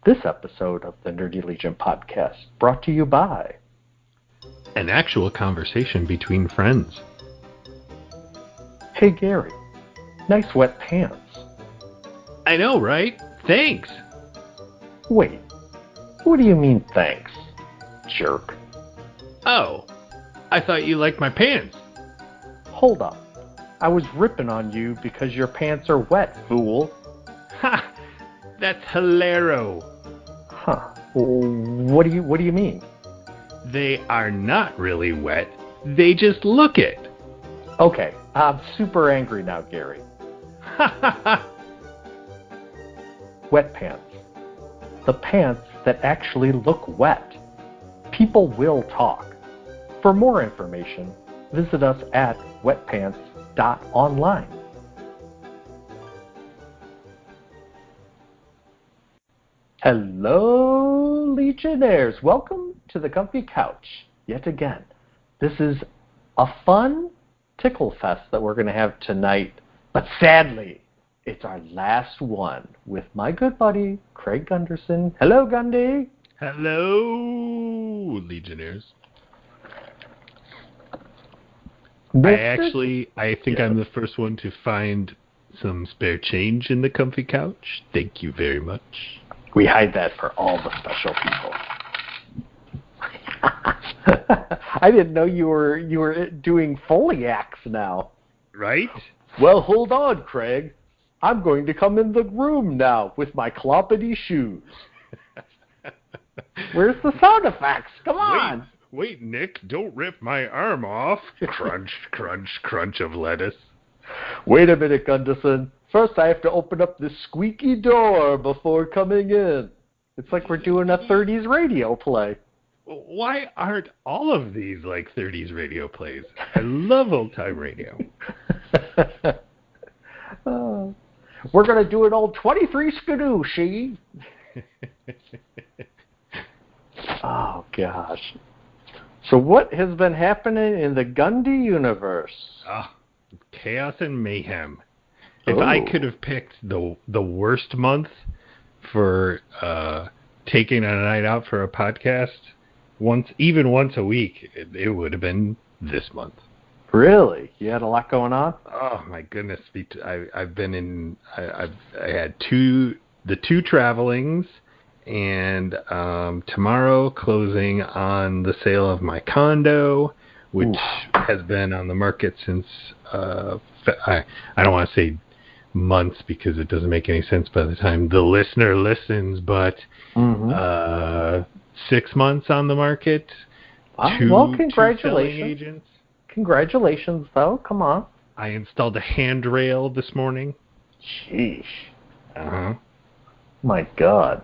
This episode of the Nerdy Legion podcast brought to you by an actual conversation between friends. Hey Gary, nice wet pants. I know, right? Thanks. Wait, what do you mean thanks, jerk? Oh, I thought you liked my pants. Hold up, I was ripping on you because your pants are wet, fool. Ha! That's hilaro. Huh, what do you mean? They are not really wet. They just look it. Okay, I'm super angry now, Gary. Ha ha ha! Wet pants. The pants that actually look wet. People will talk. For more information, visit us at wetpants.online. Hello, Legionnaires. Welcome to the Comfy Couch yet again. This is a fun tickle fest that we're going to have tonight, but sadly, it's our last one with my good buddy, Craig Gunderson. Hello, Gundy. Hello, Legionnaires. I think I'm the first one to find some spare change in the comfy couch. Thank you very much. We hide that for all the special people. I didn't know you were doing Foley acts now. Right? Well, hold on, Craig. I'm going to come in the room now with my cloppity shoes. Where's the sound effects? Come on. Wait, Nick, don't rip my arm off. Crunch, crunch, crunch of lettuce. Wait a minute, Gunderson. First, I have to open up this squeaky door before coming in. It's like we're doing a 30s radio play. Why aren't all of these like 30s radio plays? I love old-time radio. We're going to do an old 23 skadooshie. Oh, gosh. So what has been happening in the Gundy universe? Chaos and mayhem. If I could have picked the worst month for taking a night out for a podcast, once a week, it would have been this month. Really? You had a lot going on? Oh my goodness! I had the two travelings, and tomorrow closing on the sale of my condo, which has been on the market since I don't want to say months because it doesn't make any sense by the time the listener listens, but 6 months on the market. Well, congratulations. Two selling agents. Congratulations, though. Come on. I installed a handrail this morning. Sheesh. Uh-huh. My God.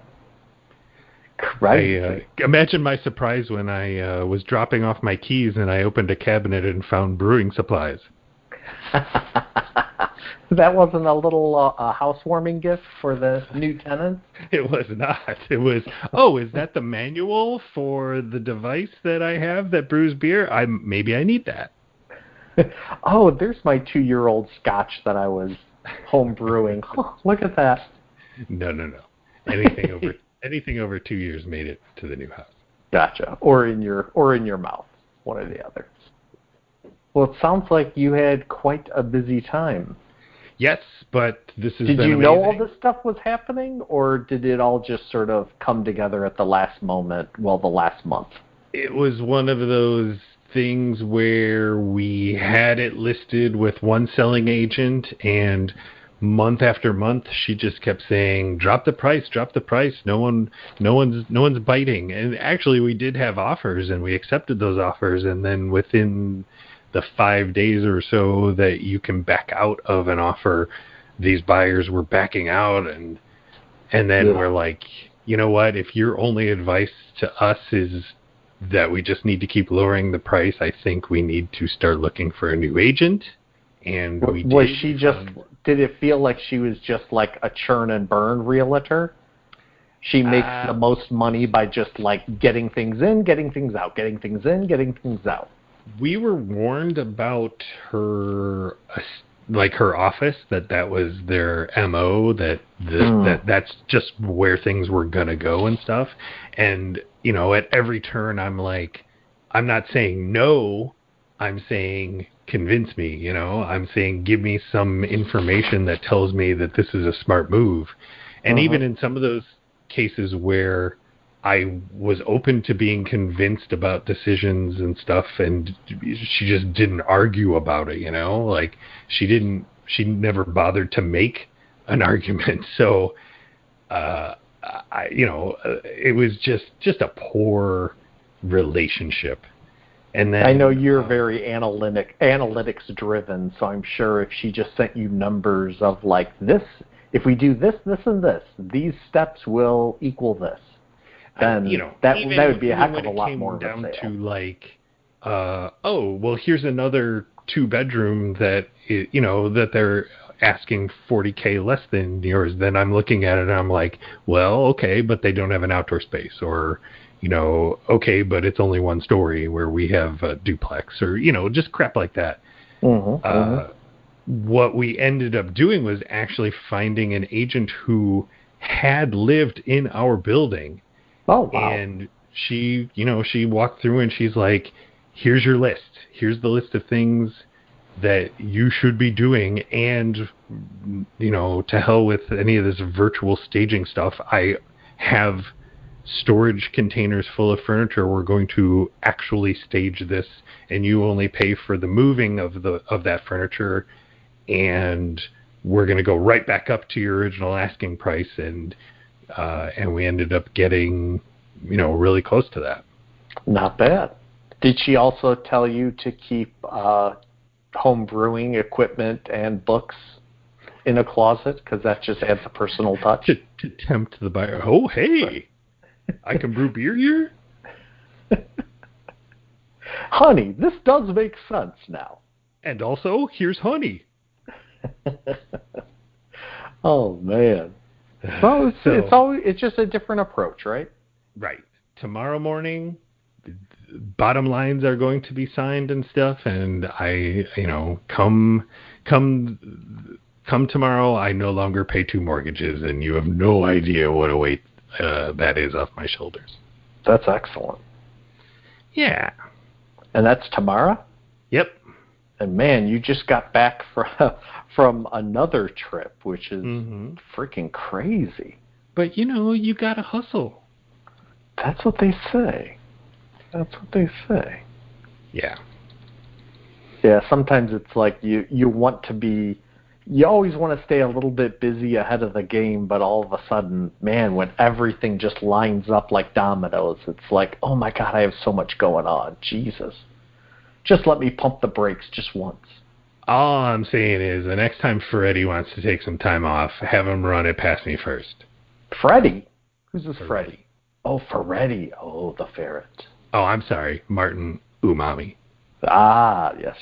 Crazy. Imagine my surprise when I was dropping off my keys and I opened a cabinet and found brewing supplies. That wasn't a little housewarming gift for the new tenants? It was not. It was, is that the manual for the device that I have that brews beer? Maybe I need that. There's my 2-year-old scotch that I was home brewing. Look at that. No. Anything over 2 years made it to the new house. Gotcha. Or in your mouth, one or the other. Well, it sounds like you had quite a busy time. Yes, but this has been amazing. Did you know all this stuff was happening, or did it all just sort of come together at the last moment, the last month? It was one of those things where we had it listed with one selling agent, and month after month she just kept saying, drop the price, no one's biting. And actually we did have offers and we accepted those offers, and then within the 5 days or so that you can back out of an offer, these buyers were backing out, and then we're like, you know what, if your only advice to us is that we just need to keep lowering the price, I think we need to start looking for a new agent. And we was did. She just did it feel like she was just like a churn and burn realtor? She makes the most money by just like getting things in, getting things out, getting things in, getting things out. We were warned about her like her office, that was their MO, that's just where things were gonna go and stuff. And at every turn I'm like, I'm not saying no, I'm saying convince me. I'm saying give me some information that tells me that this is a smart move. And even in some of those cases where I was open to being convinced about decisions and stuff, and she just didn't argue about it, like she never bothered to make an argument. So, it was just a poor relationship. And then I know you're very analytics driven, so I'm sure if she just sent you numbers of like this, if we do this, this, and this, these steps will equal this, then that would be a heck of a lot more of a sale. To like, oh well, here's another 2-bedroom that that they're asking $40K less than yours. Then I'm looking at it and I'm like, well, okay, but they don't have an outdoor space, or okay, but it's only 1 story where we have a duplex, or just crap like that. What we ended up doing was actually finding an agent who had lived in our building. Oh, wow. And she walked through and she's like, here's your list. Here's the list of things that you should be doing. And, to hell with any of this virtual staging stuff. I have storage containers full of furniture. We're going to actually stage this, and you only pay for the moving of that furniture. And we're going to go right back up to your original asking price. And we ended up getting, really close to that. Not bad. Did she also tell you to keep home brewing equipment and books in a closet? Because that just adds a personal touch. To tempt the buyer. Oh, hey, I can brew beer here? Honey, this does make sense now. And also, here's honey. Oh, man. Well, it's just a different approach, right? Right. Tomorrow morning, bottom lines are going to be signed and stuff, and I, come tomorrow, I no longer pay 2 mortgages, and you have no idea what a weight that is off my shoulders. That's excellent. Yeah. And that's tomorrow? Yep. And man, you just got back from another trip, which is freaking crazy. But you gotta hustle. That's what they say. Yeah. Yeah, sometimes it's like you always want to stay a little bit busy ahead of the game, but all of a sudden, man, when everything just lines up like dominoes, it's like, oh my God, I have so much going on. Jesus. Just let me pump the brakes just once. All I'm saying is the next time Freddie wants to take some time off, have him run it past me first. Freddie? Who's this Freddie? Oh, Ferretti. Oh, the ferret. Oh, I'm sorry. Martin Umami. Ah, yes.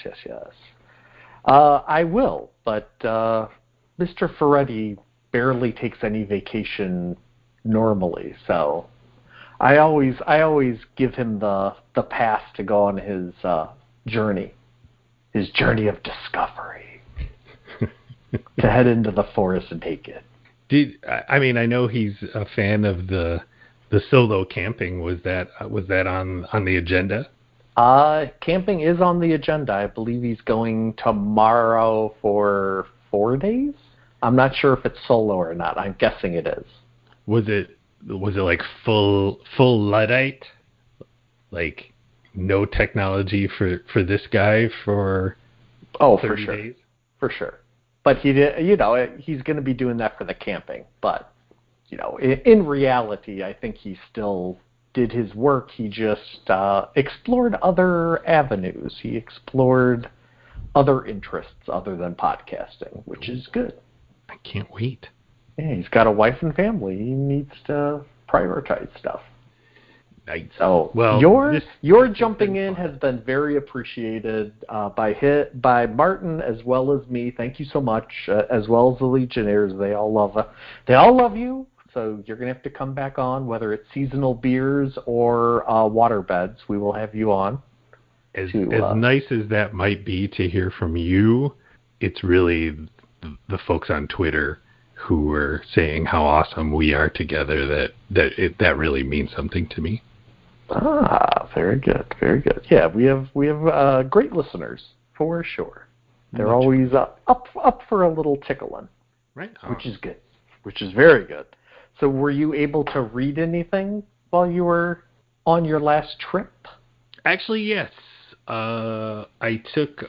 I will, but Mr. Ferretti barely takes any vacation normally, so I always give him the pass to go on his journey of discovery, to head into the forest and take it. I know he's a fan of the solo camping. Was that on the agenda? Camping is on the agenda. I believe he's going tomorrow for 4 days. I'm not sure if it's solo or not. I'm guessing it is. Was it like full Luddite? Like no technology for this guy for 30 for sure. days? For sure. But he did, he's going to be doing that for the camping. But, in reality, I think he still did his work. He just explored other avenues. He explored other interests other than podcasting, which is good. I can't wait. Yeah, he's got a wife and family. He needs to prioritize stuff. Nice. So your jumping in has been very appreciated by Martin as well as me. Thank you so much, as well as the Legionnaires. They all love you. So you're gonna have to come back on, whether it's seasonal beers or waterbeds. We will have you on. As nice as that might be to hear from you, it's really the folks on Twitter who were saying how awesome we are together that really means something to me. Ah, very good, very good. Yeah, we have great listeners for sure. They're always up for a little tickling, right? Which is good, which is very good. So, were you able to read anything while you were on your last trip? Actually, yes. I took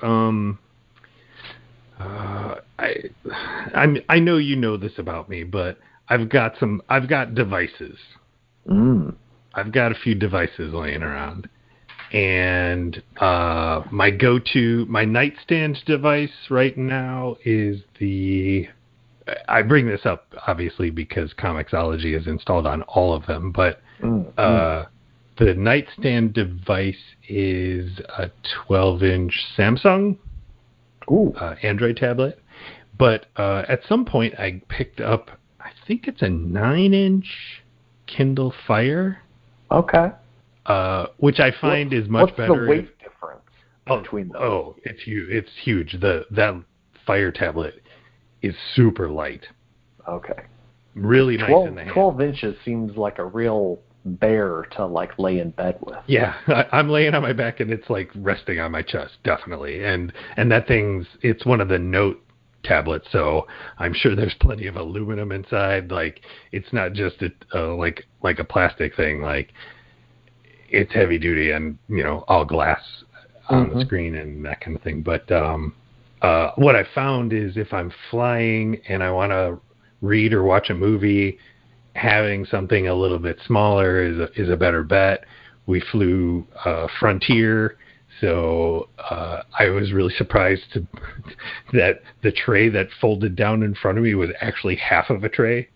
I know you know this about me, but I've got devices. I've got a few devices laying around. And my nightstand device right now is I bring this up obviously because Comixology is installed on all of them, but the nightstand device is a 12-inch Samsung Android tablet. But at some point I picked up, I think it's a 9-inch Kindle Fire. Okay. Which I find is much better. What's the weight difference between those? Oh, it's huge. That Fire tablet is super light. Okay. Really nice in the hand. 12 inches seems like a real bear to like lay in bed with. Yeah, I'm laying on my back and it's like resting on my chest, definitely. And that it's one of the Note tablets, so I'm sure there's plenty of aluminum inside. Like it's not just like a plastic thing. Like it's heavy duty and all glass on the screen and that kind of thing. But what I found is if I'm flying and I want to read or watch a movie, having something a little bit smaller is a better bet. We flew Frontier, so I was really surprised that the tray that folded down in front of me was actually half of a tray.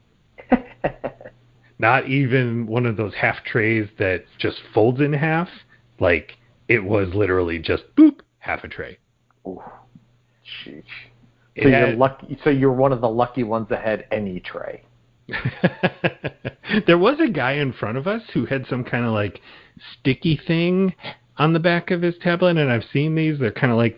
Not even one of those half trays that just folds in half. Like, it was literally just, boop, half a tray. Ooh, sheesh. So you're lucky. So you're one of the lucky ones that had any tray. There was a guy in front of us who had some kind of like sticky thing on the back of his tablet, and I've seen these. They're kind of like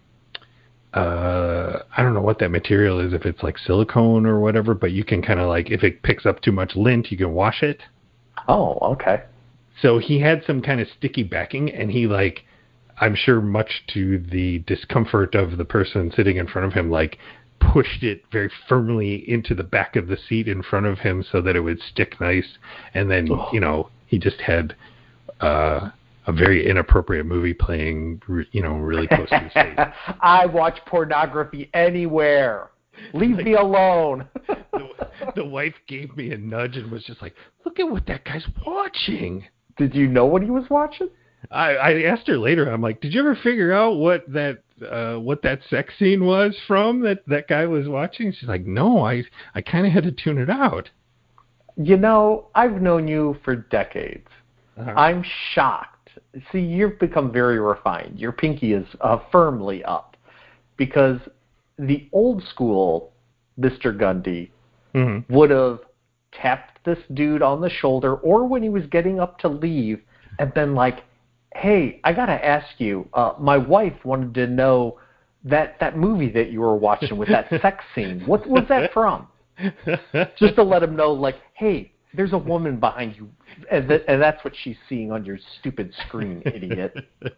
I don't know what that material is, if it's like silicone or whatever, but you can kind of like, if it picks up too much lint, you can wash it. Oh, okay. So he had some kind of sticky backing, and he like, I'm sure much to the discomfort of the person sitting in front of him, like pushed it very firmly into the back of the seat in front of him so that it would stick nice. And then, he just had a very inappropriate movie playing, really close to his face. I watch pornography anywhere. Leave me alone. The wife gave me a nudge and was just like, look at what that guy's watching. Did you know what he was watching? I asked her later, I'm like, did you ever figure out what that sex scene was from that guy was watching? She's like, no, I kind of had to tune it out. I've known you for decades. Uh-huh. I'm shocked. See, you've become very refined. Your pinky is firmly up. Because the old school Mr. Gundy would have tapped this dude on the shoulder or when he was getting up to leave and been like, hey, I got to ask you, my wife wanted to know that movie that you were watching with that sex scene. What was that from? Just to let him know, like, hey, there's a woman behind you, and that's what she's seeing on your stupid screen, idiot.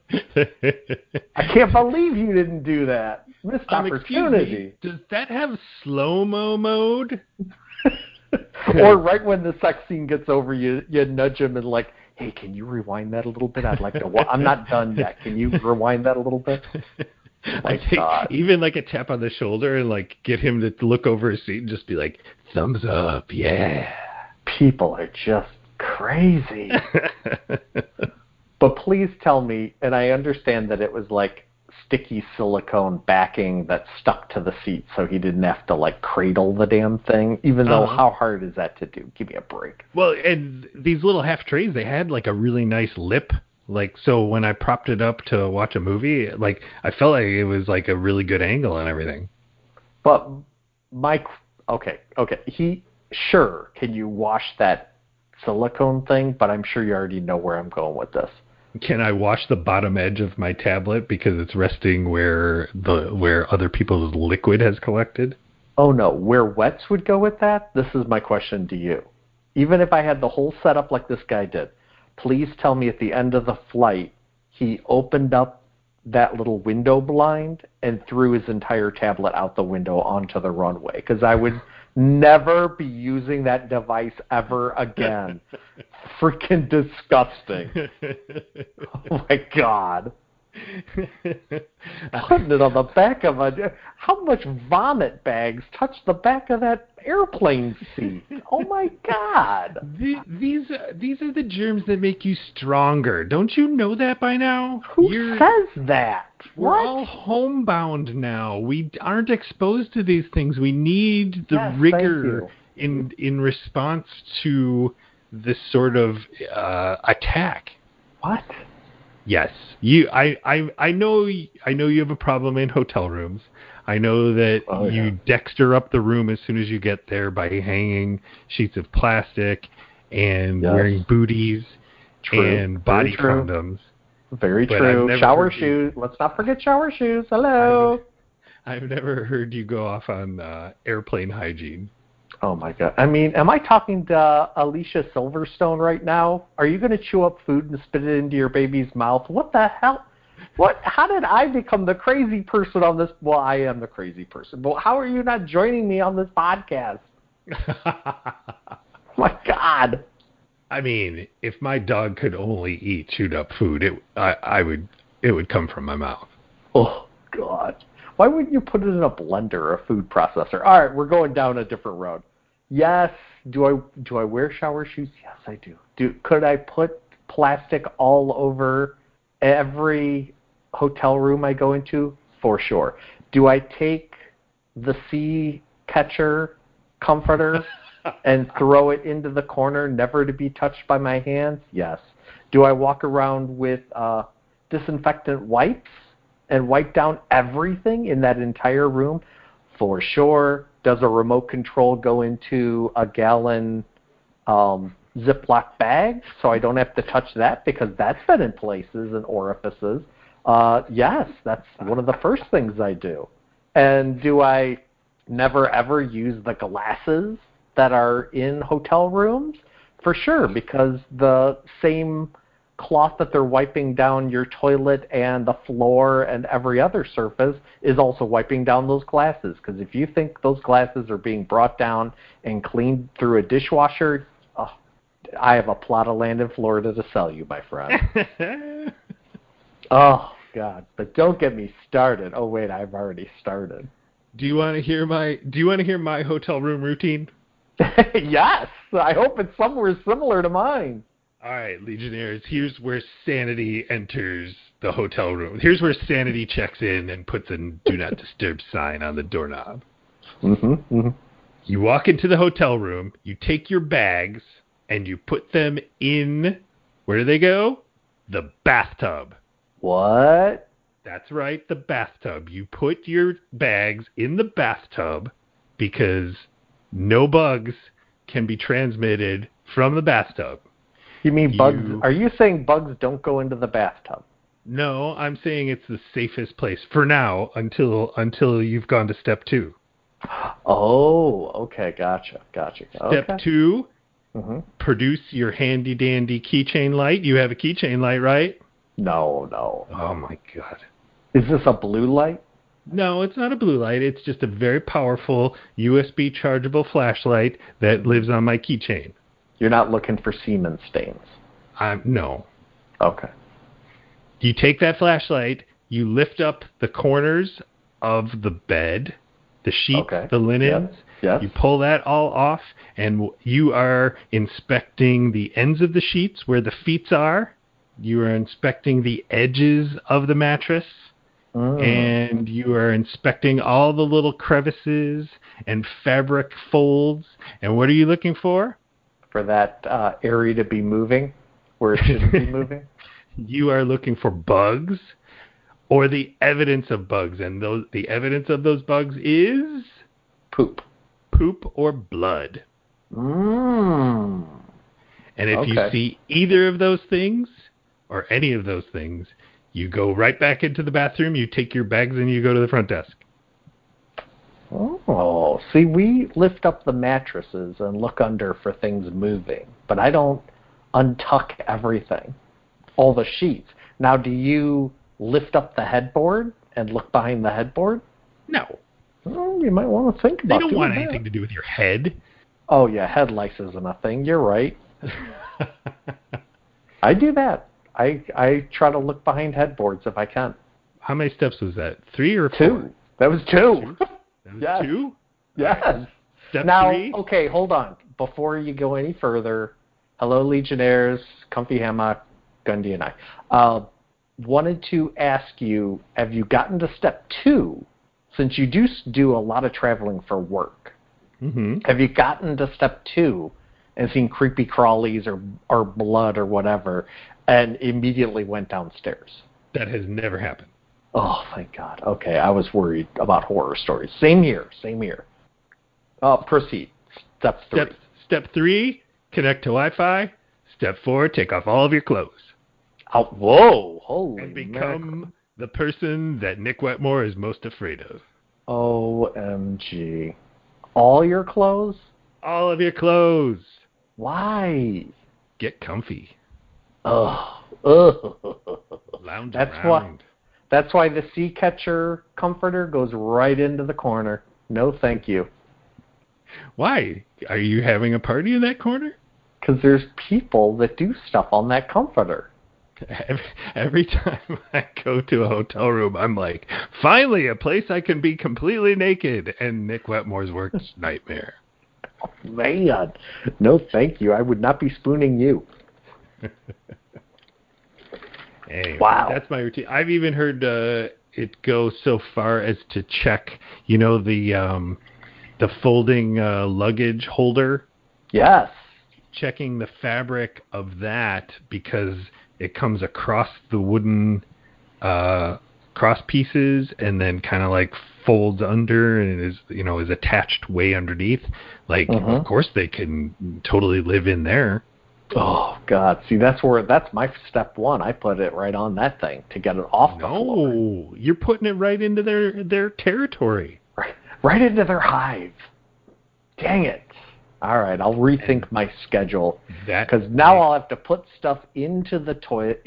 I can't believe you didn't do that. Missed opportunity. Does that have slow-mo mode? Or right when the sex scene gets over, you nudge him and like, hey, can you rewind that a little bit? I'd like to I'm not done yet. Can you rewind that a little bit? I think even like a tap on the shoulder and like get him to look over his seat and just be like, thumbs up, yeah. People are just crazy. But please tell me, and I understand that it was like sticky silicone backing that stuck to the seat so he didn't have to like cradle the damn thing, even though how hard is that to do? Give me a break. Well, and these little half trays, they had like a really nice lip. Like, so when I propped it up to watch a movie, like I felt like it was like a really good angle and everything. But okay. Can you wash that silicone thing? But I'm sure you already know where I'm going with this. Can I wash the bottom edge of my tablet because it's resting where other people's liquid has collected? Oh no, where wets would go with that? This is my question to you. Even if I had the whole setup like this guy did, please tell me at the end of the flight he opened up that little window blind and threw his entire tablet out the window onto the runway, because I would never be using that device ever again. Freaking disgusting. Oh my God. Putting it on the back of a... How much vomit bags touch the back of that airplane seat? Oh my God. These are the germs that make you stronger. Don't you know that by now? Who says that? We're What? all homebound now. We aren't exposed to these things. We need the Yes, rigor in response to this sort of attack. What? Yes, I know you have a problem in hotel rooms. I know that you Dexter up the room as soon as you get there by hanging sheets of plastic and wearing booties and body condoms. Very true. Shower shoes. Let's not forget shower shoes. Hello. I've never heard you go off on airplane hygiene. Oh my God. I mean, am I talking to Alicia Silverstone right now? Are you going to chew up food and spit it into your baby's mouth? What the hell? What? How did I become the crazy person on this? Well, I am the crazy person. But how are you not joining me on this podcast? My God. I mean, if my dog could only eat chewed up food, it would come from my mouth. Oh God. Why wouldn't you put it in a blender or a food processor? All right, we're going down a different road. Yes. Do I wear shower shoes? Yes, I do. Could I put plastic all over every hotel room I go into? For sure. Do I take the sea catcher comforter and throw it into the corner, never to be touched by my hands? Yes. Do I walk around with disinfectant wipes and wipe down everything in that entire room? For sure. Does a remote control go into a gallon Ziploc bag so I don't have to touch that because that's been in places and orifices? Yes, that's one of the first things I do. And do I never ever use the glasses that are in hotel rooms? For sure, because the same cloth that they're wiping down your toilet and the floor and every other surface is also wiping down those glasses. Because if you think those glasses are being brought down and cleaned through a dishwasher, I have a plot of land in Florida to sell you, my friend. Oh, God. But don't get me started. Oh, wait, I've already started. Do you want to hear my hotel room routine? Yes. I hope it's somewhere similar to mine. All right, Legionnaires, here's where sanity enters the hotel room. Here's where sanity checks in and puts a do not disturb sign on the doorknob. You walk into the hotel room, you take your bags, and you put them in, where do they go? The bathtub. What? That's right, the bathtub. You put your bags in the bathtub because no bugs can be transmitted from the bathtub. You mean bugs? Are you saying bugs don't go into the bathtub? No, I'm saying it's the safest place for now until you've gone to step 2. Oh, okay, gotcha. Step 2, produce your handy dandy keychain light. You have a keychain light, right? No. Oh my God. Is this a blue light? No, it's not a blue light. It's just a very powerful USB chargeable flashlight that lives on my keychain. You're not looking for semen stains? No. Okay. You take that flashlight, you lift up the corners of the bed, the sheets, the linens. Yes. You pull that all off, and you are inspecting the ends of the sheets where the feet are. You are inspecting the edges of the mattress. And you are inspecting all the little crevices and fabric folds. And what are you looking for? For that area to be moving where it shouldn't be moving? You are looking for bugs or the evidence of bugs. And the evidence of those bugs is? Poop or blood. And if you see either of those things, or any of those things, you go right back into the bathroom, you take your bags, and you go to the front desk. Oh, see, we lift up the mattresses and look under for things moving, but I don't untuck everything, all the sheets. Now, do you lift up the headboard and look behind the headboard? No. Oh, you might want to think about They don't doing want that. anything to do with your head. Oh, yeah, head lice isn't a thing. You're right. I do that. I try to look behind headboards if I can. How many steps was that? 3 or 4? 2. That was 2. That was Yes. 2? Yes. Right. Step Now, 3? okay, hold on. Before you go any further, hello, Legionnaires, Comfy Hammock, Gundy, and I. Wanted to ask you, have you gotten to step 2, since you do a lot of traveling for work? Mm-hmm. Have you gotten to step 2 and seen creepy crawlies or blood or whatever and immediately went downstairs? That has never happened. Oh, thank God. Okay, I was worried about horror stories. Same here. Proceed. Step 3. Step 3, connect to Wi-Fi. Step 4, take off all of your clothes. Oh, whoa, holy And become mackerel. the person that Nick Wetmore is most afraid of. OMG. All your clothes? All of your clothes. Why? Get comfy. Ugh. Lounge That's around. That's why the Sea Catcher comforter goes right into the corner. No, thank you. Why? Are you having a party in that corner? Because there's people that do stuff on that comforter. Every time I go to a hotel room, I'm like, finally, a place I can be completely naked. And Nick Wetmore's worst nightmare. Oh, man. No, thank you. I would not be spooning you. Anyway, Wow. that's my routine. I've even heard it go so far as to check, the folding luggage holder. Yes. Checking the fabric of that because it comes across the wooden cross pieces and then kind of like folds under and is attached way underneath. Like, Of course they can totally live in there. Oh, God. See, that's my step 1. I put it right on that thing to get it off the floor. No, you're putting it right into their territory. Right into their hive. Dang it. All right, I'll rethink my schedule. Because now I'll have to put stuff into the toilet,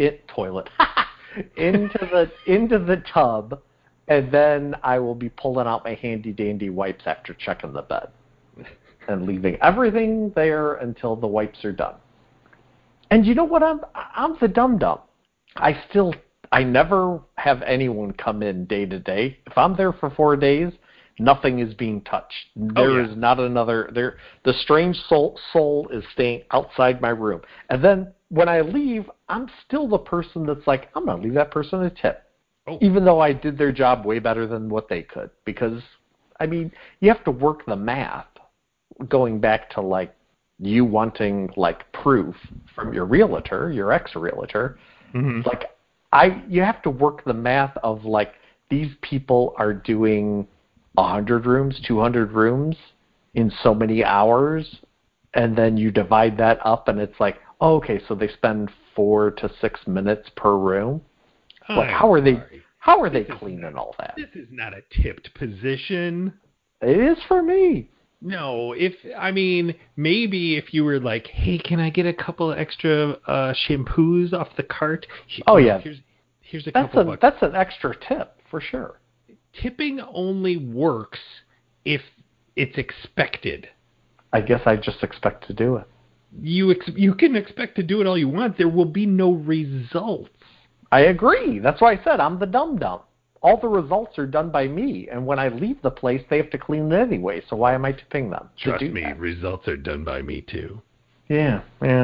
into the tub, and then I will be pulling out my handy-dandy wipes after checking the bed. And leaving everything there until the wipes are done. And you know what? I'm the dum-dum. I never have anyone come in day to day. If I'm there for 4 days, nothing is being touched. There is not another. The strange soul is staying outside my room. And then when I leave, I'm still the person that's like, I'm going to leave that person a tip. Oh. Even though I did their job way better than what they could. Because, I mean, you have to work the math. Going back to, like, you wanting, like, proof from your realtor, your ex-realtor. Mm-hmm. Like, you have to work the math of, like, these people are doing 100 rooms, 200 rooms in so many hours, and then you divide that up, and it's like, oh, okay, so they spend 4 to 6 minutes per room. Like, how are they cleaning all that? This is not a tipped position. It is for me. No, maybe if you were like, hey, can I get a couple extra shampoos off the cart? Oh, yeah. Here's a couple bucks. That's an extra tip, for sure. Tipping only works if it's expected. I guess I just expect to do it. You can expect to do it all you want. There will be no results. I agree. That's why I said I'm the dum-dum. All the results are done by me, and when I leave the place, they have to clean it anyway, so why am I tipping them? Trust me, results are done by me, too. Yeah.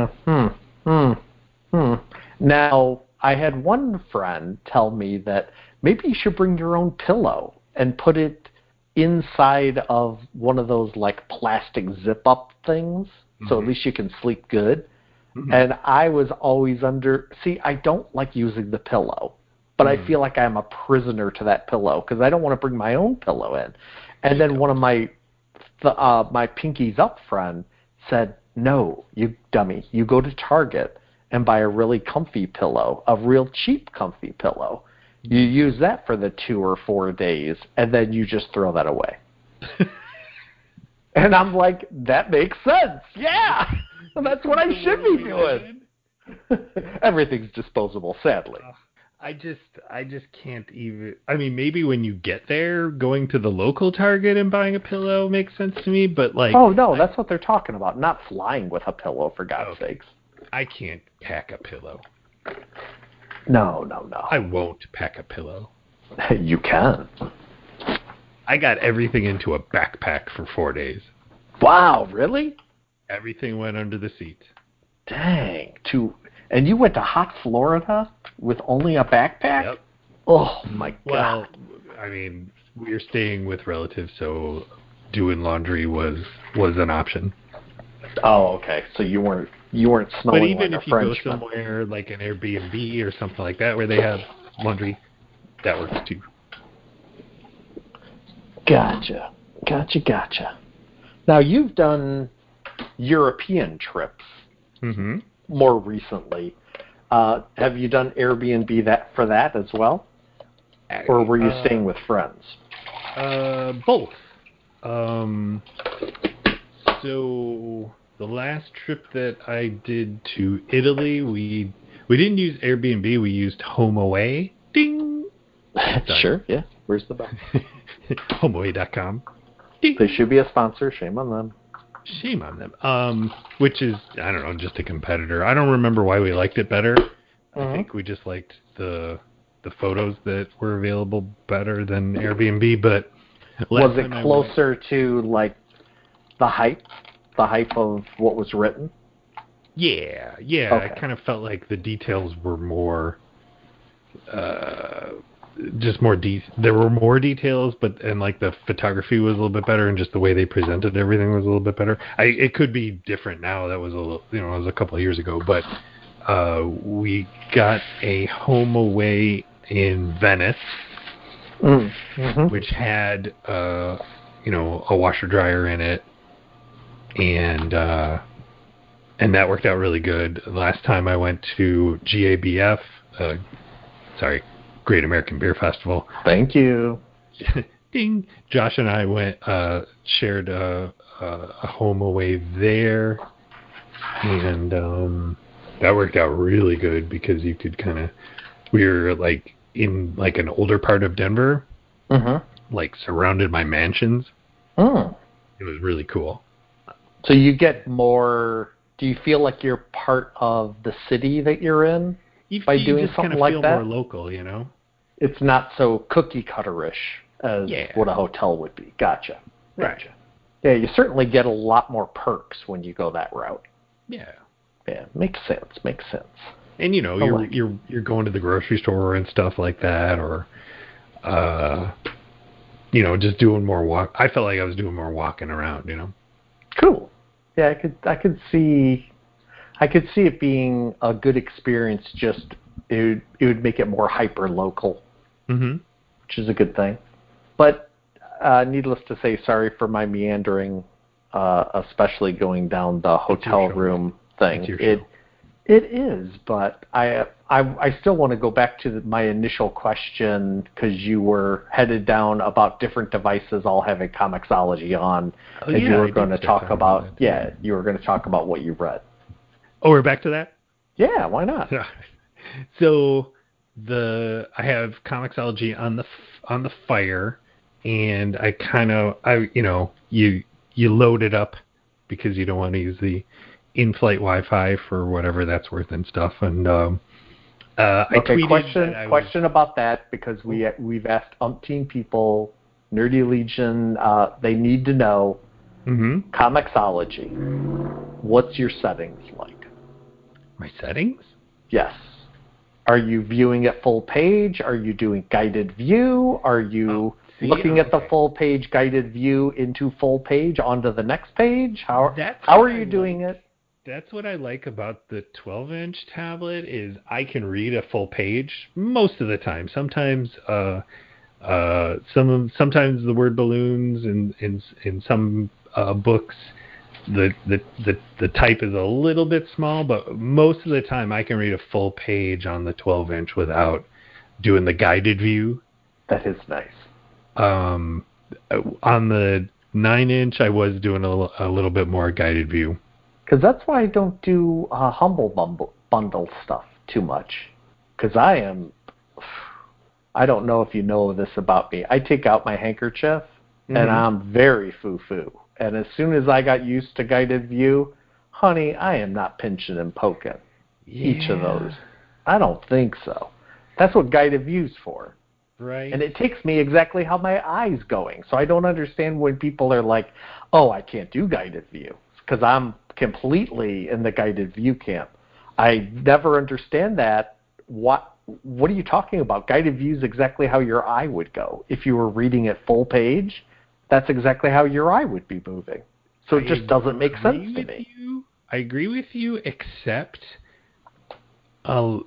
Now, I had one friend tell me that maybe you should bring your own pillow and put it inside of one of those, like, plastic zip-up things, so at least you can sleep good. Mm-hmm. And I was always I don't like using the pillow. But I feel like I'm a prisoner to that pillow because I don't want to bring my own pillow in. And then one of my Pinkies Up friend said, no, you dummy, you go to Target and buy a really comfy pillow, a real cheap comfy pillow. You use that for the 2 or 4 days, and then you just throw that away. And I'm like, that makes sense. Yeah, that's what I should be doing. Everything's disposable, sadly. I just can't even. I mean, maybe when you get there, going to the local Target and buying a pillow makes sense to me. But like, oh no, that's what they're talking about. Not flying with a pillow, for God's sakes. I can't pack a pillow. No. I won't pack a pillow. You can. I got everything into a backpack for 4 days. Wow, really? Everything went under the seat. Dang. And you went to hot Florida with only a backpack? Yep. Oh, my God. Well, I mean, we were staying with relatives, so doing laundry was an option. Oh, okay. So you weren't smelling but even like if a you Frenchman. go somewhere like an Airbnb or something like that where they have laundry, that works too. Gotcha. Now, you've done European trips more recently. Have you done Airbnb for that as well? Or were you staying with friends? Both. So the last trip that I did to Italy, we didn't use Airbnb, we used HomeAway. Ding! Sure, yeah. Where's the bell? HomeAway.com. They should be a sponsor. Shame on them. Shame on them. Which is, I don't know, just a competitor. I don't remember why we liked it better. I think we just liked the photos that were available better than Airbnb. But was it closer to like the hype of what was written? Yeah. Okay. I kind of felt like the details were more. Just more there were more details, and like the photography was a little bit better, and just the way they presented everything was a little bit better. It could be different now. That was it was a couple of years ago, but we got a HomeAway in Venice, which had a washer dryer in it, and that worked out really good. Last time I went to GABF, Great American Beer Festival. Thank you. Ding. Josh and I went, shared a HomeAway there, and that worked out really good because you could we were like in like an older part of Denver, like surrounded by mansions. It was really cool. So you get more. Do you feel like you're part of the city that you're in? By doing something like that? You just kind of feel more local, you know? It's not so cookie-cutter-ish as what a hotel would be. Gotcha. Right. Yeah, you certainly get a lot more perks when you go that route. Yeah. Yeah, makes sense. And, you're going to the grocery store and stuff like that, or, just doing more walk. I felt like I was doing more walking around, Cool. Yeah, I could see it being a good experience. Just it would make it more hyper local, which is a good thing. But needless to say, sorry for my meandering, especially going down the hotel room thing. It is, but I still want to go back to my initial question because you were headed down about different devices all having Comixology on, and you were going to talk about you were going to talk about what you read. Oh, we're back to that? Yeah, why not? So I have Comixology on the Fire, and you load it up because you don't want to use the in-flight Wi-Fi for whatever that's worth and stuff. And I tweeted question about that because we've asked umpteen people, Nerdy Legion, they need to know Comixology. What's your settings like? My settings? Yes. Are you viewing it full page? Are you doing guided view? Are you looking at the full page guided view into full page onto the next page? How are you doing it? That's what I like about the 12-inch tablet is I can read a full page most of the time. Sometimes sometimes the word balloons in some books the type is a little bit small, but most of the time I can read a full page on the 12-inch without doing the guided view. That is nice. On the 9-inch, I was doing a little bit more guided view. Because that's why I don't do Humble Bundle stuff too much. Because I don't know if you know this about me. I take out my handkerchief, and I'm very foo-foo. And as soon as I got used to guided view, honey, I am not pinching and poking each of those. I don't think so. That's what guided view's for. Right. And it takes me exactly how my eye's going. So I don't understand when people are like, oh, I can't do guided view. Because I'm completely in the guided view camp. I never understand that. What are you talking about? Guided view is exactly how your eye would go. If you were reading it full page, that's exactly how your eye would be moving. So it just doesn't make sense to me. I agree with you, except the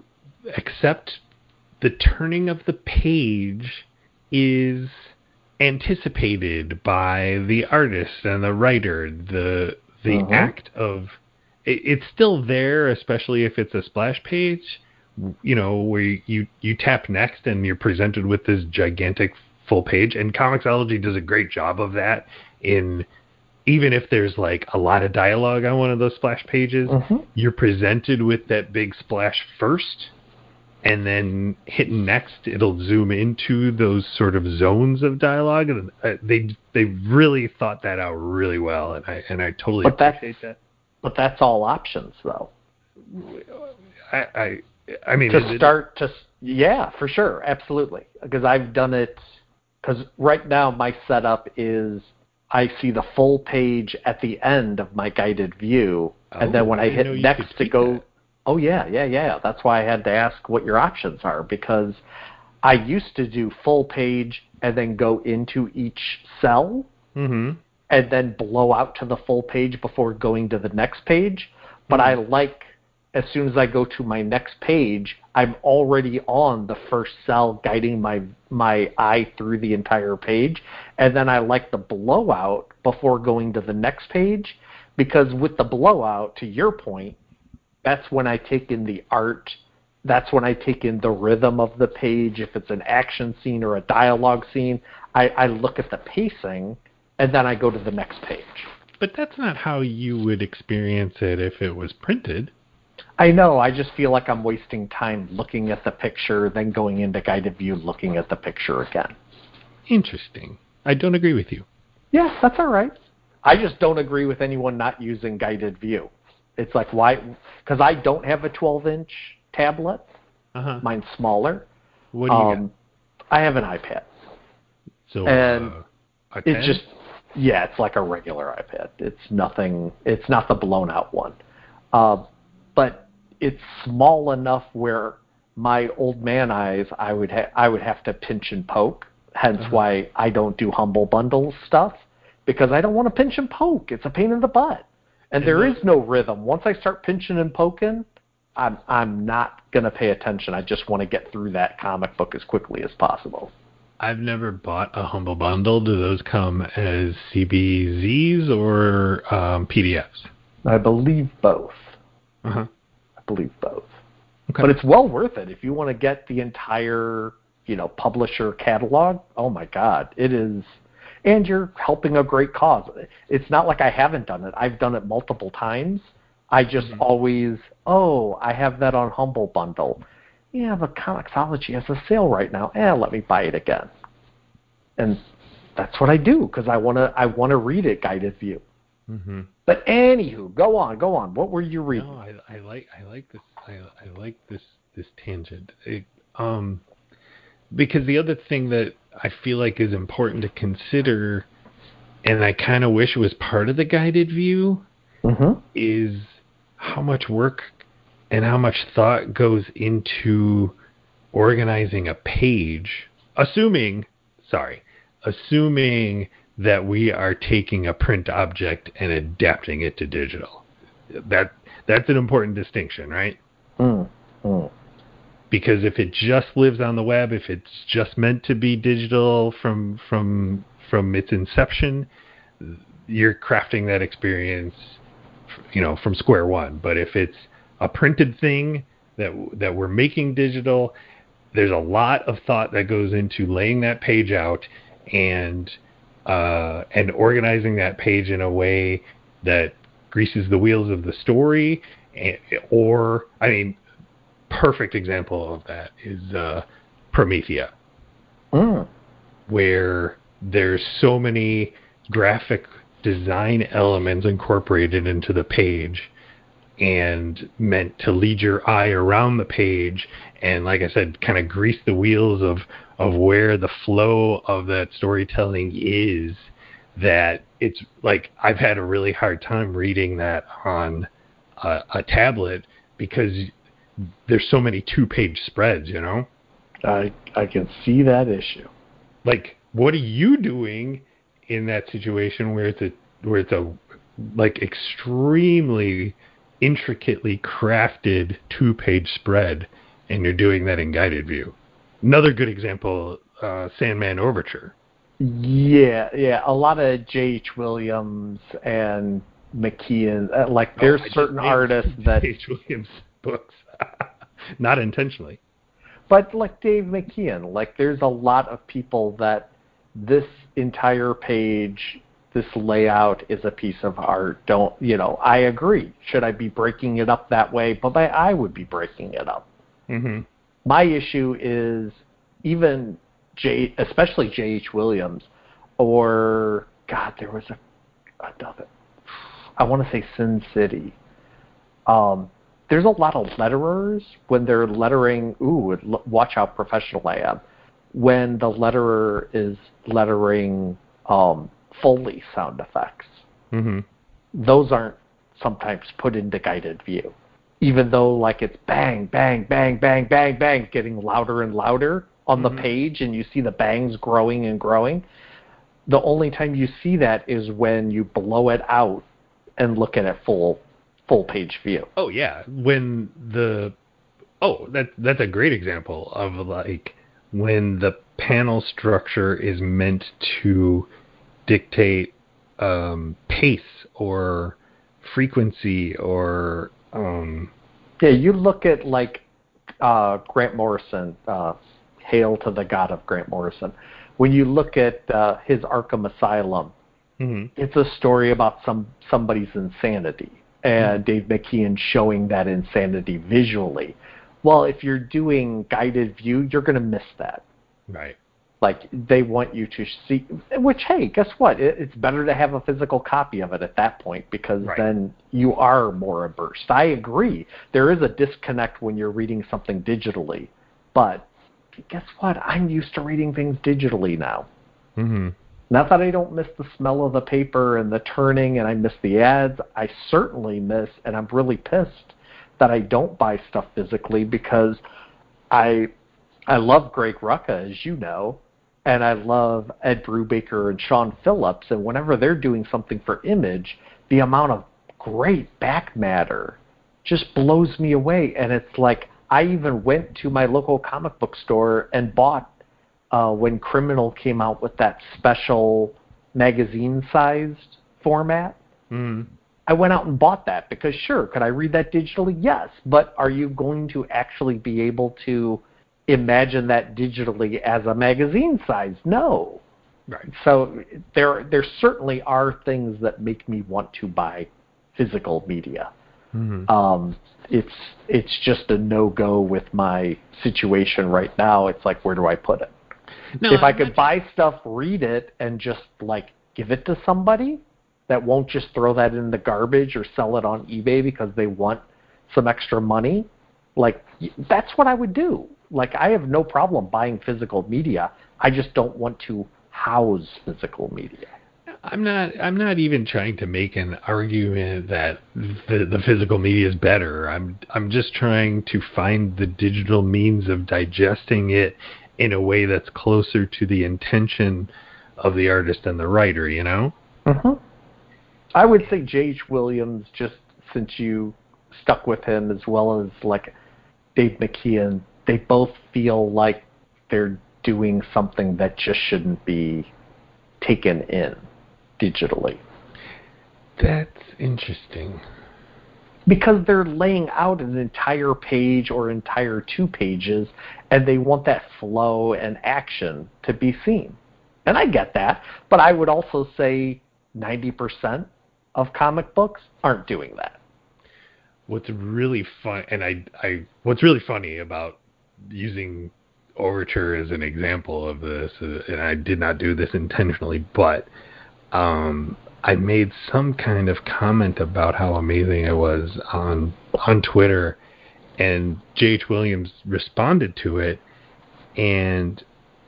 turning of the page is anticipated by the artist and the writer. The act of it's still there, especially if it's a splash page. Where you tap next and you're presented with this gigantic full page, and Comixology does a great job of that. Even if there's like a lot of dialogue on one of those splash pages, you're presented with that big splash first, and then hitting next, it'll zoom into those sort of zones of dialogue. And they really thought that out really well, and I totally appreciate that. But that's all options, though. I mean, yeah, for sure, absolutely. Because I've done it. Because right now my setup is I see the full page at the end of my guided view, and then when I hit next to go. That. Oh yeah. That's why I had to ask what your options are, because I used to do full page and then go into each cell, and then blow out to the full page before going to the next page. But I like, as soon as I go to my next page, I'm already on the first cell, guiding my eye through the entire page. And then I like the blowout before going to the next page, because with the blowout, to your point, that's when I take in the art. That's when I take in the rhythm of the page. If it's an action scene or a dialogue scene, I look at the pacing, and then I go to the next page. But that's not how you would experience it if it was printed. I know. I just feel like I'm wasting time looking at the picture, then going into guided view, looking at the picture again. Interesting. I don't agree with you. Yeah, that's all right. I just don't agree with anyone not using guided view. It's like, why? Because I don't have a 12-inch tablet. Mine's smaller. What do you got? I have an iPad. So, and a 10? it's just, it's like a regular iPad. It's nothing. It's not the blown out one. But it's small enough where my old man eyes, I would have to pinch and poke. Hence why I don't do Humble Bundle stuff, because I don't want to pinch and poke. It's a pain in the butt, and there is no rhythm. Once I start pinching and poking, I'm not gonna pay attention. I just want to get through that comic book as quickly as possible. I've never bought a Humble Bundle. Do those come as CBZs or PDFs? I believe both. I believe both. Okay. But it's well worth it if you want to get the entire, publisher catalog. Oh my God, it is. And you're helping a great cause. It's not like I haven't done it. I've done it multiple times. I just always, I have that on Humble Bundle. Yeah, but Comixology has a sale right now. Let me buy it again. And that's what I do, because I want to read it guided view. But anywho, go on. What were you reading? No, I like this. I like this tangent. Because the other thing that I feel like is important to consider, and I kind of wish it was part of the guided view, is how much work and how much thought goes into organizing a page, assuming that we are taking a print object and adapting it to digital. That's an important distinction, right? Because if it just lives on the web, if it's just meant to be digital from its inception, you're crafting that experience, from square one. But if it's a printed thing that we're making digital, there's a lot of thought that goes into laying that page out and organizing that page in a way that greases the wheels of the story. Perfect example of that is Promethea, where there's so many graphic design elements incorporated into the page and meant to lead your eye around the page and, like I said, kind of grease the wheels of where the flow of that storytelling is, that it's like I've had a really hard time reading that on a tablet because there's so many 2-page spreads, I can see that issue. Like, what are you doing in that situation where it's a like extremely intricately crafted 2-page spread, and you're doing that in guided view? Another good example, Sandman Overture. Yeah, a lot of J.H. Williams and McKeon, there's certain artists that J.H. Williams books, not intentionally. But like Dave McKeon, there's a lot of people that this entire page, this layout is a piece of art. I agree. Should I be breaking it up that way? But my eye would be breaking it up. Mm-hmm. My issue is even especially J.H. Williams, or God, there was another. I want to say Sin City. There's a lot of letterers when they're lettering. Watch how professional I am. When the letterer is lettering Foley sound effects, those aren't sometimes put into guided view, even though it's bang, bang, bang, bang, bang, bang, getting louder and louder on the page, and you see the bangs growing and growing. The only time you see that is when you blow it out and look at it full page view. Oh yeah, that's a great example of when the panel structure is meant to dictate pace or frequency or you look at Grant Morrison, Hail to the God of Grant Morrison. When you look at his Arkham Asylum, it's a story about somebody's insanity, and Dave McKeon showing that insanity visually. Well, if you're doing guided view, you're going to miss that. Right. They want you to see, which, hey, guess what? It's better to have a physical copy of it at that point, because then you are more immersed. I agree. There is a disconnect when you're reading something digitally, but guess what? I'm used to reading things digitally now. Not that I don't miss the smell of the paper and the turning, and I miss the ads. I certainly miss, and I'm really pissed that I don't buy stuff physically, because I love Greg Rucka, as you know, and I love Ed Brubaker and Sean Phillips, and whenever they're doing something for Image, the amount of great back matter just blows me away. And it's I even went to my local comic book store and bought, when Criminal came out with that special magazine-sized format, I went out and bought that because, sure, could I read that digitally? Yes. But are you going to actually be able to imagine that digitally as a magazine size? No. Right. So there certainly are things that make me want to buy physical media. It's just a no-go with my situation right now. It's where do I put it? No, if I could buy stuff, read it, and just give it to somebody that won't just throw that in the garbage or sell it on eBay because they want some extra money, that's what I would do. I have no problem buying physical media. I just don't want to house physical media. I'm not even trying to make an argument that the physical media is better. I'm just trying to find the digital means of digesting it in a way that's closer to the intention of the artist and the writer, I would say J.H. Williams, just since you stuck with him, as well as Dave McKeon, they both feel like they're doing something that just shouldn't be taken in digitally. That's interesting. Because they're laying out an entire page or entire 2 pages, and they want that flow and action to be seen. And I get that, but I would also say 90% of comic books aren't doing that. What's really fun, and what's really funny about using Overture as an example of this, and I did not do this intentionally, but I made some kind of comment about how amazing it was on Twitter, and J.H. Williams responded to it, and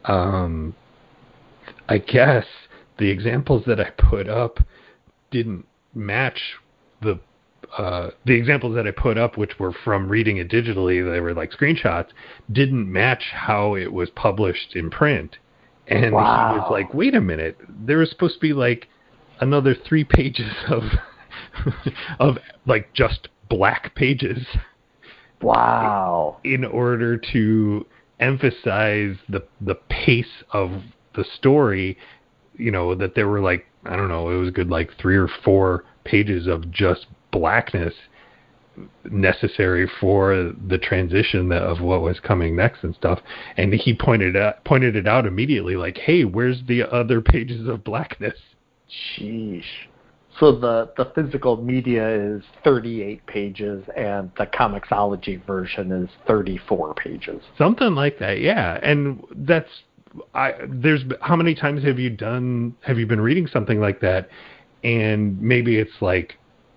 I guess the examples that I put up didn't match the examples that I put up, which were from reading it digitally, they were like screenshots, didn't match how it was published in print. And Wow. He was like, wait a minute, there was supposed to be like another 3 pages of of like just black pages. Wow. In order to emphasize the pace of the story, that there were like, I don't know, it was good like 3 or 4 pages of just blackness necessary for the transition of what was coming next and stuff. And he pointed it out immediately, like, hey, where's the other pages of blackness? Sheesh. So the physical media is 38 pages and the Comixology version is 34 pages. Something like that, yeah. And there's how many times have you been reading something like that, and maybe it's like,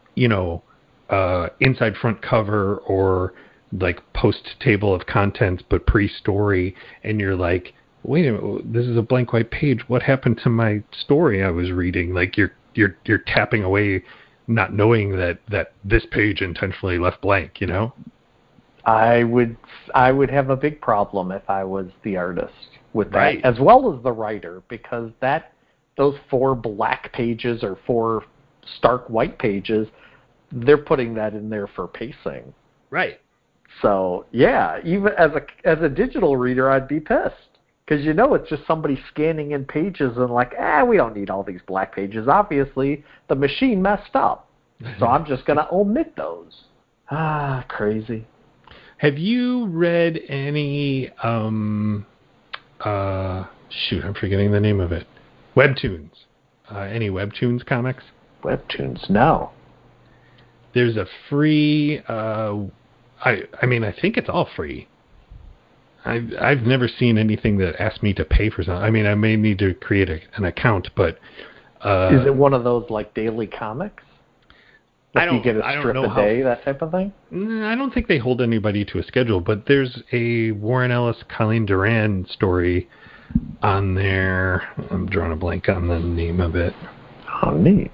inside front cover or like post table of contents but pre-story, and you're like, wait a minute, this is a blank white page, what happened to my story I was reading? Like you're tapping away, not knowing that this page intentionally left blank. I would have a big problem if I was the artist with that, right, as well as the writer, because those 4 black pages or 4 stark white pages, they're putting that in there for pacing. right. So yeah, even as a digital reader, I'd be pissed, because it's just somebody scanning in pages and like, we don't need all these black pages. Obviously, the machine messed up, so I'm just gonna omit those. Crazy. Have you read any I'm forgetting the name of it. Webtoons. Any Webtoons comics? Webtoons, no. There's a free I mean, I think it's all free. I've never seen anything that asks me to pay for something. I mean, I may need to create an account, but is it one of those like daily comics? You get a strip a day, that type of thing? I don't think they hold anybody to a schedule, but there's a Warren Ellis, Colleen Doran story on there. I'm drawing a blank on the name of it. Oh, neat.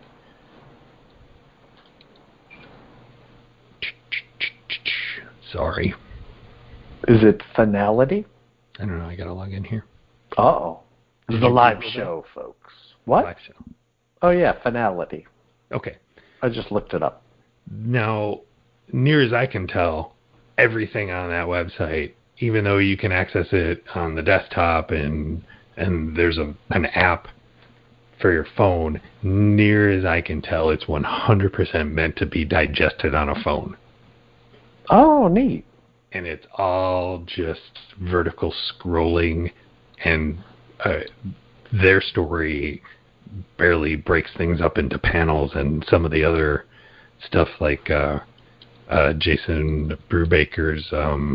Sorry. Is it Finality? I don't know. I gotta log in here. Uh-oh. This is a live show, folks. What? Live show. Oh, yeah, Finality. Okay. I just looked it up. Now, near as I can tell, everything on that website, even though you can access it on the desktop and there's an app for your phone, near as I can tell, it's 100% meant to be digested on a phone. Oh, neat. And it's all just vertical scrolling, and their story barely breaks things up into panels, and some of the other stuff like Jason Brubaker's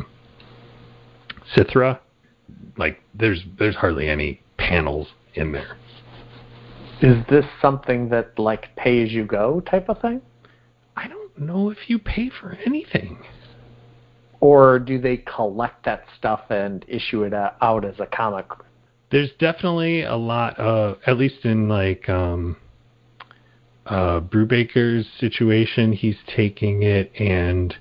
Cithra, like there's hardly any panels in there. Is this something that like pay as you go type of thing? I don't know if you pay for anything. Or do they collect that stuff and issue it out as a comic? There's definitely a lot of, at least in like Brubaker's situation, he's taking it and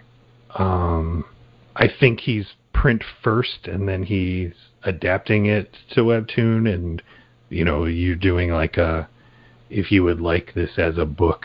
I think he's print first and then he's adapting it to Webtoon, and you're doing like if you would like this as a book,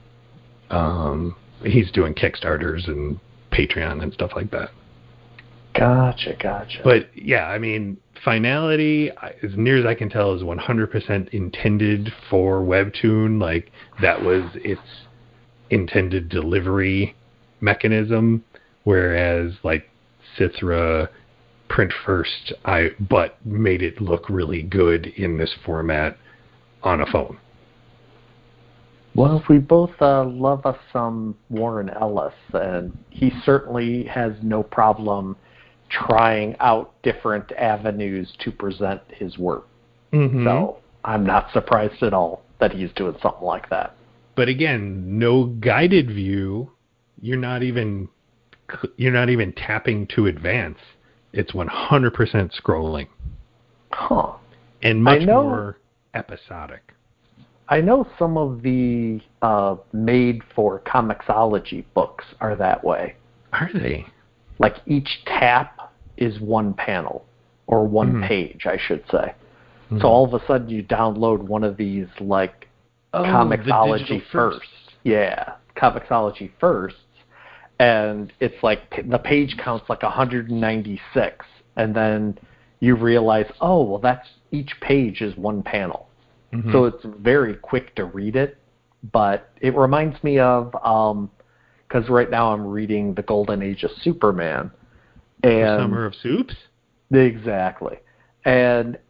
he's doing Kickstarters and Patreon and stuff like that. Gotcha. But yeah, I mean, finality, as near as I can tell, is 100% intended for Webtoon. Like, that was its intended delivery mechanism, whereas, like, Cithra print first, but made it look really good in this format on a phone. Well, we both love us some Warren Ellis, and he certainly has no problem trying out different avenues to present his work. Mm-hmm. So I'm not surprised at all that he's doing something like that. But again, no guided view. You're not even tapping to advance. It's 100% scrolling. Huh. And much more episodic. I know some of the made for Comixology books are that way. Are they? Like each tap is one panel, or one page, I should say. So all of a sudden you download one of these, like, Comixology First. Yeah, Comixology Firsts, and it's like the page count's like 196, and then you realize, oh, well, that's each page is one panel. Mm-hmm. So it's very quick to read it, but it reminds me of, because right now I'm reading The Golden Age of Superman. And Summer of Soups? Exactly. And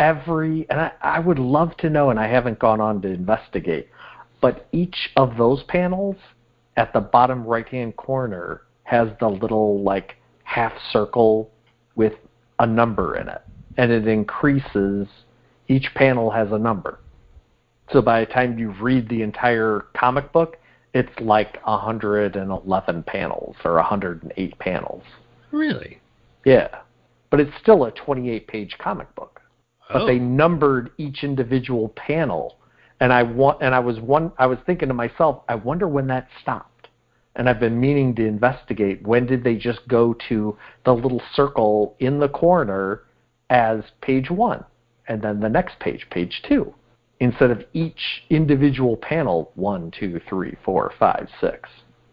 I would love to know, and I haven't gone on to investigate, but each of those panels at the bottom right-hand corner has the little, like, half circle with a number in it. And it increases, each panel has a number. So by the time you read the entire comic book, it's like 111 panels or 108 panels. Really? Yeah. But it's still a 28-page comic book. But they numbered each individual panel, and I was thinking to myself, I wonder when that stopped. And I've been meaning to investigate, when did they just go to the little circle in the corner as page 1, and then the next page, page 2, instead of each individual panel 1, 2, 3, 4, 5, 6.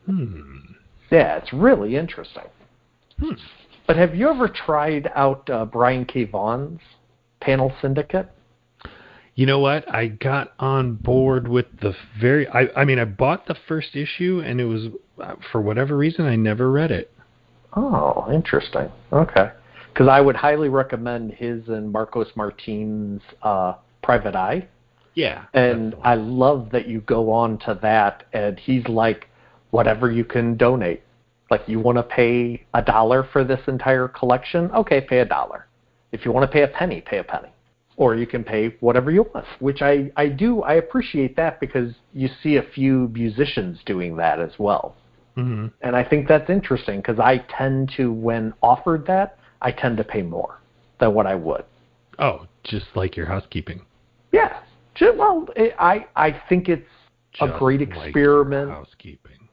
Yeah, it's really interesting. But have you ever tried out Brian K. Vaughan's Panel Syndicate? You know what? I got on board with I bought the first issue, and it was, for whatever reason, I never read it. Oh, interesting. Okay. Because I would highly recommend his and Marcos Martin's Private Eye. Yeah. And I love that you go on to that, and he's like, whatever you can donate. Like, you want to pay $1 for this entire collection? Okay, pay $1. If you want to pay a penny, pay a penny. Or you can pay whatever you want, which I appreciate that, because you see a few musicians doing that as well. Mm-hmm. And I think that's interesting, because I tend to, when offered that, I tend to pay more than what I would. Oh, just like your housekeeping. Yeah. Well, I think it's just a great experiment. Like housekeeping.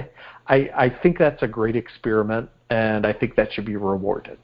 I think that's a great experiment, and I think that should be rewarded.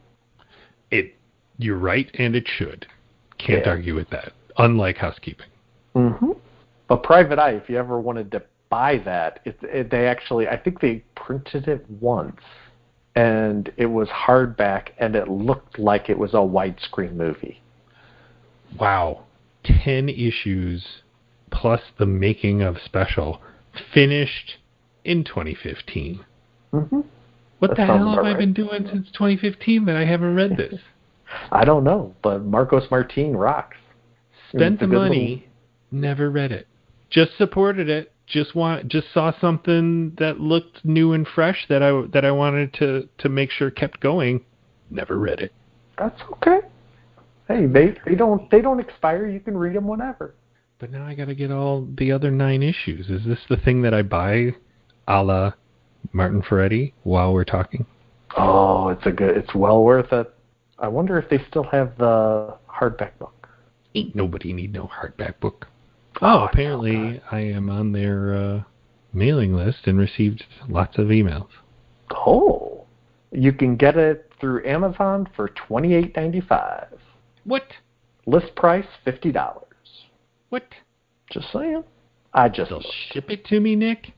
You're right, and it should. Can't argue with that. Unlike housekeeping. Mm-hmm. But Private Eye, if you ever wanted to buy that, they actually, I think they printed it once, and it was hardback, and it looked like it was a widescreen movie. Wow. 10 issues plus the making of special finished in 2015. Mm-hmm. What the hell have I been doing since 2015 that I haven't read this? I don't know, but Marcos Martin rocks. Spent the money, never read it. Just supported it. Just saw something that looked new and fresh that I wanted to make sure kept going. Never read it. That's okay. Hey, they don't expire. You can read them whenever. But now I got to get all the other 9 issues. Is this the thing that I buy, a la Martin Ferretti, while we're talking? Oh, it's well worth it. I wonder if they still have the hardback book. Ain't nobody need no hardback book. Oh, apparently I am on their mailing list and received lots of emails. Oh, you can get it through Amazon for $28.95. What? List price $50. What? Just saying. They'll ship it to me, Nick?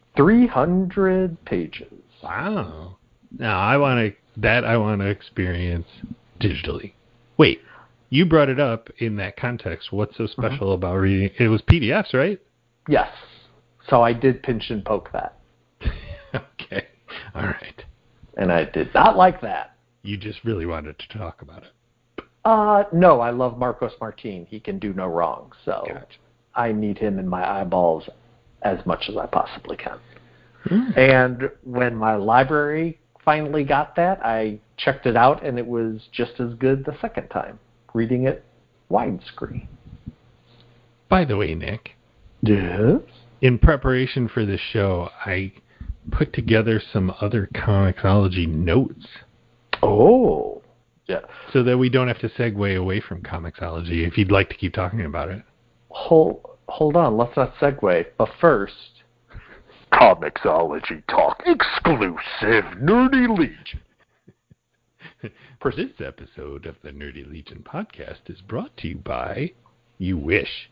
300 pages. Wow. Now I want to experience digitally. Wait, you brought it up in that context. What's so special about reading? It was PDFs, right? Yes. So I did pinch and poke that. Okay. All right. And I did not like that. You just really wanted to talk about it. No, I love Marcos Martin. He can do no wrong. So Gotcha. I need him in my eyeballs as much as I possibly can. And when my library finally got that, I checked it out, and it was just as good the second time, reading it widescreen. By the way, Nick. Yes? In preparation for this show, I put together some other Comixology notes. Oh, yeah. So that we don't have to segue away from Comixology if you'd like to keep talking about it. Hold on, let's not segue. But first, Comixology Talk exclusive Nerdy Legion. This episode of the Nerdy Legion podcast is brought to you by You Wish.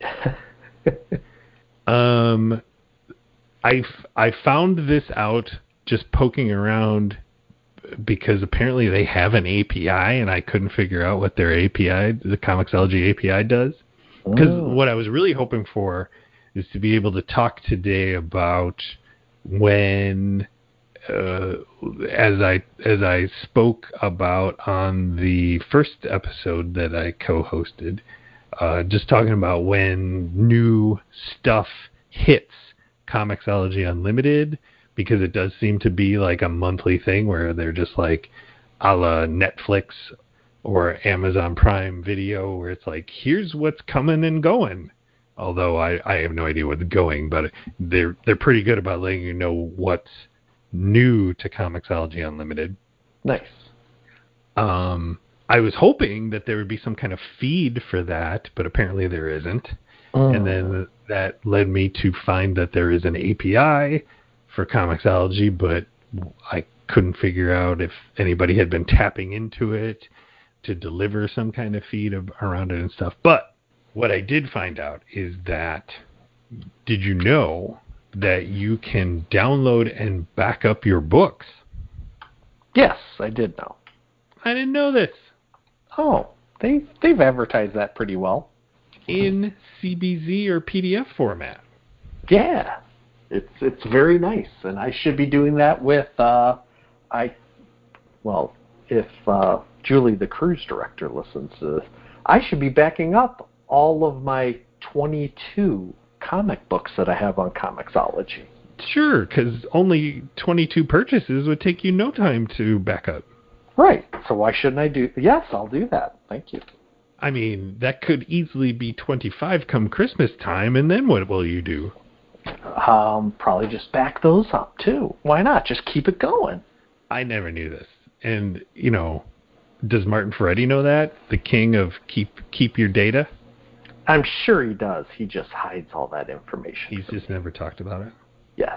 I found this out just poking around because apparently they have an API and I couldn't figure out what their API, the Comixology API, does. Because what I was really hoping for is to be able to talk today about when, as I spoke about on the first episode that I co-hosted, just talking about when new stuff hits Comixology Unlimited, because it does seem to be like a monthly thing where they're just like a la Netflix or Amazon Prime Video, where it's like, here's what's coming and going. Although I have no idea what's going, but they're pretty good about letting you know what's new to Comixology Unlimited. Nice. I was hoping that there would be some kind of feed for that, but apparently there isn't. And then that led me to find that there is an API for Comixology, but I couldn't figure out if anybody had been tapping into it to deliver some kind of feed around it and stuff. But what I did find out is that, did you know that you can download and back up your books? Yes, I did know. I didn't know this. Oh, they've advertised that pretty well. In CBZ or PDF format. Yeah, it's very nice, and I should be doing that with if Julie, the cruise director, listens to this, I should be backing up all of my 22 comic books that I have on Comixology. Sure, because only 22 purchases would take you no time to back up. Right, so why shouldn't I do... Yes, I'll do that. Thank you. I mean, that could easily be 25 come Christmas time, and then what will you do? Probably just back those up, too. Why not? Just keep it going. I never knew this. And, you know, does Martin Ferretti know that? The king of keep your data? I'm sure he does. He just hides all that information. He's just never talked about it? Yes.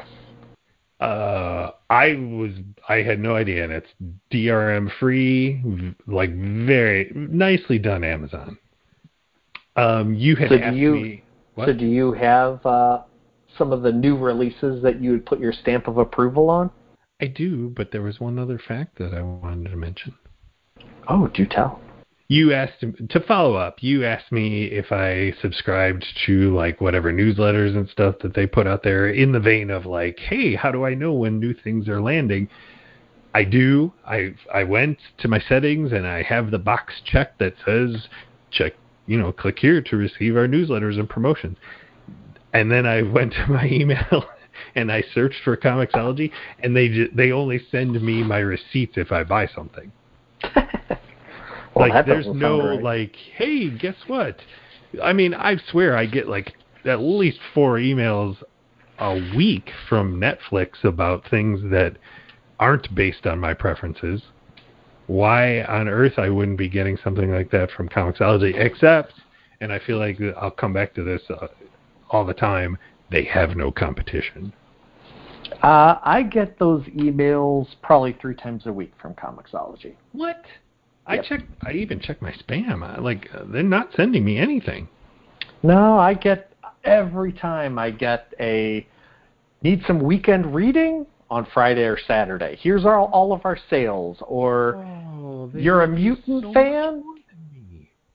I had no idea, and it's DRM free, like very nicely done, Amazon. You had asked me. What? So do you have some of the new releases that you would put your stamp of approval on? I do, but there was one other fact that I wanted to mention. Oh, do tell. You asked, to follow up, you asked me if I subscribed to like whatever newsletters and stuff that they put out there, in the vein of like, hey, how do I know when new things are landing? I do. I went to my settings and I have the box checked that says, click here to receive our newsletters and promotions. And then I went to my email and I searched for Comixology, and they only send me my receipts if I buy something. Well, like, there's no, right. like, hey, guess what? I mean, I swear I get, like, at least 4 emails a week from Netflix about things that aren't based on my preferences. Why on earth I wouldn't be getting something like that from Comixology, except, and I feel like I'll come back to this all the time, they have no competition. I get those emails probably 3 times a week from Comixology. What? Yep. I even check my spam. They're not sending me anything. No, I get every time I get need some weekend reading on Friday or Saturday. Here's all of our sales, or you're a mutant fan?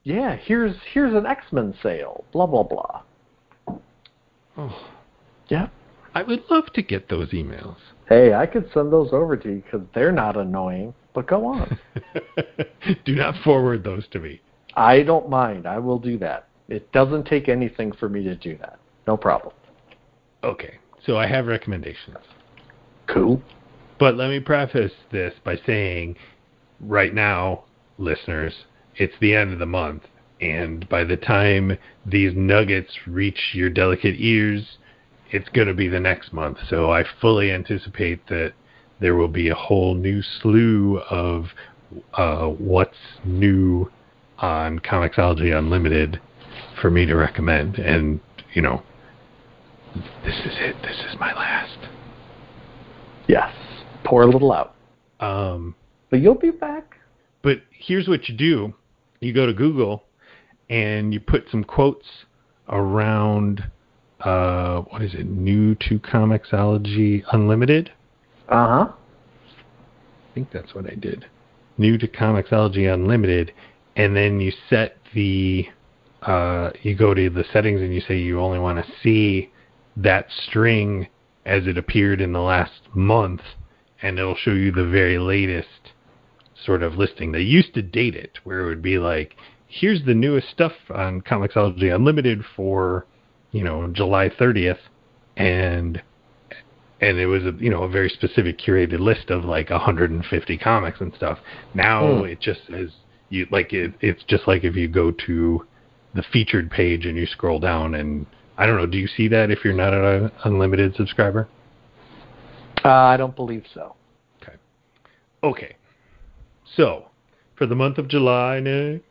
Yeah, here's an X-Men sale, blah, blah, blah. Oh, Yeah. I would love to get those emails. Hey, I could send those over to you because they're not annoying, but go on. Do not forward those to me. I don't mind. I will do that. It doesn't take anything for me to do that. No problem. Okay, so I have recommendations. Cool. But let me preface this by saying, right now, listeners, it's the end of the month, and by the time these nuggets reach your delicate ears, it's going to be the next month. So I fully anticipate that there will be a whole new slew of what's new on Comixology Unlimited for me to recommend. And, you know, this is it. This is my last. Yes. Pour a little out. But you'll be back. But here's what you do. You go to Google and you put some quotes around, what is it, new to Comixology Unlimited? Uh-huh. I think that's what I did. New to Comixology Unlimited. And then you set the, you go to the settings and you say you only want to see that string as it appeared in the last month. And it'll show you the very latest sort of listing. They used to date it, where it would be like, here's the newest stuff on Comixology Unlimited for, you know, July 30th, and it was a, you know, a very specific curated list of like 150 comics and stuff. Now it just says you like it's just like if you go to the featured page and you scroll down, and I don't know, do you see that if you're not an Unlimited subscriber? I don't believe so. Okay. So, for the month of July, Nick,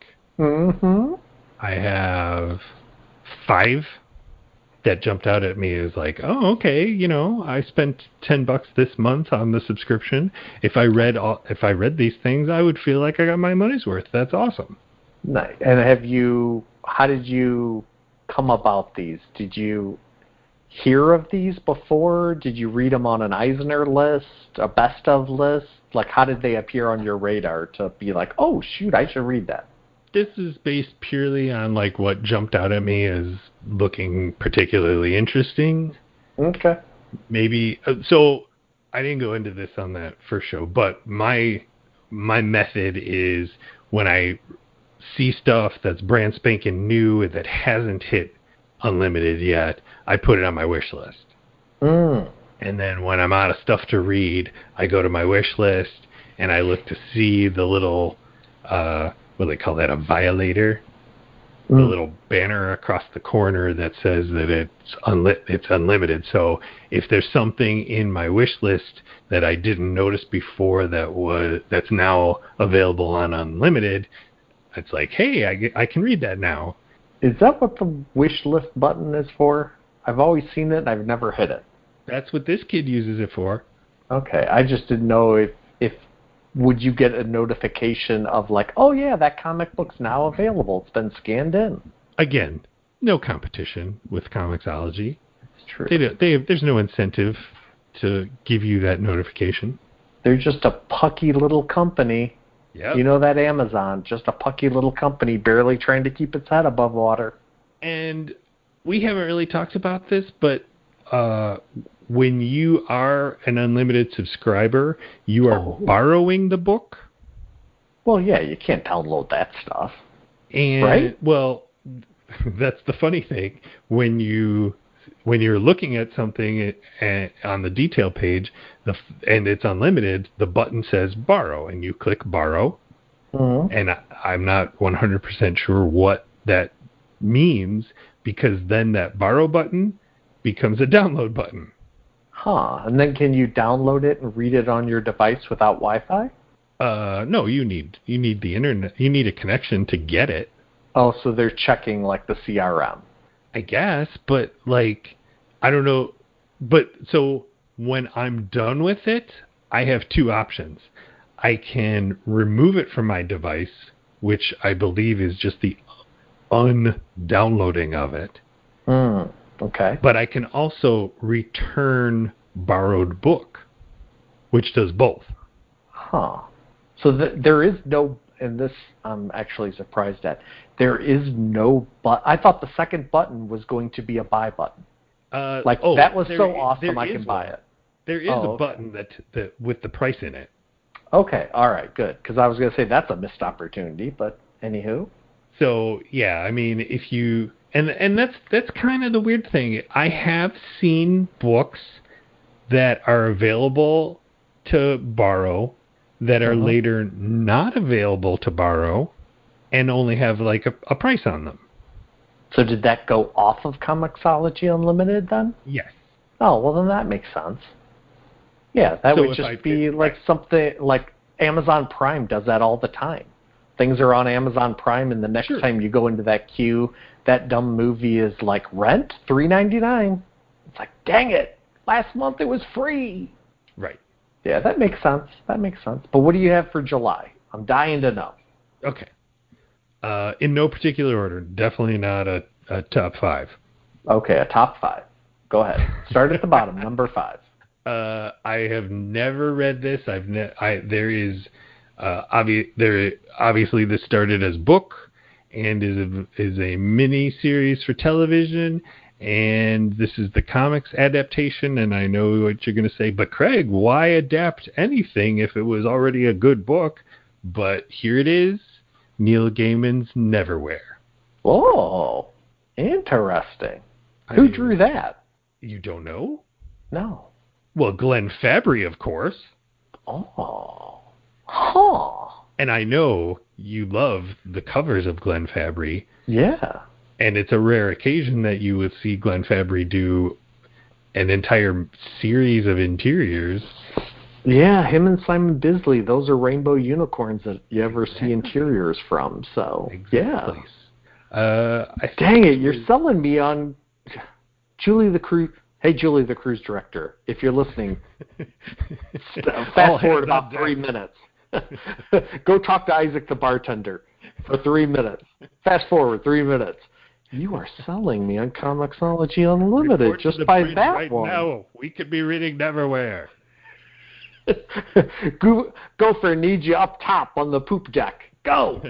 I have 5 that jumped out at me as like, oh, okay, you know, I spent $10 this month on the subscription. If I read these things, I would feel like I got my money's worth. That's awesome. Nice. And how did you come about these? Did you hear of these before? Did you read them on an Eisner list, a best of list? Like, how did they appear on your radar to be like, oh, shoot, I should read that? This is based purely on like what jumped out at me as looking particularly interesting. Okay. Maybe so. I didn't go into this on that first show, but my method is when I see stuff that's brand spanking new that hasn't hit Unlimited yet, I put it on my wish list. And then when I'm out of stuff to read, I go to my wish list and I look to see the little, what do they call that, a violator? The little banner across the corner that says that it's unlimited. So if there's something in my wish list that I didn't notice before that's now available on Unlimited, it's like, hey, I can read that now. Is that what the wish list button is for? I've always seen it and I've never hit it. That's what this kid uses it for. Okay, I just didn't know if would you get a notification of like, oh yeah, that comic book's now available. It's been scanned in. Again, no competition with Comixology. It's true. There's no incentive to give you that notification. They're just a pucky little company. Yep. You know that Amazon, just a pucky little company barely trying to keep its head above water. And we haven't really talked about this, but when you are an Unlimited subscriber, you are borrowing the book. Well, yeah, you can't download that stuff. And, right? Well, that's the funny thing. When you're looking at something on the detail page, and it's Unlimited, the button says borrow, and you click borrow. And I'm not 100% sure what that means, because then that borrow button becomes a download button. Huh. And then can you download it and read it on your device without Wi-Fi? No, you need the internet. You need a connection to get it. Oh, so they're checking like the CRM. I guess, but like, I don't know. But so when I'm done with it, I have 2 options. I can remove it from my device, which I believe is just the undownloading of it. Okay. But I can also return borrowed book, which does both. Huh. So there is no... and this I'm actually surprised at, there is no I thought the second button was going to be a buy button. That was so awesome I can buy it. There is a button that with the price in it. Okay, all right, good. Because I was going to say that's a missed opportunity, but anywho. So yeah, I mean, if you and that's kind of the weird thing. I have seen books that are available to borrow that are later not available to borrow and only have like a price on them. So did that go off of Comixology Unlimited then? Yes. Oh, well then that makes sense. Yeah, that would just be like something like Amazon Prime does that all the time. Things are on Amazon Prime, and the next time you go into that queue, that dumb movie is like Rent, $3.99. It's like, dang it! Last month it was free. Right. Yeah, that makes sense. But what do you have for July? I'm dying to know. Okay. In no particular order. Definitely not a top 5. Okay, a top 5. Go ahead. Start at the bottom. Number 5. I have never read this. Obviously this started as book and is a mini series for television, and this is the comics adaptation. And I know what you're going to say, but Craig, why adapt anything if it was already a good book? But here it is, Neil Gaiman's Neverwhere. Oh, interesting. Who drew that? You don't know? No. Well, Glenn Fabry, of course. Oh. Huh. And I know you love the covers of Glenn Fabry. Yeah. And it's a rare occasion that you would see Glenn Fabry do an entire series of interiors. Yeah, him and Simon Bisley, those are rainbow unicorns that you ever see interiors from. So, exactly. Yeah. Dang it, you're selling me on Julie the Cruise. Hey, Julie the Cruise director, if you're listening, fast forward about 3 minutes. Go talk to Isaac the bartender for 3 minutes. Fast forward 3 minutes. You are selling me on Comixology Unlimited Report just by that right one. Now, we could be reading Neverwhere. Gopher needs you up top on the poop deck. Go.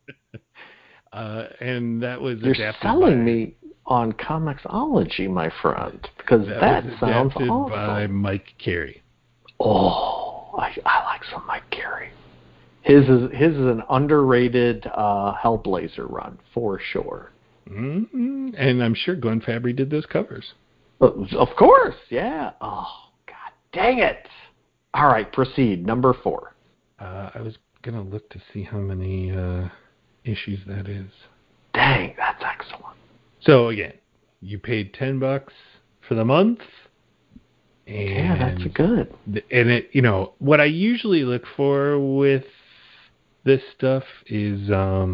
And that was You're adapted selling me on Comixology, my friend, because that sounds awesome. By Mike Carey. Oh, I like some Mike Carey. His is an underrated Hellblazer run for sure. Mm-hmm. And I'm sure Glenn Fabry did those covers. Of course, yeah. Oh, God dang it! All right, proceed. Number 4. I was gonna look to see how many issues that is. Dang, that's excellent. So again, you paid $10 for the month. And yeah, that's good. And it, what I usually look for with this stuff is,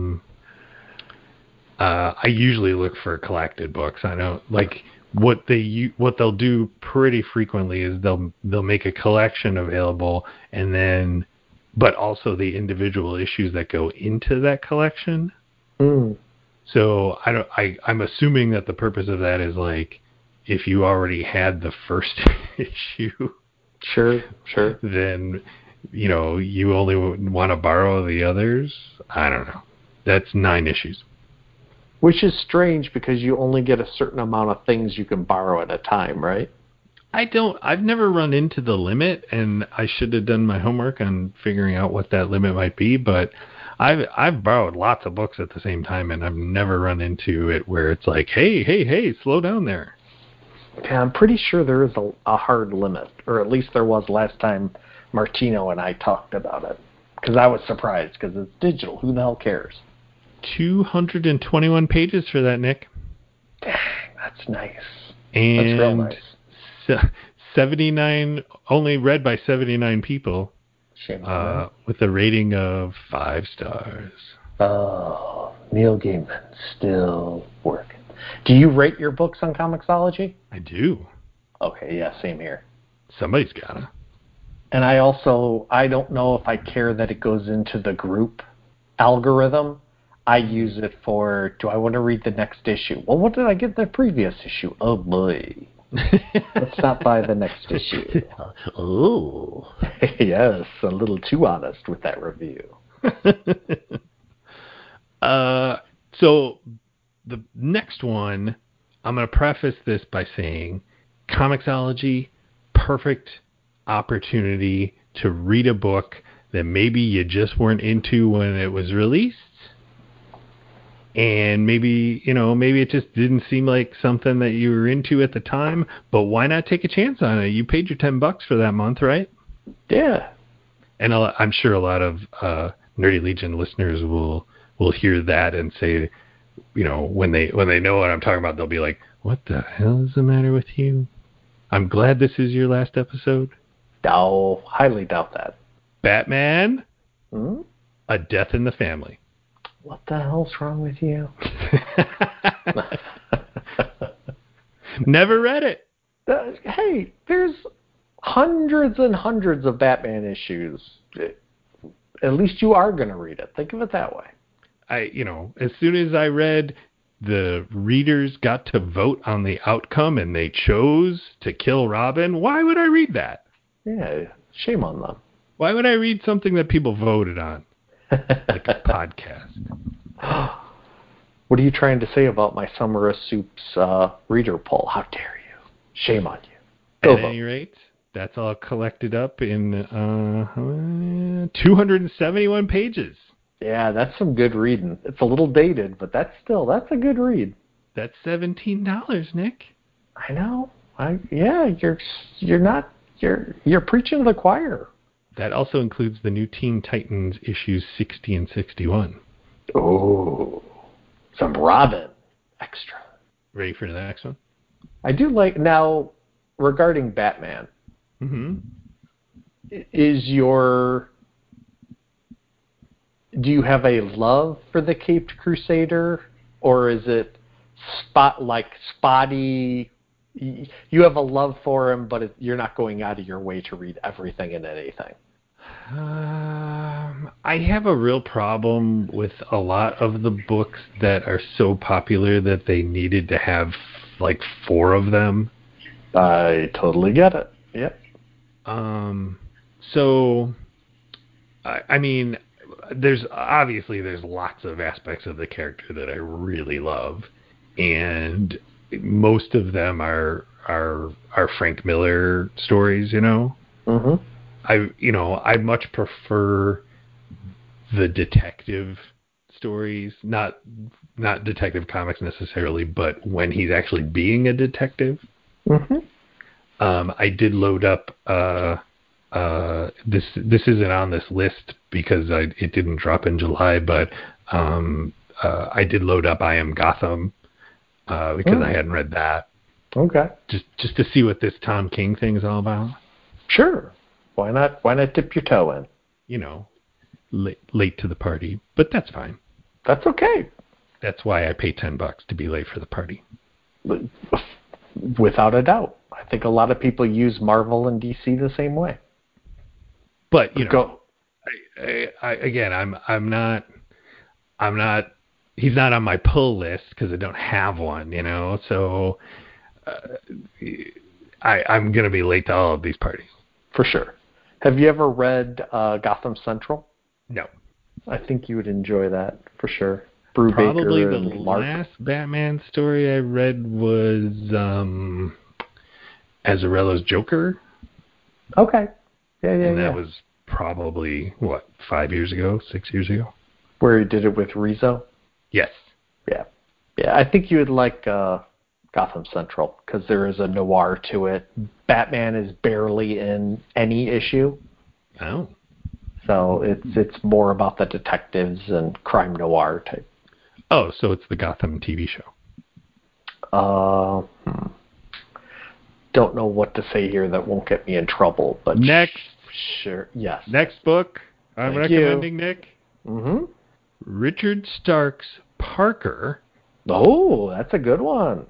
I usually look for collected books. I know, like what they'll do pretty frequently is they'll make a collection available, and then, but also the individual issues that go into that collection. Mm. So I'm assuming that the purpose of that is like, if you already had the first issue, sure, then you only want to borrow the others. I don't know. That's 9 issues. Which is strange because you only get a certain amount of things you can borrow at a time, right? I've never run into the limit, and I should have done my homework on figuring out what that limit might be, but I've borrowed lots of books at the same time, and I've never run into it where it's like, hey, slow down there. Yeah, I'm pretty sure there is a hard limit, or at least there was last time Martino and I talked about it, because I was surprised, because it's digital. Who the hell cares? 221 pages for that, Nick. Dang, that's nice. And that's real nice. 79, only read by 79 people. Shame on them. With a rating of 5 stars. Oh, Neil Gaiman, still working. Do you rate your books on Comixology? I do. Okay, yeah, same here. Somebody's gotta. And I don't know if I care that it goes into the group algorithm. I use it for, do I want to read the next issue? Well, what did I get the previous issue? Oh, boy. Let's not buy the next issue. Oh. Yes, a little too honest with that review. So the next one, I'm going to preface this by saying Comixology, perfect opportunity to read a book that maybe you just weren't into when it was released. And maybe it just didn't seem like something that you were into at the time, but why not take a chance on it? You paid your $10 for that month, right? Yeah. And I'm sure a lot of Nerdy Legion listeners will hear that and say, when they know what I'm talking about, they'll be like, what the hell is the matter with you? I'm glad this is your last episode. No, highly doubt that. Batman, Hmm? A Death in the Family. What the hell's wrong with you? Never read it. Hey, there's hundreds and hundreds of Batman issues. At least you are going to read it. Think of it that way. As soon as I read the readers got to vote on the outcome and they chose to kill Robin, why would I read that? Yeah, shame on them. Why would I read something that people voted on? Like a podcast. What are you trying to say about my Summer of Soup's reader poll? How dare you? Shame on you. At any rate, that's all collected up in 271 pages. Yeah, that's some good reading. It's a little dated, but that's a good read. That's $17, Nick. I know. You're preaching to the choir. That also includes the new Teen Titans issues 60 and 61. Oh, some Robin extra. Ready for the next one? I do like now regarding Batman. Mm-hmm. Do you have a love for the Caped Crusader, or is it spotty? You have a love for him, but you're not going out of your way to read everything and anything. I have a real problem with a lot of the books that are so popular that they needed to have like 4 of them. I totally get it. Yep. So, I mean, there's lots of aspects of the character that I really love, and most of them are Frank Miller stories. Mm-hmm. I much prefer the detective stories, not Detective Comics necessarily, but when he's actually being a detective. Mm-hmm. I did load up. This isn't on this list because it didn't drop in July, but I did load up I Am Gotham because I hadn't read that. Okay. Just to see what this Tom King thing is all about. Sure. Why not dip your toe in? Late to the party, but that's fine. That's okay. That's why I pay $10 to be late for the party. Without a doubt. I think a lot of people use Marvel and DC the same way. But Go. I'm not. He's not on my pull list because I don't have one. So I'm gonna be late to all of these parties. For sure. Have you ever read Gotham Central? No. I think you would enjoy that for sure. Probably Brubaker the and Mark. last Batman story I read was Azzarello's Joker. Okay. Yeah. And that was probably, 5 years ago, 6 years ago? Where he did it with Rizzo? Yes. Yeah. Yeah, I think you would like Gotham Central because there is a noir to it. Batman is barely in any issue. Oh. So it's more about the detectives and crime noir type. Oh, so it's the Gotham TV show. Don't know what to say here that won't get me in trouble, but next. Sure, yes. Next book I'm recommending, Nick. Mm-hmm. Richard Stark's Parker. Oh, that's a good one.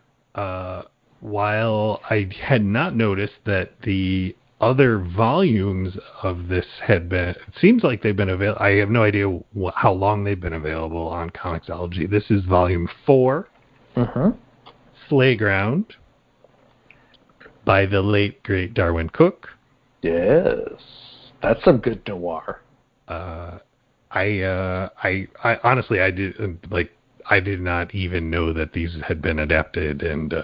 While I had not noticed that the other volumes of this had been, it seems like they've been available. I have no idea how long they've been available on Comixology. This is volume 4. Mm-hmm. Slayground by the late great Darwin Cook. Yes, that's some good noir. I honestly, I did not even know that these had been adapted, and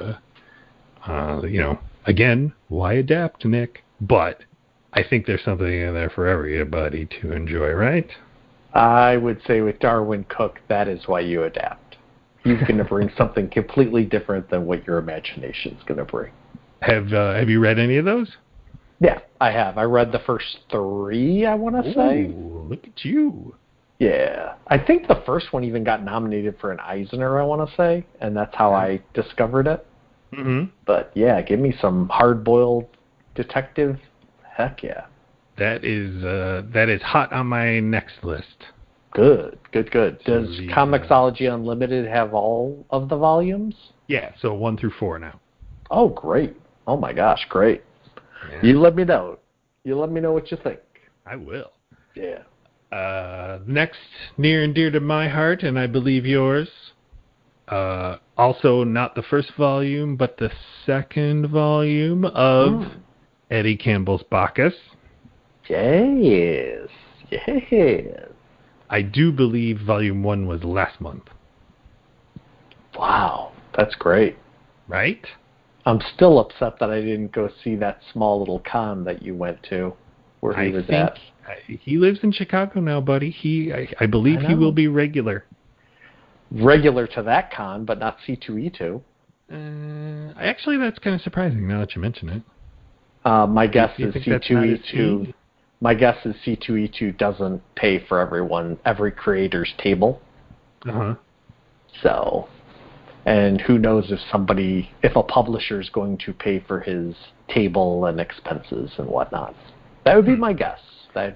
again, why adapt, Nick? But I think there's something in there for everybody to enjoy, right? I would say with Darwin Cook, that is why you adapt. He's going to bring something completely different than what your imagination's going to bring. Have you read any of those? Yeah, I have. I read the first 3, I want to say. Ooh, look at you. Yeah. I think the first one even got nominated for an Eisner, I want to say, and that's how I discovered it. Mm-hmm. But yeah, give me some hard-boiled detective. Heck yeah. That is hot on my next list. Good. Does The, Comixology Unlimited have all of the volumes? Yeah, so 1 through 4 now. Oh, great. Oh my gosh, great. Yeah. You let me know. You let me know what you think. I will. Yeah. Next, near and dear to my heart, and I believe yours. Also, not the first volume, but the second volume of Eddie Campbell's Bacchus. Yes. I do believe volume 1 was last month. Wow, that's great. Right? I'm still upset that I didn't go see that small little con that you went to, where he was at. He lives in Chicago now, buddy. I believe he will be regular. Regular to that con, but not C2E2. Actually, that's kind of surprising now that you mention it. My guess is C2E2. My guess is C2E2 doesn't pay for every creator's table. Uh-huh. So, and who knows if a publisher is going to pay for his table and expenses and whatnot. That would be my guess. Guess.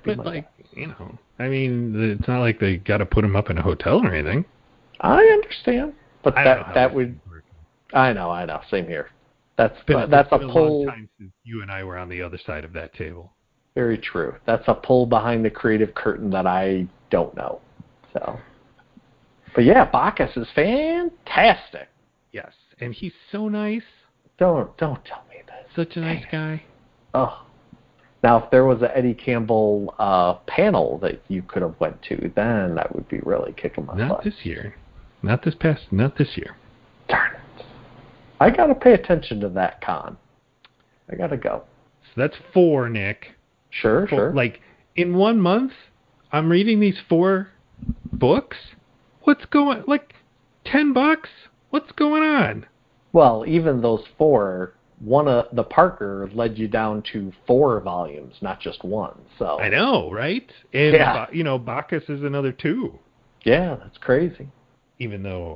I mean, it's not like they got to put him up in a hotel or anything. I understand, but that would. I know. Same here. That's a pull. Long time since you and I were on the other side of that table. Very true. That's a pull behind the creative curtain that I don't know. So, but yeah, Bacchus is fantastic. Yes, and he's so nice. Don't tell me this. Such a nice guy. Oh. Now, if there was an Eddie Campbell panel that you could have went to, then I would be really kicking my butt. Not this year. Not this year. Darn it. I got to pay attention to that con. I got to go. So that's 4, Nick. Sure. Like, in 1 month, I'm reading these 4 books? What's going... Like, $10? What's going on? Well, even those 4... One of the Parker led you down to 4 volumes, not just 1. So I know, right? And Bacchus is another 2. Yeah, that's crazy. Even though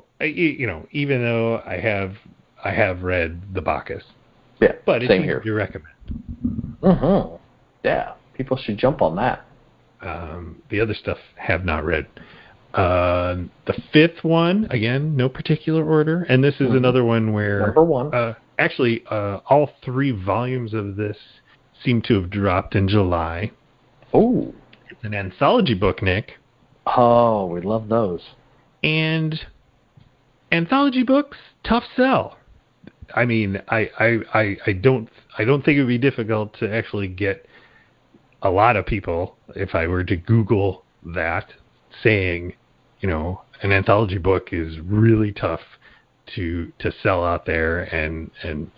I have read the Bacchus. Yeah, but same here. You recommend. Mm-hmm. Yeah, people should jump on that. The other stuff have not read. The 5th one, again, no particular order, and this is another one where number 1. Actually, all 3 volumes of this seem to have dropped in July. Oh. It's an anthology book, Nick. Oh, we love those. And anthology books, tough sell. I mean, I don't think it would be difficult to actually get a lot of people, if I were to Google that, saying, an anthology book is really tough to sell out there and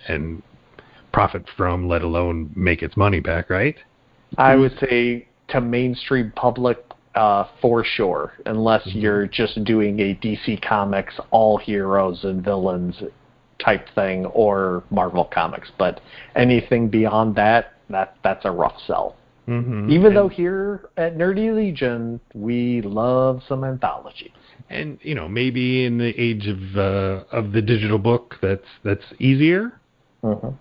profit from, let alone make its money back, right? I would say to mainstream public, for sure, unless you're just doing a DC Comics all heroes and villains type thing or Marvel Comics. But anything beyond that's a rough sell. Mm-hmm. Even though here at Nerdy Legion, we love some anthologies. And maybe in the age of the digital book, that's easier. Mm-hmm.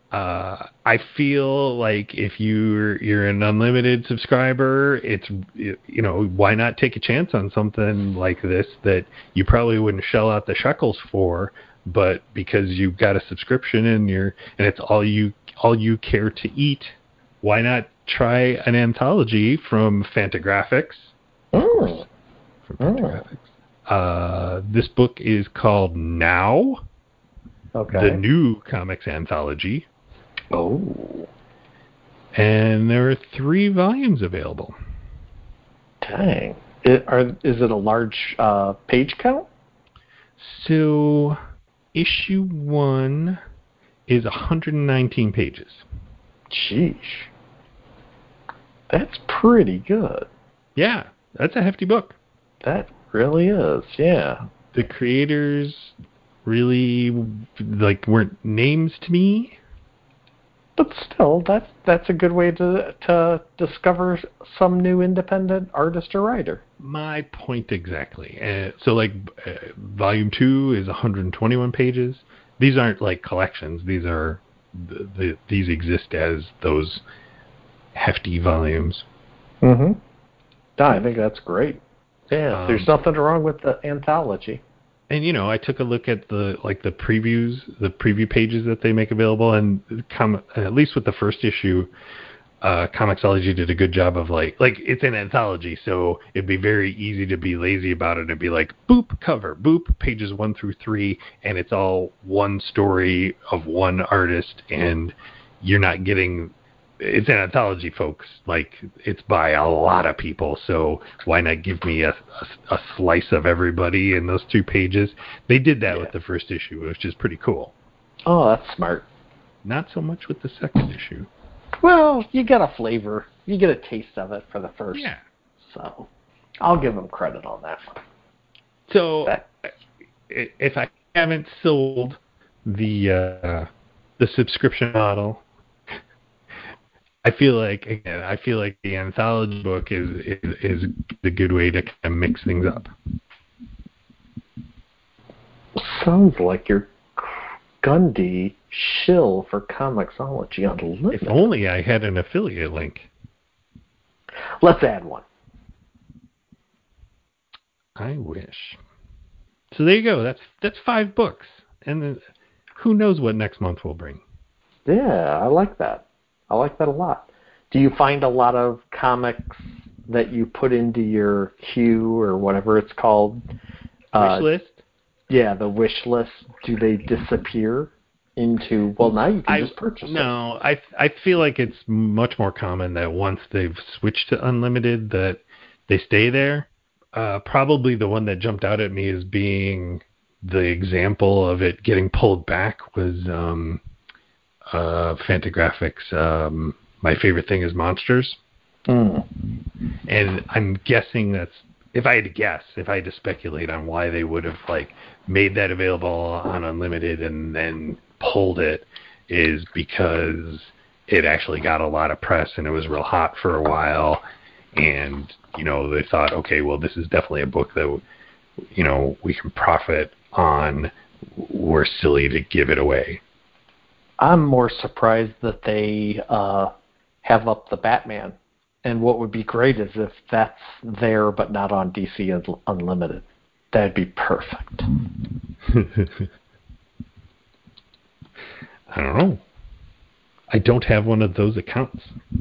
I feel like if you're an unlimited subscriber, it's why not take a chance on something like this that you probably wouldn't shell out the shekels for, but because you've got a subscription and it's all you care to eat, why not try an anthology from Fantagraphics? From Fantagraphics. This book is called Now. Okay. The New Comics Anthology. Oh. And there are 3 volumes available. Dang. Is it a large page count? So, issue 1 is 119 pages. Sheesh. That's pretty good. Yeah, that's a hefty book. That really is, yeah. The creators really weren't names to me. But still, that's a good way to discover some new independent artist or writer. My point exactly. Volume 2 is 121 pages. These aren't like collections. These are these exist as those hefty volumes. Mm-hmm. I think that's great. Yeah, there's nothing wrong with the anthology. And I took a look at the preview pages that they make available, and at least with the first issue, Comixology did a good job of like it's an anthology, so it'd be very easy to be lazy about it and be like, boop, cover, boop, pages 1 through 3, and it's all one story of one artist, and you're not getting. It's an anthology, folks. Like, it's by a lot of people, so why not give me a slice of everybody in those 2 pages? They did that with the first issue, which is pretty cool. Oh, that's smart. Not so much with the second issue. Well, you get a flavor. You get a taste of it for the first. Yeah. So, I'll give them credit on that one. So, if I haven't sold the subscription model, I feel like the anthology book is a good way to kind of mix things up. Sounds like you're Gundy shill for Comixology Unlimited. If only I had an affiliate link. Let's add one. I wish. So there you go. That's 5 books, and who knows what next month will bring. Yeah, I like that. I like that a lot. Do you find a lot of comics that you put into your queue or whatever it's called? Wish list? Yeah, the wish list. Do they disappear into, well, now you can just purchase them? No, I feel like it's much more common that once they've switched to unlimited that they stay there. Probably the one that jumped out at me as being the example of it getting pulled back was Fantagraphics. My Favorite Thing Is Monsters. And I'm guessing that's, if I had to speculate on why they would have made that available on Unlimited and then pulled it, is because it actually got a lot of press and it was real hot for a while, and they thought, okay, well, this is definitely a book that we can profit on. We're silly to give it away. I'm more surprised that they have up the Batman. And what would be great is if that's there but not on DC Unlimited. That'd be perfect. I don't know. I don't have one of those accounts.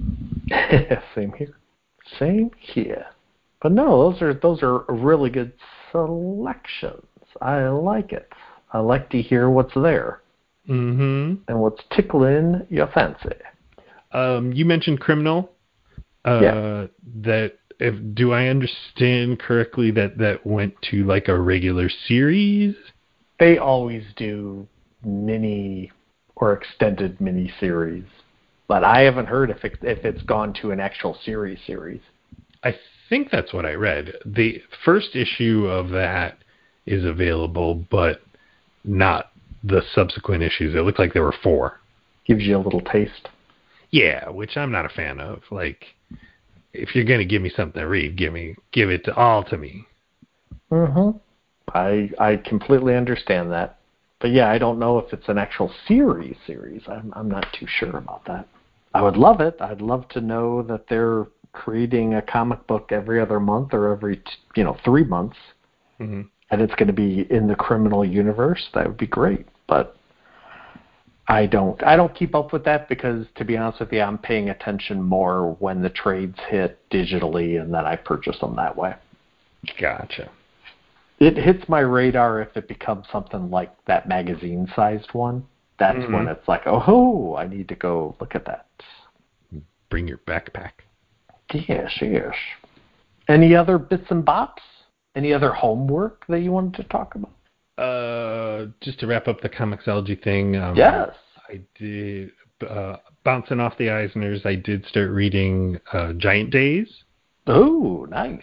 Same here. But no, those are really good selections. I like it. I like to hear what's there. Mm-hmm. And what's tickling your fancy. You mentioned Criminal. Yeah. Do I understand correctly that went to a regular series? They always do mini or extended mini series, but I haven't heard if it's gone to an actual series. I think that's what I read. The first issue of that is available, but not the subsequent issues. It looked like there were 4. Gives you a little taste. Yeah, which I'm not a fan of. If you're gonna give me something to read, give it all to me. Mm-hmm. I completely understand that, but yeah, I don't know if it's an actual series. I'm not too sure about that. I would love it. I'd love to know that they're creating a comic book every other month or every 3 months, mm-hmm. and it's going to be in the Criminal universe. That would be great, but I don't keep up with that because, to be honest with you, I'm paying attention more when the trades hit digitally and then I purchase them that way. Gotcha. It hits my radar if it becomes something like that magazine-sized one. That's mm-hmm. when it's like, oh, I need to go look at that. Bring your backpack. Yes. Any other bits and bops? Any other homework that you wanted to talk about? Just to wrap up the Comixology thing. Yes. I did, bouncing off the Eisners, I did start reading Giant Days. Oh, nice.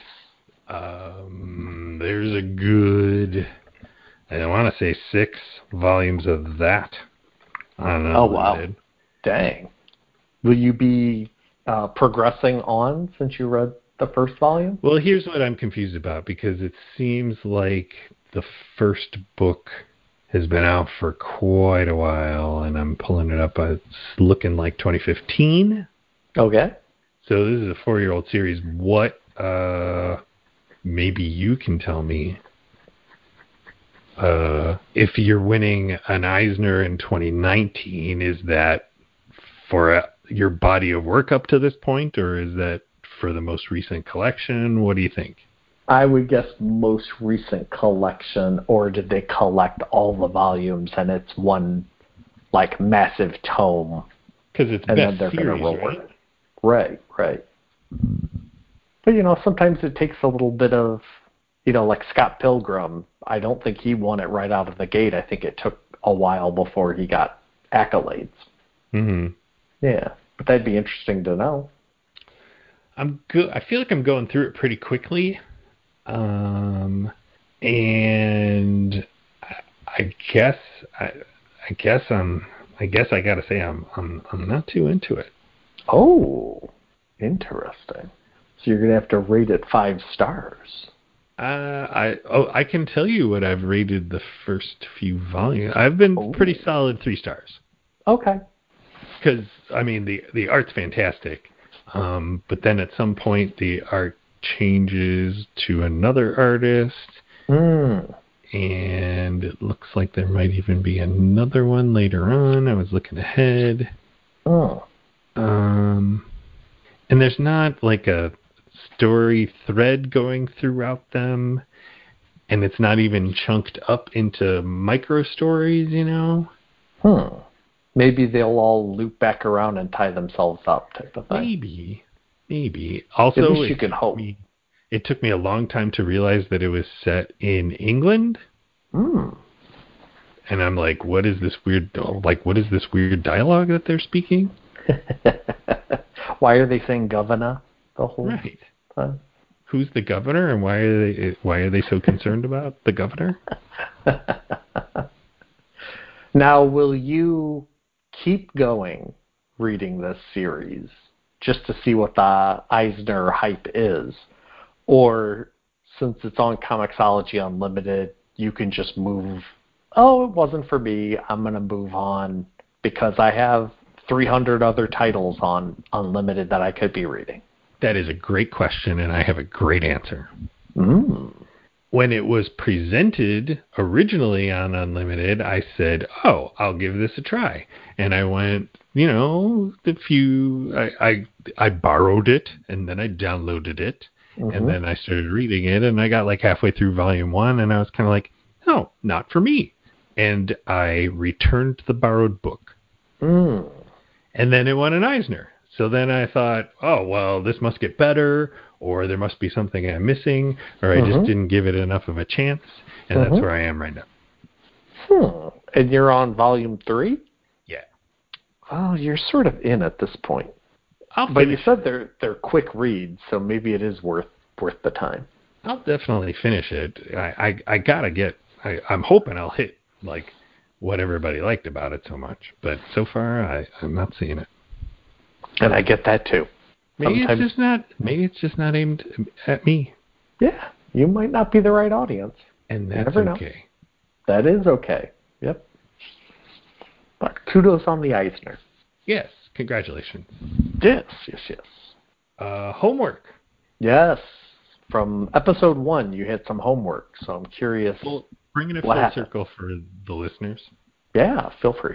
There's a good, I want to say 6 volumes of that on Unlimited. Oh, wow. Dang. Will you be progressing on since you read the first volume? Well, here's what I'm confused about, because it seems like the first book has been out for quite a while, and I'm pulling it up. It's looking like 2015. Okay. So this is a 4-year-old series. What, maybe you can tell me, if you're winning an Eisner in 2019, is that for your body of work up to this point, or is that for the most recent collection? What do you think? I would guess most recent collection, or did they collect all the volumes and it's one like massive tome? Because it's and best then they're series, going to roll right? it. Right. But, sometimes it takes a little bit of, like Scott Pilgrim. I don't think he won it right out of the gate. I think it took a while before he got accolades. Mm-hmm. Yeah, but that'd be interesting to know. I feel like I'm going through it pretty quickly. And I guess I gotta say I'm not too into it. Oh, interesting. So you're gonna have to rate it 5 stars. I can tell you what I've rated the first few volumes. I've been pretty solid 3 stars. Okay. Because the art's fantastic, but then at some point the art changes to another artist. And it looks like there might even be another one later on. I was looking ahead. And there's not like a story thread going throughout them. And it's not even chunked up into micro stories, Maybe they'll all loop back around and tie themselves up type of thing. Maybe. Also, at least you can hope. It took me a long time to realize that it was set in England. And I'm like, what is this weird dialogue that they're speaking? Why are they saying governor the whole time? Who's the governor, and why are they so concerned about the governor? Now, will you keep going reading this series just to see what the Eisner hype is? Or since it's on Comixology Unlimited, you can just move, it wasn't for me, I'm going to move on because I have 300 other titles on Unlimited that I could be reading? That is a great question, and I have a great answer. When it was presented originally on Unlimited, I said, I'll give this a try. And I went, I borrowed it, and then I downloaded it. And then I started reading it, and I got like halfway through volume 1, and I was kind of like, not for me. And I returned the borrowed book. And then it won an Eisner. So then I thought, this must get better, or there must be something I'm missing, or I just didn't give it enough of a chance. And that's where I am right now. And you're on volume 3? Yeah. Well, you're sort of in at this point. But you said they're quick reads, so maybe it is worth the time. I'll definitely finish it. I gotta get. I'm hoping I'll hit like what everybody liked about it so much, but so far I'm not seeing it. And I get that too. Maybe it's just not aimed at me. Yeah, you might not be the right audience, and that's okay. That is okay. Yep. But kudos on the Eisner. Yes. Congratulations. Yes. Homework. Yes. From episode 1, you had some homework, so I'm curious. Well, bring it a full circle for the listeners. Yeah, feel free.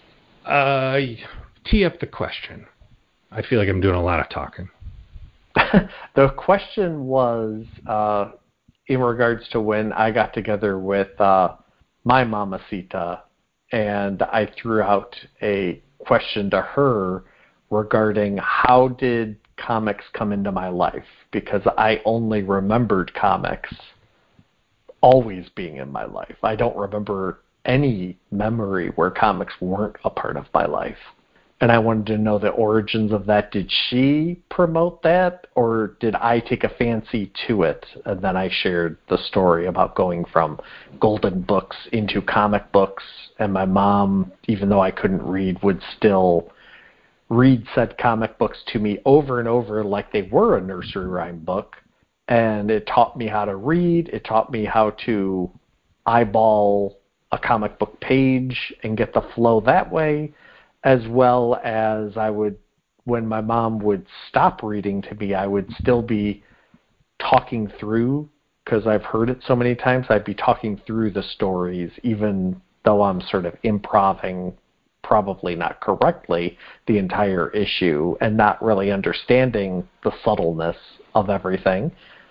Tee up the question. I feel like I'm doing a lot of talking. The question was in regards to when I got together with my mamacita, and I threw out a question to her regarding how did comics come into my life, because I only remembered comics always being in my life. I don't remember any memory where comics weren't a part of my life. And I wanted to know the origins of that. Did she promote that, or did I take a fancy to it? And then I shared the story about going from golden books into comic books. And my mom, even though I couldn't read, would still read said comic books to me over and over like they were a nursery rhyme book. And it taught me how to read. It taught me how to eyeball a comic book page and get the flow that way, as well as I would, when my mom would stop reading to me, I would still be talking through, because I've heard it so many times, I'd be talking through the stories, even though I'm sort of improving, probably not correctly, the entire issue and not really understanding the subtleness of everything.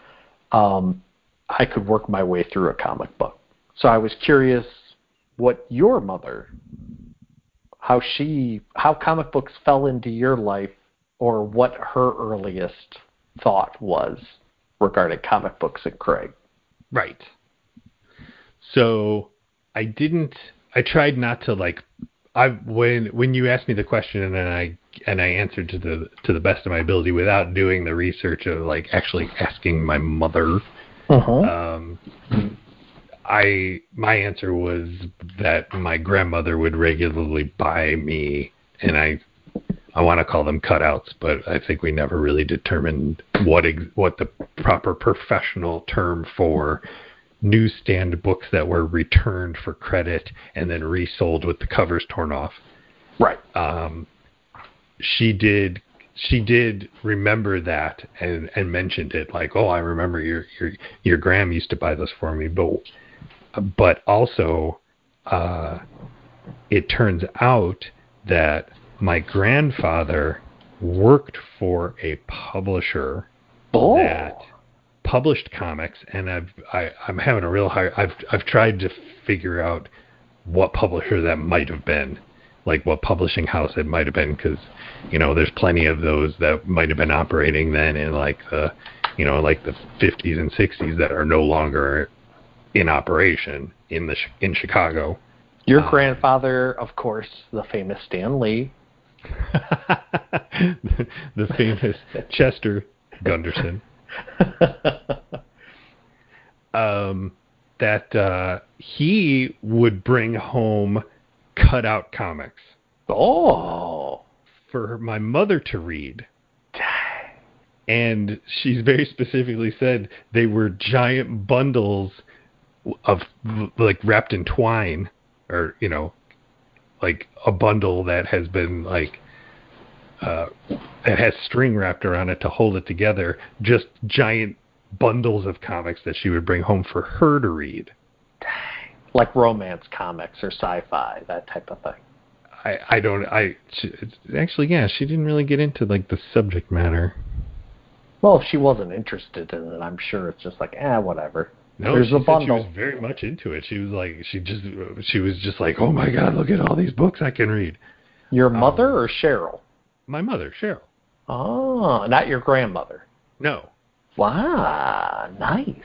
I could work my way through a comic book. So I was curious what your mother, how comic books fell into your life, or what her earliest thought was regarding comic books and Craig. Right. So I tried not to when you asked me the question and I answered to the best of my ability without doing the research of actually asking my mother. My answer was that my grandmother would regularly buy me, and I want to call them cutouts, but I think we never really determined what the proper professional term for newsstand books that were returned for credit and then resold with the covers torn off. Right. She did remember that and mentioned it, oh, I remember your gram used to buy those for me, but also it turns out that my grandfather worked for a publisher that published comics, and I'm having a real hard. I've tried to figure out what publisher that might have been, what publishing house it might have been, because there's plenty of those that might have been operating then in the 50s and 60s that are no longer in operation in Chicago. Your grandfather, of course, the famous Stan Lee. The famous Chester Gunderson. That he would bring home cutout comics. Oh. For my mother to read. And she's very specifically said they were giant bundles of wrapped in twine, or a bundle that has been that has string wrapped around it to hold it together, just giant bundles of comics that she would bring home for her to read. Like romance comics or sci-fi, that type of thing. She didn't really get into the subject matter. Well, if she wasn't interested in it, I'm sure it's just whatever. No, there's a bundle. She was very much into it. She was just oh my God, look at all these books I can read. Your mother or Cheryl? My mother, Cheryl. Oh, not your grandmother. No. Wow, nice.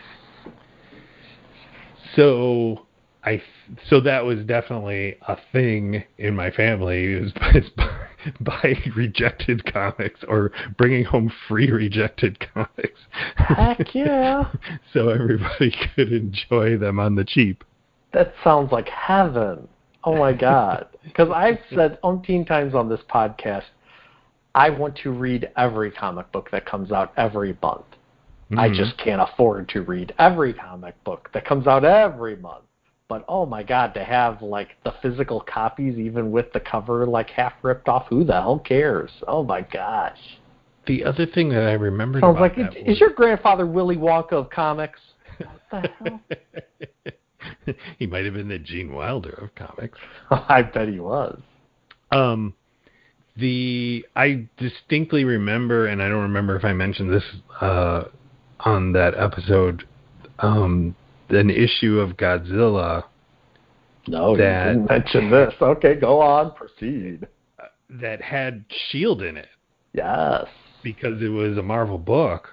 So that was definitely a thing in my family, is buy rejected comics or bringing home free rejected comics. Heck yeah. So everybody could enjoy them on the cheap. That sounds like heaven. Oh my God. Because I've said umpteen times on this podcast, I want to read every comic book that comes out every month. Mm-hmm. I just can't afford to read every comic book that comes out every month. But oh my God, to have the physical copies, even with the cover half ripped off, who the hell cares? Oh my gosh. The other thing that I remembered sounds about that is your grandfather Willy Wonka of comics? What the hell? He might have been the Gene Wilder of comics. I bet he was. I distinctly remember, and I don't remember if I mentioned this on that episode, an issue of Godzilla. No, you didn't mention this. Okay, go on, proceed. That had S.H.I.E.L.D. in it. Yes. Because it was a Marvel book.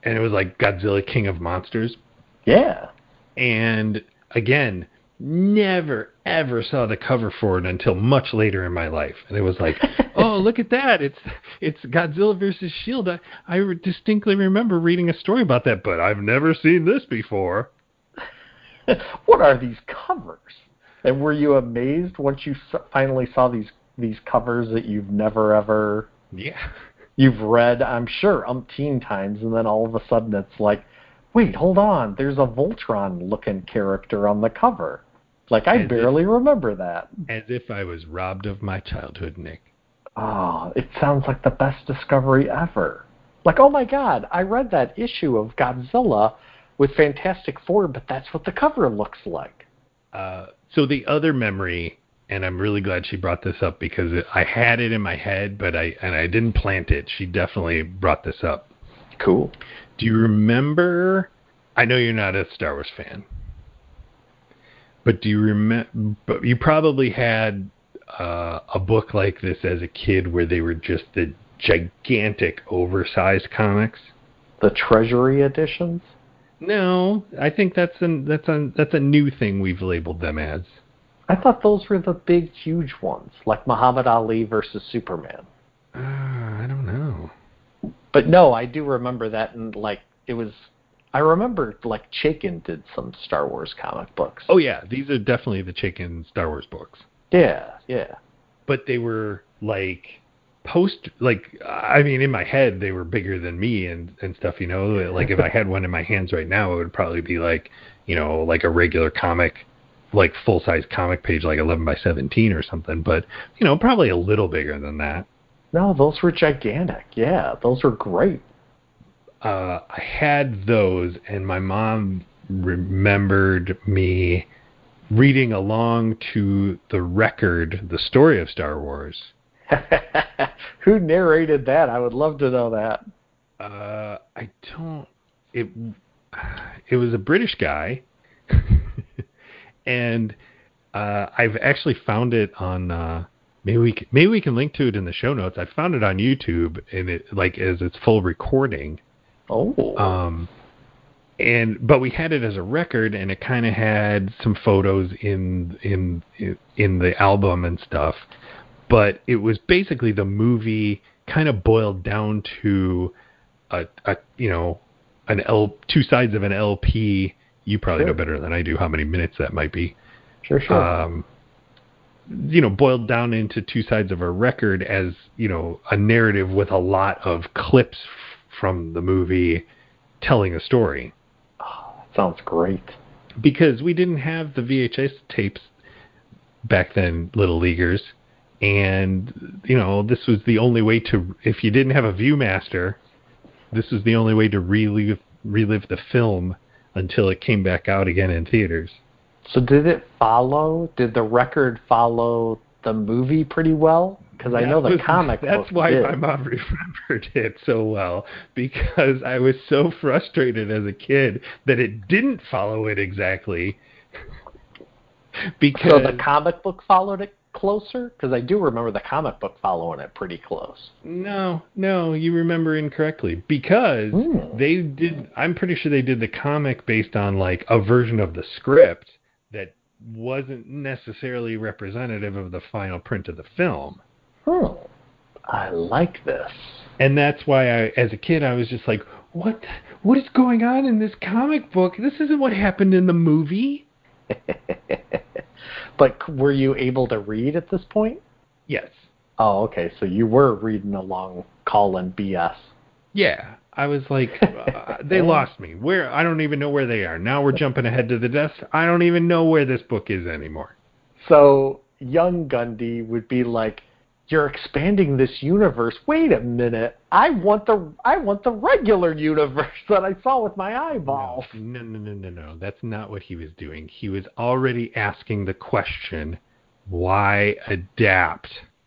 and it was like Godzilla King of Monsters. Yeah. And again, never ever saw the cover for it until much later in my life. And it was like, oh, look at that. It's Godzilla versus Shield. I distinctly remember reading a story about that, but I've never seen this before. What are these covers? And were you amazed once you finally saw these covers that you've never ever you've read, I'm sure, umpteen times, and then all of a sudden it's like, wait, hold on, there's a Voltron-looking character on the cover. Like, I barely remember that. As if I was robbed of my childhood, Nick. Oh, it sounds like the best discovery ever. Like, oh my god, I read that issue of Godzilla with Fantastic Four, but that's what the cover looks like. So the other memory, and I'm really glad she brought this up because I had it in my head, but I didn't plant it. She definitely brought this up. Cool. Do you remember? I know you're not a Star Wars fan, but do you remember? But you probably had a book like this as a kid where they were just the gigantic, oversized comics. The Treasury editions. No, I think that's a new thing we've labeled them as. I thought those were the big, huge ones, like Muhammad Ali versus Superman. I don't know. But no, I do remember that, and like it was. I remember like Chaykin did some Star Wars comic books. Oh yeah, these are definitely the Chaykin Star Wars books. Yeah, yeah. But they were like I mean, in my head they were bigger than me and stuff, you know. Like if I had one in my hands right now, it would probably be like, you know, like a regular comic, like full size comic page, like 11 by 17 or something. But you know, probably a little bigger than that. No, those were gigantic. Yeah, those were great. I had those, and my mom remembered me reading along to the record, the story of Star Wars. Who narrated that? I would love to know that. I don't. It was a British guy, and I've actually found it on. Maybe we can link to it in the show notes. I found it on YouTube, and it like as its full recording. Oh. But we had it as a record, and it kind of had some photos in the album and stuff. But it was basically the movie kind of boiled down to a you know, two sides of an LP. You probably know better than I do how many minutes that might be. Sure. You know, boiled down into two sides of a record as, you know, a narrative with a lot of clips from the movie telling a story. Oh, that sounds great. Because we didn't have the VHS tapes back then, Little Leaguers. And, you know, this was the only way to, if you didn't have a Viewmaster, this was the only way to relive the film until it came back out again in theaters. So did the record follow the movie pretty well? Because I know the comic book That's why did. my mom remembered it so well, because I was so frustrated as a kid that it didn't follow it exactly. So the comic book followed it closer? Because I do remember the comic book following it pretty close. No, you remember incorrectly. Because they did, I'm pretty sure they did the comic based on like a version of the script that wasn't necessarily representative of the final print of the film. I like this. And that's why as a kid, I was just like, what is going on in this comic book? This isn't what happened in the movie. But were you able to read at this point? Yes. Oh, okay. So you were reading along calling BS. Yeah. I was like, they lost me. I don't even know where they are. Now we're jumping ahead to the desk. I don't even know where this book is anymore. So young Gundy would be like, you're expanding this universe. Wait a minute. I want the regular universe that I saw with my eyeballs. No. That's not what he was doing. He was already asking the question, why adapt?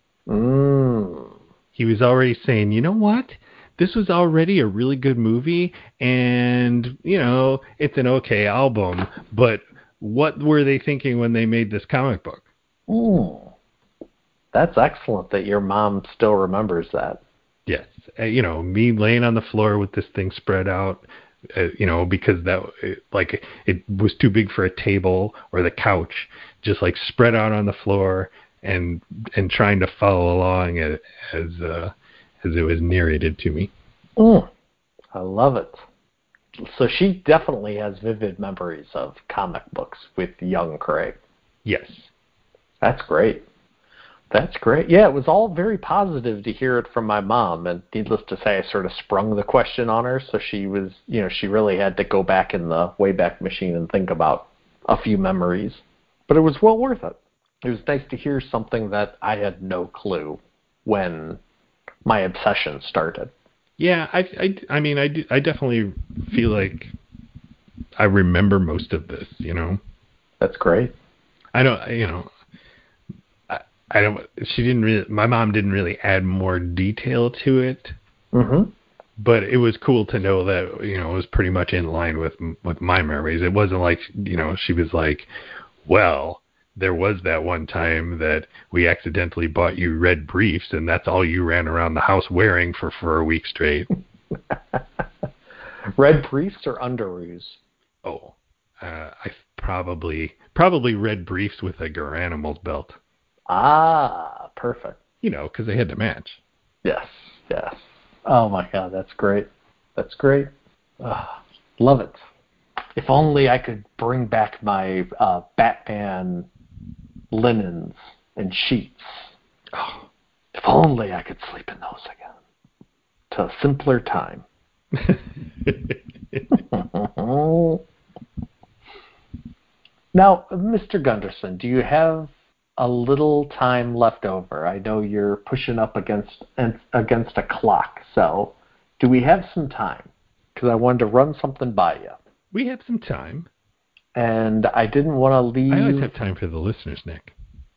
He was already saying, you know what? This was already a really good movie, and, you know, it's an okay album, but what were they thinking when they made this comic book? That's excellent that your mom still remembers that. Yes. Me laying on the floor with this thing spread out, because it was too big for a table or the couch, just like spread out on the floor and trying to follow along as it was narrated to me. I love it. So she definitely has vivid memories of comic books with young Craig. Yes. That's great. That's great. Yeah, it was all very positive to hear it from my mom, and needless to say, I sort of sprung the question on her, so she was, she really had to go back in the Wayback Machine and think about a few memories. But it was well worth it. It was nice to hear something that I had no clue when my obsession started. Yeah, I definitely feel like I remember most of this, That's great. I don't, I don't, my mom didn't really add more detail to it. Mm-hmm. But it was cool to know that, it was pretty much in line with my memories. It wasn't like, she was like, well, there was that one time that we accidentally bought you red briefs and that's all you ran around the house wearing for a week straight. Red briefs or underoos? Oh, I probably red briefs with a Garanimals belt. Ah, perfect. Because they had to match. Yes. Oh my God, that's great. That's great. Love it. If only I could bring back my Batman linens and sheets. Oh. If only I could sleep in those again. To a simpler time. Now, Mr. Gunderson, do you have a little time left over? I know you're pushing up against a clock, so do we have some time? Because I wanted to run something by you. We have some time. And I didn't want to leave... I always have time for the listeners, Nick.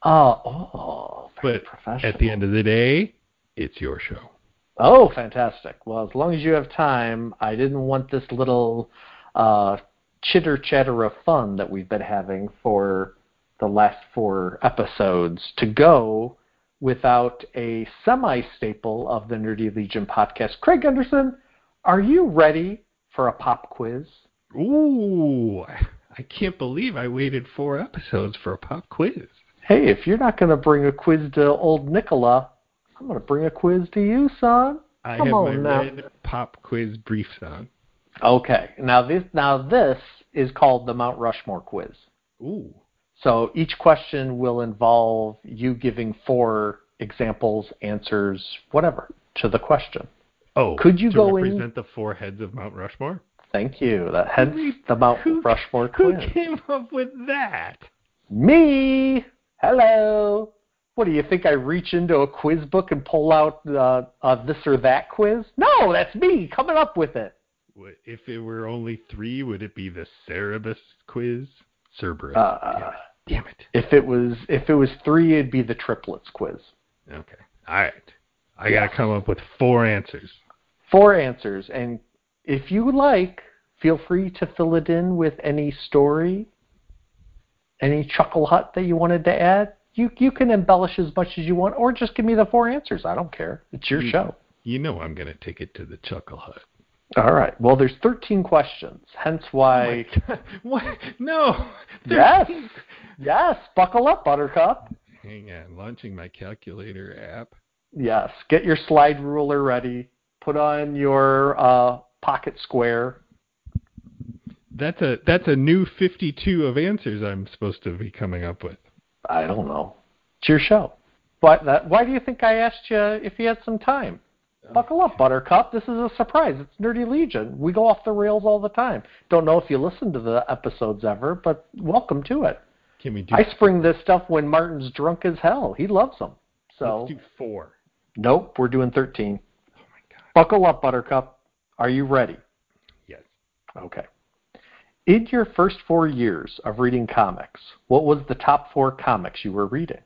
Very professional. At the end of the day, it's your show. Oh, fantastic. Well, as long as you have time, I didn't want this little chitter-chatter of fun that we've been having for the last 4 episodes to go without a semi-staple of the Nerdy Legion podcast. Craig Gunderson, are you ready for a pop quiz? Ooh, I can't believe I waited 4 episodes for a pop quiz. Hey, if you're not going to bring a quiz to old Nicola, I'm going to bring a quiz to you, son. I have my red pop quiz briefs on. Okay. Now this is called the Mount Rushmore quiz. Ooh. So each question will involve you giving 4 examples, answers, whatever, to the question. Oh, could you go represent the 4 heads of Mount Rushmore? Thank you. Hence the Mount Rushmore quiz. Who came up with that? Me. Hello. What, do you think I reach into a quiz book and pull out this or that quiz? No, that's me coming up with it. If it were only 3, would it be the Cerberus quiz? Cerberus. Damn it. If it was 3, it'd be the triplets quiz. Okay. All right. I got to come up with 4 answers. 4 answers. And if you would like, feel free to fill it in with any story, any Chuckle Hut that you wanted to add. You can embellish as much as you want, or just give me the 4 answers. I don't care. It's your show. You know I'm going to take it to the Chuckle Hut. All right. Well, there's 13 questions, hence why... Oh my God. What? No! 13. Yes. Buckle up, Buttercup. Hang on. Launching my calculator app. Yes. Get your slide ruler ready. Put on your pocket square. That's a new 52 of answers I'm supposed to be coming up with. I don't know. It's your show. But why do you think I asked you if you had some time? Buckle up, Buttercup. This is a surprise. It's Nerdy Legion. We go off the rails all the time. Don't know if you listen to the episodes ever, but welcome to it. Can we do? I spring this stuff when Martin's drunk as hell. He loves them. So let's do 4. Nope, we're doing 13. Oh my God. Buckle up, Buttercup. Are you ready? Yes. Okay. In your first 4 years of reading comics, what was the top 4 comics you were reading?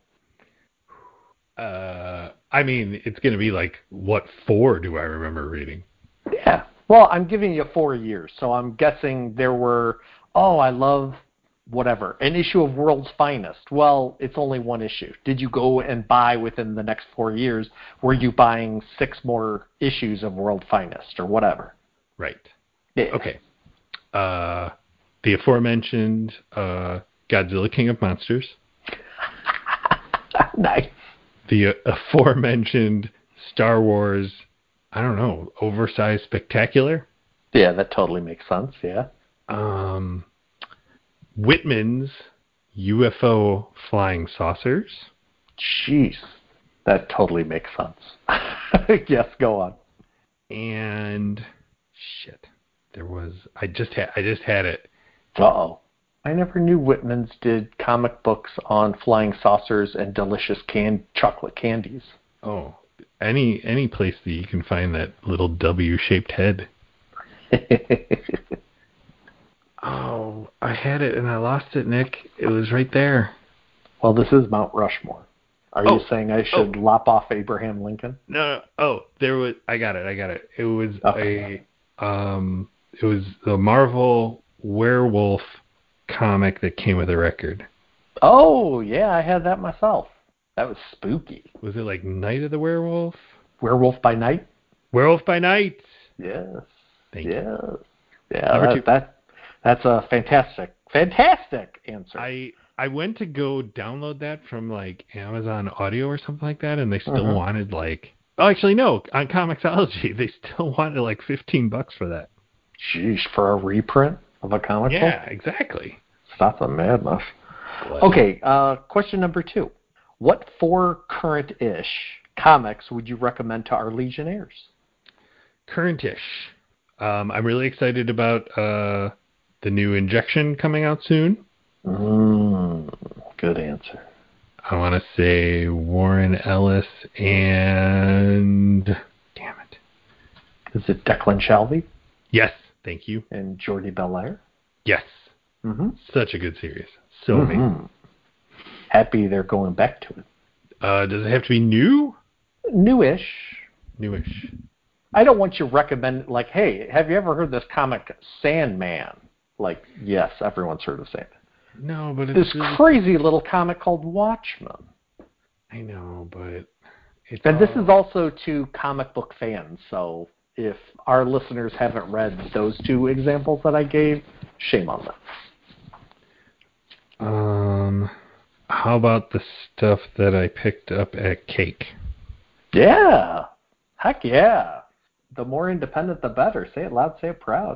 It's going to be like, what 4 do I remember reading? Yeah. Well, I'm giving you 4 years, so I'm guessing there were, I love whatever, an issue of World's Finest. Well, it's only one issue. Did you go and buy within the next 4 years? Were you buying 6 more issues of World's Finest or whatever? Right. Yeah. Okay. The aforementioned Godzilla King of Monsters. Nice. The aforementioned Star Wars, I don't know, oversized spectacular. Yeah, that totally makes sense, yeah. Whitman's UFO flying saucers. Jeez, that totally makes sense. Yes, go on. And shit, there was I just had it. Uh-oh. I never knew Whitman's did comic books on flying saucers and delicious chocolate candies. Oh, any place that you can find that little W-shaped head. Oh, I had it and I lost it, Nick. It was right there. Well, this is Mount Rushmore. Are you saying I should lop off Abraham Lincoln? No. Oh, there was. I got it. It was Okay. It was the Marvel werewolf comic that came with a record. Oh, yeah, I had that myself. That was spooky. Was it like Night of the Werewolf? Werewolf by Night? Werewolf by Night. Yes. Thank you. Yeah, that's a fantastic answer. I went to go download that from like Amazon Audio or something like that, and they still wanted like. Oh, actually, no. On Comixology, they still wanted like $15 for that. Jeez, for a reprint of a comic book? Yeah, exactly. It's not that mad enough. Okay, question number 2. What 4 current-ish comics would you recommend to our Legionnaires? Current-ish. I'm really excited about the new Injection coming out soon. Good answer. I want to say Warren Ellis and... Damn it. Is it Declan Shalvey? Yes, thank you. And Jordi Belair? Yes. Such a good series. So amazing. Happy they're going back to it. Does it have to be new? Newish. I don't want you to recommend, like, hey, have you ever heard this comic Sandman? Like, yes, everyone's heard of Sandman. No, but it's this really crazy little comic called Watchmen. I know, but this is also to comic book fans, so if our listeners haven't read those 2 examples that I gave, shame on them. How about the stuff that I picked up at Cake? Yeah. Heck yeah. The more independent, the better. Say it loud, say it proud.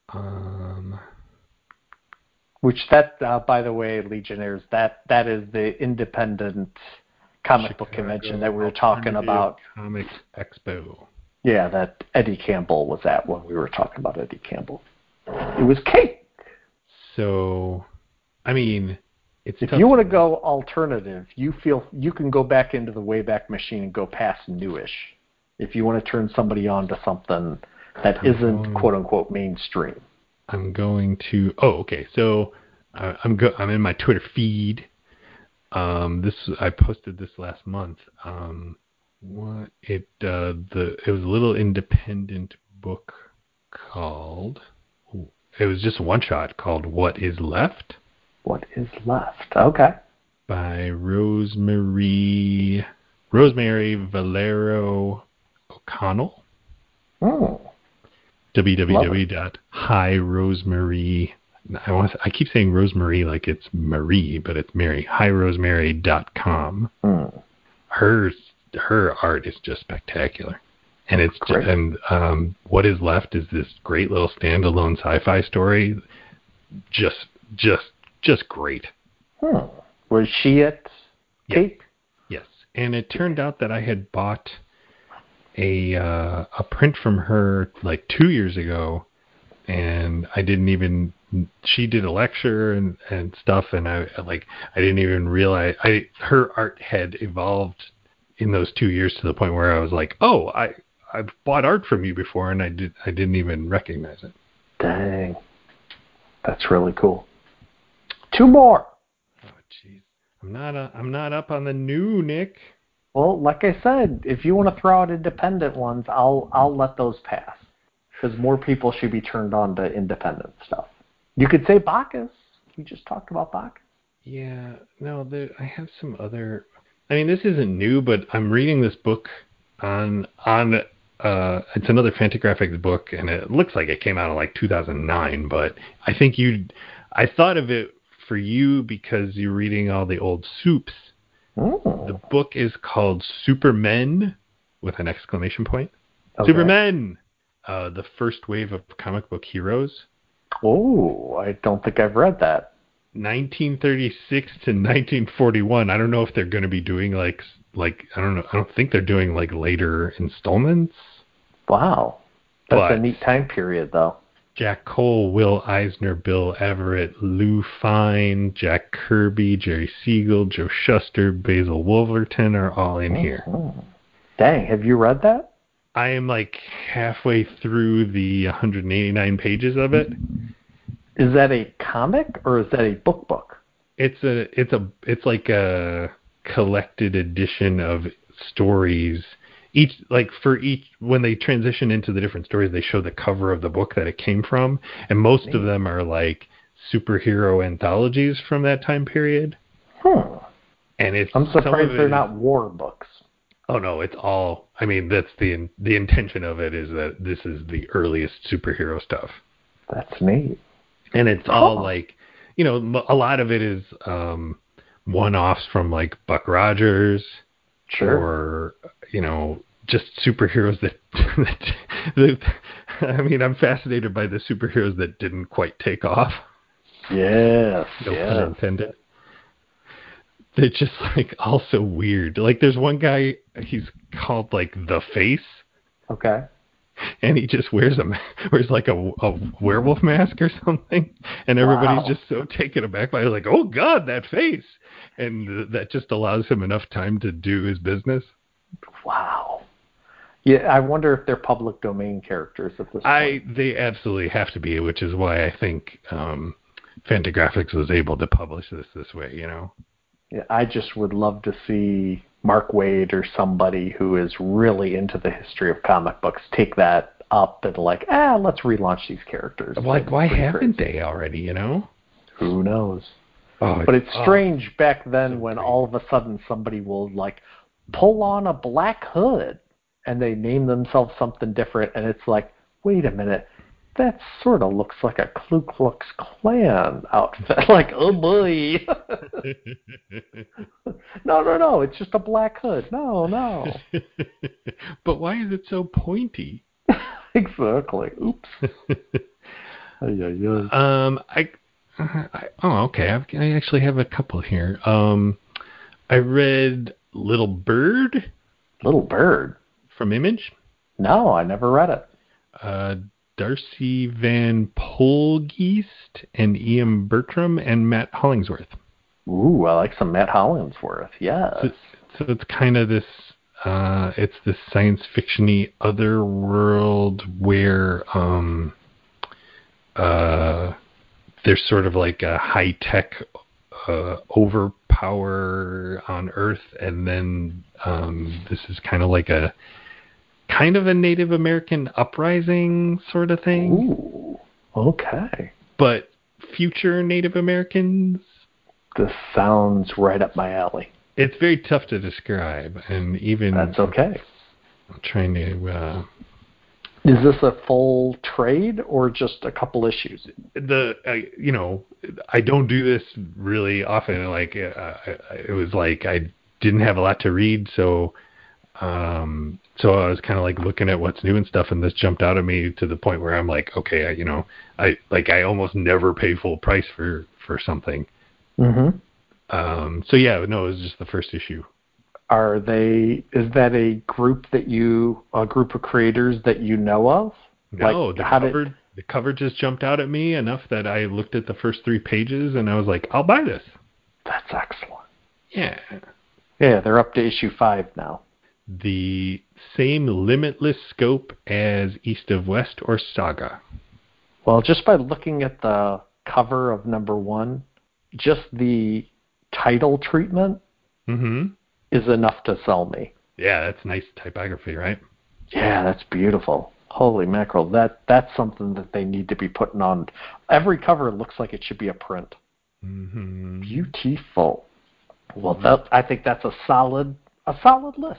Which by the way, Legionnaires, that is the independent comic book convention that we were talking about. Comics Expo. Yeah, that Eddie Campbell was at when we were talking about Eddie Campbell. It was Cake. So, I mean, it's if you want to go alternative, you feel you can go back into the Wayback Machine and go past newish. If you want to turn somebody on to something that isn't quote unquote mainstream. I'm going to. Oh, okay. So I'm in my Twitter feed. I posted this last month. It was a little independent book called. It was just one shot called "What Is Left." What is left? Okay. By Rosemary Valero O'Connell. www.highrosemary. I keep saying Rosemary like it's Marie, but it's Mary. highrosemary.com. Her art is just spectacular, and it's great. What Is Left is this great little standalone sci-fi story. Just great. Was she at Cake? Yes, and it turned out that I had bought a print from her like 2 years ago, and I didn't even. She did a lecture and stuff, and I didn't even realize her art had evolved in those 2 years to the point where I was like, oh, I've bought art from you before, and I didn't even recognize it. Dang, that's really cool. 2 more. Oh, jeez, I'm not up on the new, Nick. Well, like I said, if you want to throw out independent ones, I'll let those pass, because more people should be turned on to independent stuff. You could say Bacchus. We just talked about Bach. Yeah, no, I have some other. I mean, this isn't new, but I'm reading this book on. It's another Fantagraphics book, and it looks like it came out in like 2009. But I think I thought of it for you because you're reading all the old soups. Oh. The book is called Supermen with an exclamation point. Okay. Supermen, the first wave of comic book heroes. Oh, I don't think I've read that. 1936 to 1941. I don't know if they're going to be doing like I don't know. I don't think they're doing like later installments. Wow, that's a neat time period, though. Jack Cole, Will Eisner, Bill Everett, Lou Fine, Jack Kirby, Jerry Siegel, Joe Shuster, Basil Wolverton are all in here. Dang, have you read that? I am like halfway through the 189 pages of it. Is that a comic or is that a book? It's like a collected edition of stories. When they transition into the different stories, they show the cover of the book that it came from, and most of them are like superhero anthologies from that time period. And I'm surprised they're not war books. Oh no, it's all. I mean, that's the intention of it, is that this is the earliest superhero stuff. That's neat. And it's all like, a lot of it is one-offs from like Buck Rogers. Sure. Or, just superheroes that I mean, I'm fascinated by the superheroes that didn't quite take off. Yes. No pun intended. They're just like also weird. Like there's one guy, he's called like the Face. Okay. And he just wears like a werewolf mask or something, and everybody's just so taken aback by it, like, oh God, that face, and that just allows him enough time to do his business. Wow. Yeah, I wonder if they're public domain characters at this point. They absolutely have to be, which is why I think Fantagraphics was able to publish this way. Yeah, I just would love to see Mark Waid or somebody who is really into the history of comic books take that up and like, let's relaunch these characters. Like, why haven't they already, Who knows? Oh, but it's strange back then when all of a sudden somebody will like pull on a black hood and they name themselves something different, and it's like, wait a minute, that sort of looks like a Ku Klux Klan outfit. Like, oh boy. No, it's just a black hood. No. But why is it so pointy? Exactly. Oops. Okay. I actually have a couple here. I read Little Bird. Little Bird? From Image? No, I never read it. Darcy Van Polgeest and Ian Bertram and Matt Hollingsworth. Ooh, I like some Matt Hollingsworth. Yes. So it's kind of this. It's this science fiction-y other world where there's sort of like a high-tech overpower on Earth, and then this is kind of a Native American uprising sort of thing. Ooh, okay. But future Native Americans. This sounds right up my alley. It's very tough to describe, and even that's okay. I'm trying to. Is this a full trade or just a couple issues? I don't do this really often. Like it was like I didn't have a lot to read, so I was kind of like looking at what's new and stuff, and this jumped out at me to the point where I'm like, okay, I almost never pay full price for something. Mm-hmm. It was just the first issue. Is that a group of creators that you know of? No, the cover just jumped out at me enough that I looked at the first 3 pages and I was like, I'll buy this. That's excellent. Yeah. Yeah, they're up to issue 5 now. The same limitless scope as East of West or Saga. Well, just by looking at the cover of number 1, just the title treatment is enough to sell me. Yeah, that's nice typography, right? Yeah, that's beautiful. Holy mackerel, that's something that they need to be putting on. Every cover looks like it should be a print. Mm-hmm. Beautiful. Well, I think that's a solid list.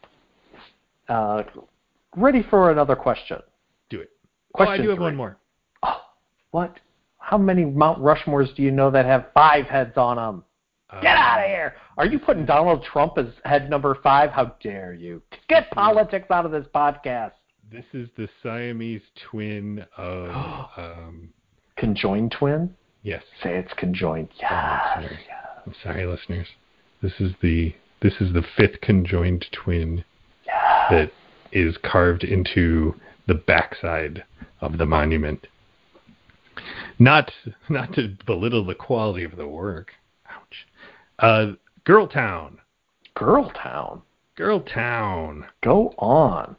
Ready for another question? Do it. Question I do have 3. one more. Oh, what? How many Mount Rushmores do you know that have 5 heads on them? Get out of here! Are you putting Donald Trump as head number 5? How dare you? Get politics out of this podcast. This is the Siamese twin of... Conjoined twin? Yes. Say it's conjoined. Yes. I'm sorry, listeners. This is the 5th conjoined twin that is carved into the backside of the monument. Not to belittle the quality of the work. Ouch. Girl Town. Girl Town. Go on.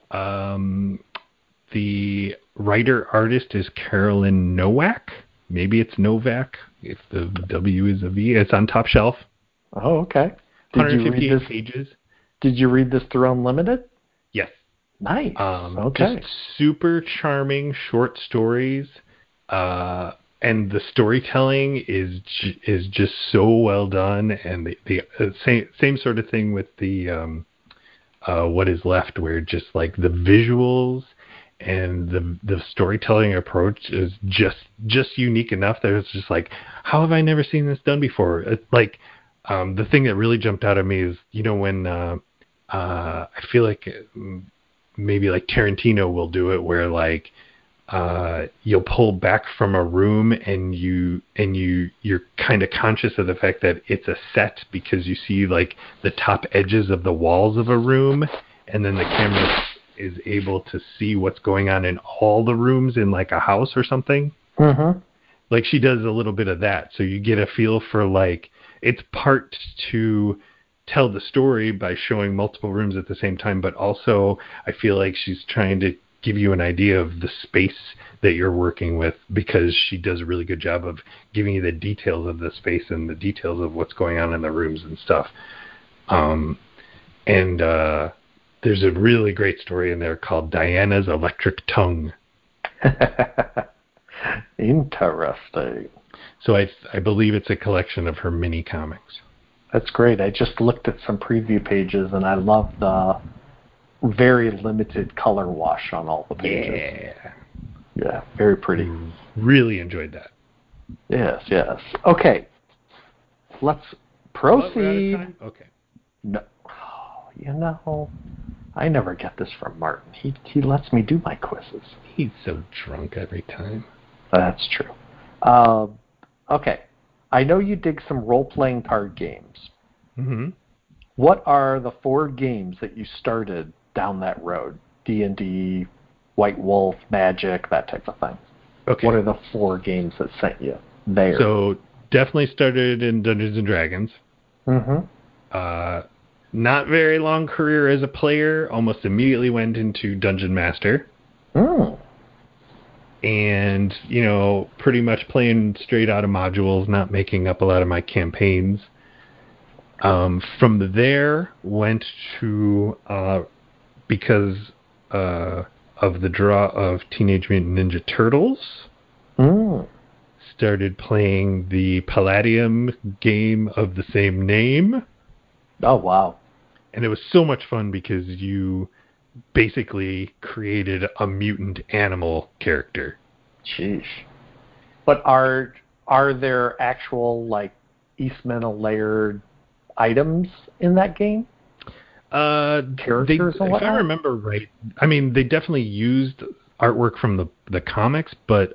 The writer-artist is Carolyn Nowak. Maybe it's Novak, if the W is a V. It's on Top Shelf. Oh, okay. 158 pages. Did you read this through Unlimited? Yes. Nice. Okay. Just super charming short stories. And the storytelling is just so well done. And the same sort of thing with the What Is Left, where just like the visuals and the storytelling approach is just unique enough that it's just like, how have I never seen this done before? The thing that really jumped out at me is, when I feel like maybe like Tarantino will do it, where like you'll pull back from a room and you're kind of conscious of the fact that it's a set because you see like the top edges of the walls of a room, and then the camera is able to see what's going on in all the rooms in like a house or something. Mm-hmm. Like she does a little bit of that, so you get a feel for like it's part to tell the story by showing multiple rooms at the same time, but also I feel like she's trying to give you an idea of the space that you're working with, because she does a really good job of giving you the details of the space and the details of what's going on in the rooms and stuff. There's a really great story in there called Diana's Electric Tongue. Interesting. So I believe it's a collection of her mini comics. That's great. I just looked at some preview pages, and I love the very limited color wash on all the pages. Yeah, very pretty. Really enjoyed that. Yes. Okay, let's proceed. Okay. No, I never get this from Martin. He lets me do my quizzes. He's so drunk every time. That's true. Okay, I know you dig some role-playing card games. Mm-hmm. What are the 4 games that you started down that road? D&D, White Wolf, Magic, that type of thing. Okay. What are the 4 games that sent you there? So definitely started in Dungeons and Dragons. Mm-hmm. Not very long career as a player. Almost immediately went into Dungeon Master. Mm. And, pretty much playing straight out of modules, not making up a lot of my campaigns. From there, went to, because of the draw of Teenage Mutant Ninja Turtles, started playing the Palladium game of the same name. Oh, wow. And it was so much fun because you basically created a mutant animal character. Sheesh. But are there actual, like, Eastman layered items in that game? Characters and whatnot? If I remember right, I mean, they definitely used artwork from the comics, but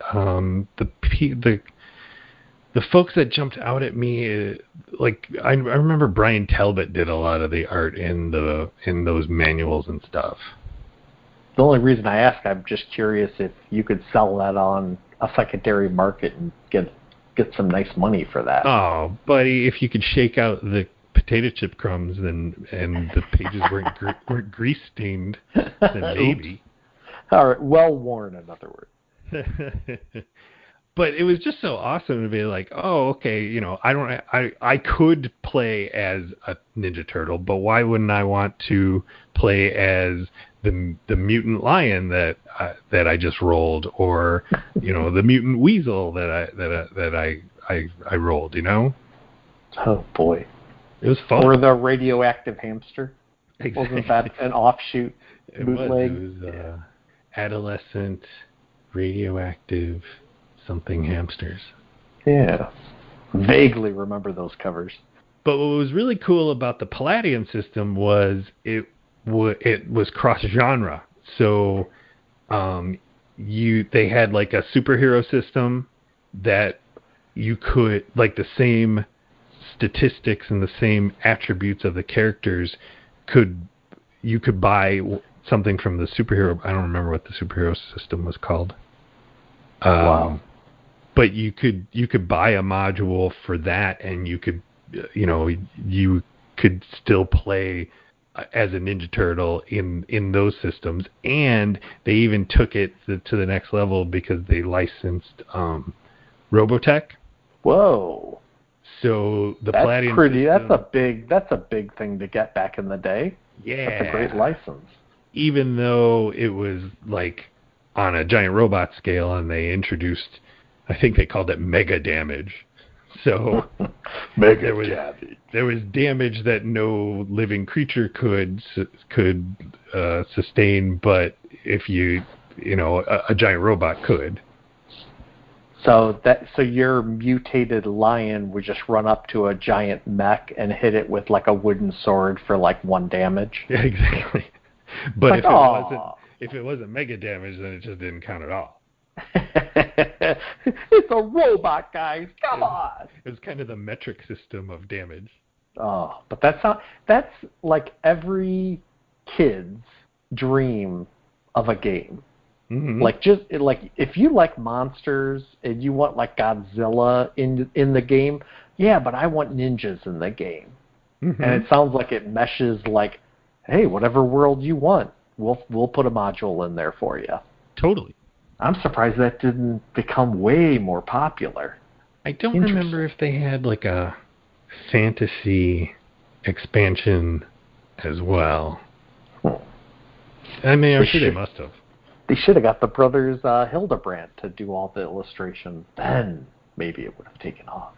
the folks that jumped out at me, like I remember Brian Talbot did a lot of the art in those manuals and stuff. The only reason I ask, I'm just curious if you could sell that on a secondary market and get some nice money for that. Oh, buddy, if you could shake out the potato chip crumbs and the pages weren't grease stained, then maybe. All right, well worn, in other words. But it was just so awesome to be like, oh, okay, I could play as a Ninja Turtle, but why wouldn't I want to play as the mutant lion that I just rolled, or the mutant weasel that I rolled, you know? Oh boy. It was fun. Or the radioactive hamster. Exactly. Wasn't that an offshoot bootleg? It was adolescent, radioactive, something hamsters. Yeah. Vaguely remember those covers. But what was really cool about the Palladium system was it was cross genre. So they had like a superhero system that you could, like, the same statistics and the same attributes of the characters you could buy something from the superhero. I don't remember what the superhero system was called. Wow. But you could buy a module for that, and you could still play as a Ninja Turtle in those systems. And they even took it to the next level because they licensed Robotech. Whoa. So the Palladium system, that's a big thing to get back in the day. Yeah. That's a great license. Even though it was like on a giant robot scale, and they introduced, I think they called it Mega Damage. So there was damage that no living creature could sustain, but if a giant robot could. So your mutated lion would just run up to a giant mech and hit it with like a wooden sword for like 1 damage. Yeah, exactly. But like, if it wasn't Mega Damage, then it just didn't count at all. It's a robot, guys. Come on. It was kind of the metric system of damage. Oh, but that's like every kid's dream of a game. Mm-hmm. Like if you like monsters and you want like Godzilla in the game, yeah, but I want ninjas in the game. Mm-hmm. And it sounds like it meshes like, hey, whatever world you want, we'll put a module in there for you. Totally. I'm surprised that didn't become way more popular. I don't remember if they had like a fantasy expansion as well. I mean, I'm sure they must have. They should have got the brothers Hildebrandt to do all the illustration. Then maybe it would have taken off.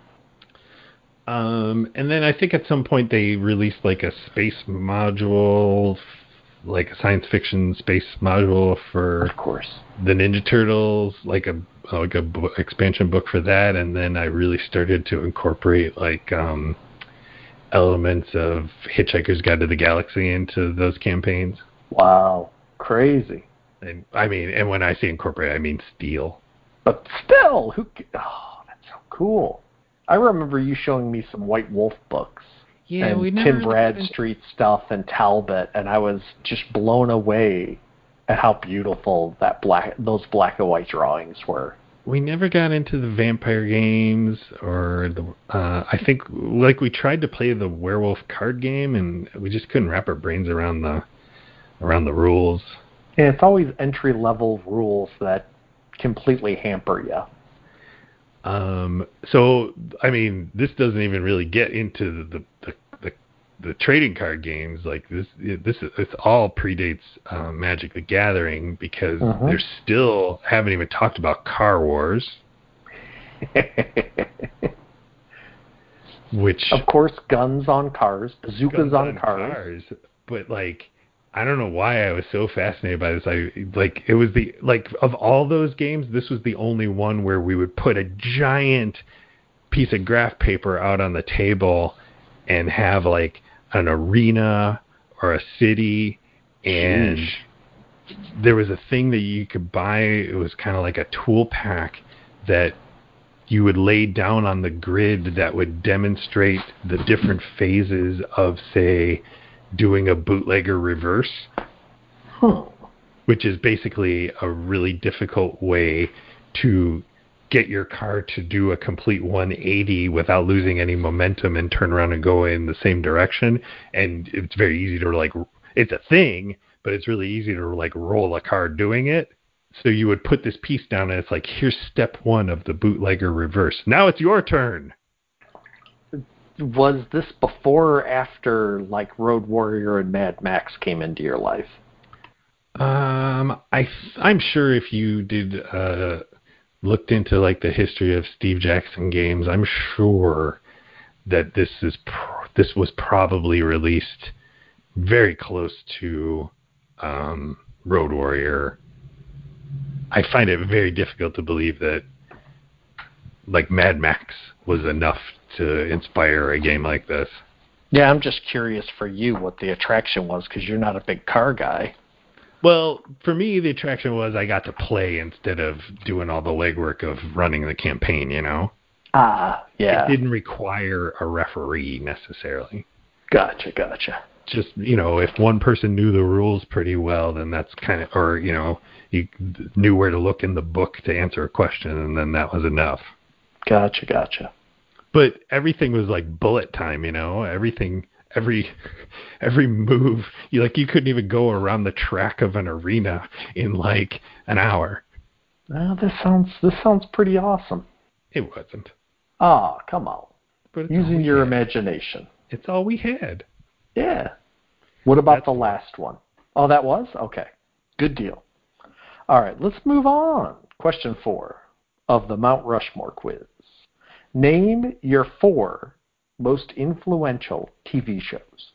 And then I think at some point they released like a space module, like a science fiction space module for, of course, the Ninja Turtles, like a expansion book for that. And then I really started to incorporate like elements of Hitchhiker's Guide to the Galaxy into those campaigns. Wow, crazy. And I mean, and when I say incorporate, I mean steal. But still, that's so cool. I remember you showing me some White Wolf books. Yeah, and we never Tim Bradstreet stuff and Talbot, and I was just blown away at how beautiful those black and white drawings were. We never got into the vampire games or I think like we tried to play the werewolf card game, and we just couldn't wrap our brains around the rules. Yeah, it's always entry-level rules that completely hamper you. So, I mean, this doesn't even really get into the trading card games. Like it's all predates Magic the Gathering, because they're still haven't even talked about Car Wars. Which, of course, guns on cars, bazookas on cars. But like, I don't know why I was so fascinated by this. It was of all those games, this was the only one where we would put a giant piece of graph paper out on the table and have like an arena or a city, and there was a thing that you could buy. It was kind of like a tool pack that you would lay down on the grid that would demonstrate the different phases of, say, doing a bootlegger reverse, which is basically a really difficult way to get your car to do a complete 180 without losing any momentum and turn around and go in the same direction. And it's very easy to it's a thing, but it's really easy to roll a car doing it. So you would put this piece down and it's like, here's step 1 of the bootlegger reverse. Now it's your turn. Was this before or after Road Warrior and Mad Max came into your life? I'm sure if you did looked into like the history of Steve Jackson games, I'm sure that this was probably released very close to Road Warrior. I find it very difficult to believe that like Mad Max was enough to inspire a game like this. Yeah, I'm just curious for you what the attraction was, because you're not a big car guy. Well, for me, the attraction was I got to play instead of doing all the legwork of running the campaign, you know? Ah, yeah. It didn't require a referee necessarily. Gotcha. Just, you know, if one person knew the rules pretty well, then that's kind of, or, you know, you knew where to look in the book to answer a question, and then that was enough. Gotcha. But everything was like bullet time, you know? Every move, you couldn't even go around the track of an arena in like an hour. Well, this sounds pretty awesome. It wasn't. Ah, come on. But using your imagination. It's all we had. Yeah. What about the last one? Oh, that was? Okay. Good deal. All right, let's move on. Question 4 of the Mount Rushmore quiz. Name your 4 most influential TV shows.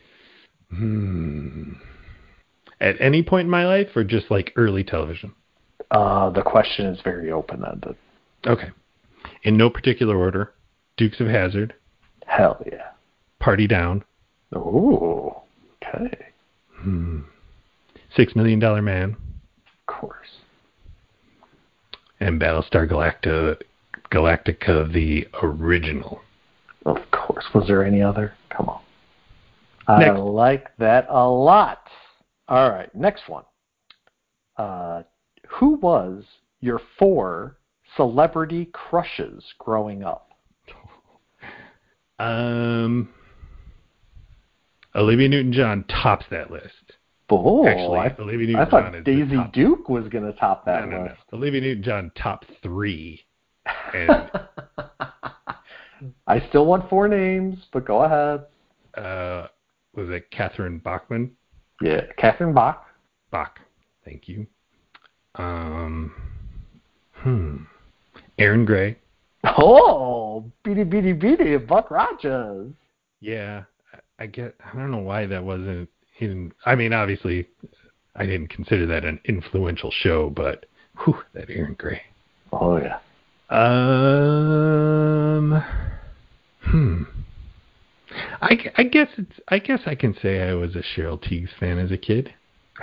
At any point in my life, or just like early television? The question is very open-ended. Okay. In no particular order. Dukes of Hazzard. Hell yeah. Party Down. Ooh, okay. $6 Million Man. Of course. And Battlestar Galactica, the original. Of course. Was there any other? Come on. I like that a lot. All right, next one. Who was your 4 celebrity crushes growing up? Olivia Newton-John tops that list. Oh, actually, Olivia Newton-John I thought Daisy Duke was going to top that list. No. Olivia Newton-John top 3. And I still want 4 names, but go ahead. Was it Catherine Bachman? Yeah, Catherine Bach. Bach. Thank you. Aaron Gray. Oh, beady, Buck Rogers. Yeah, I don't know why that wasn't in. I mean, obviously, I didn't consider that an influential show, but that Aaron Gray. Oh yeah. I guess I can say I was a Cheryl Tiegs fan as a kid.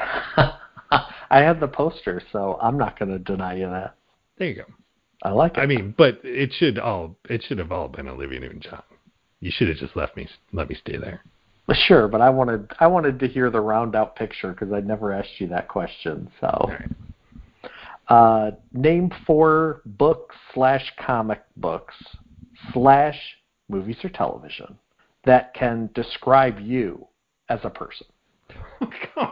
I had the poster, so I'm not going to deny you that. There you go. I like it. I mean, but it should have all been Olivia Newton-John. You should have just let me stay there. Sure, but I wanted to hear the round out picture because I'd never asked you that question. So, all right. Name 4 books / comic books / movies or television that can describe you as a person. Come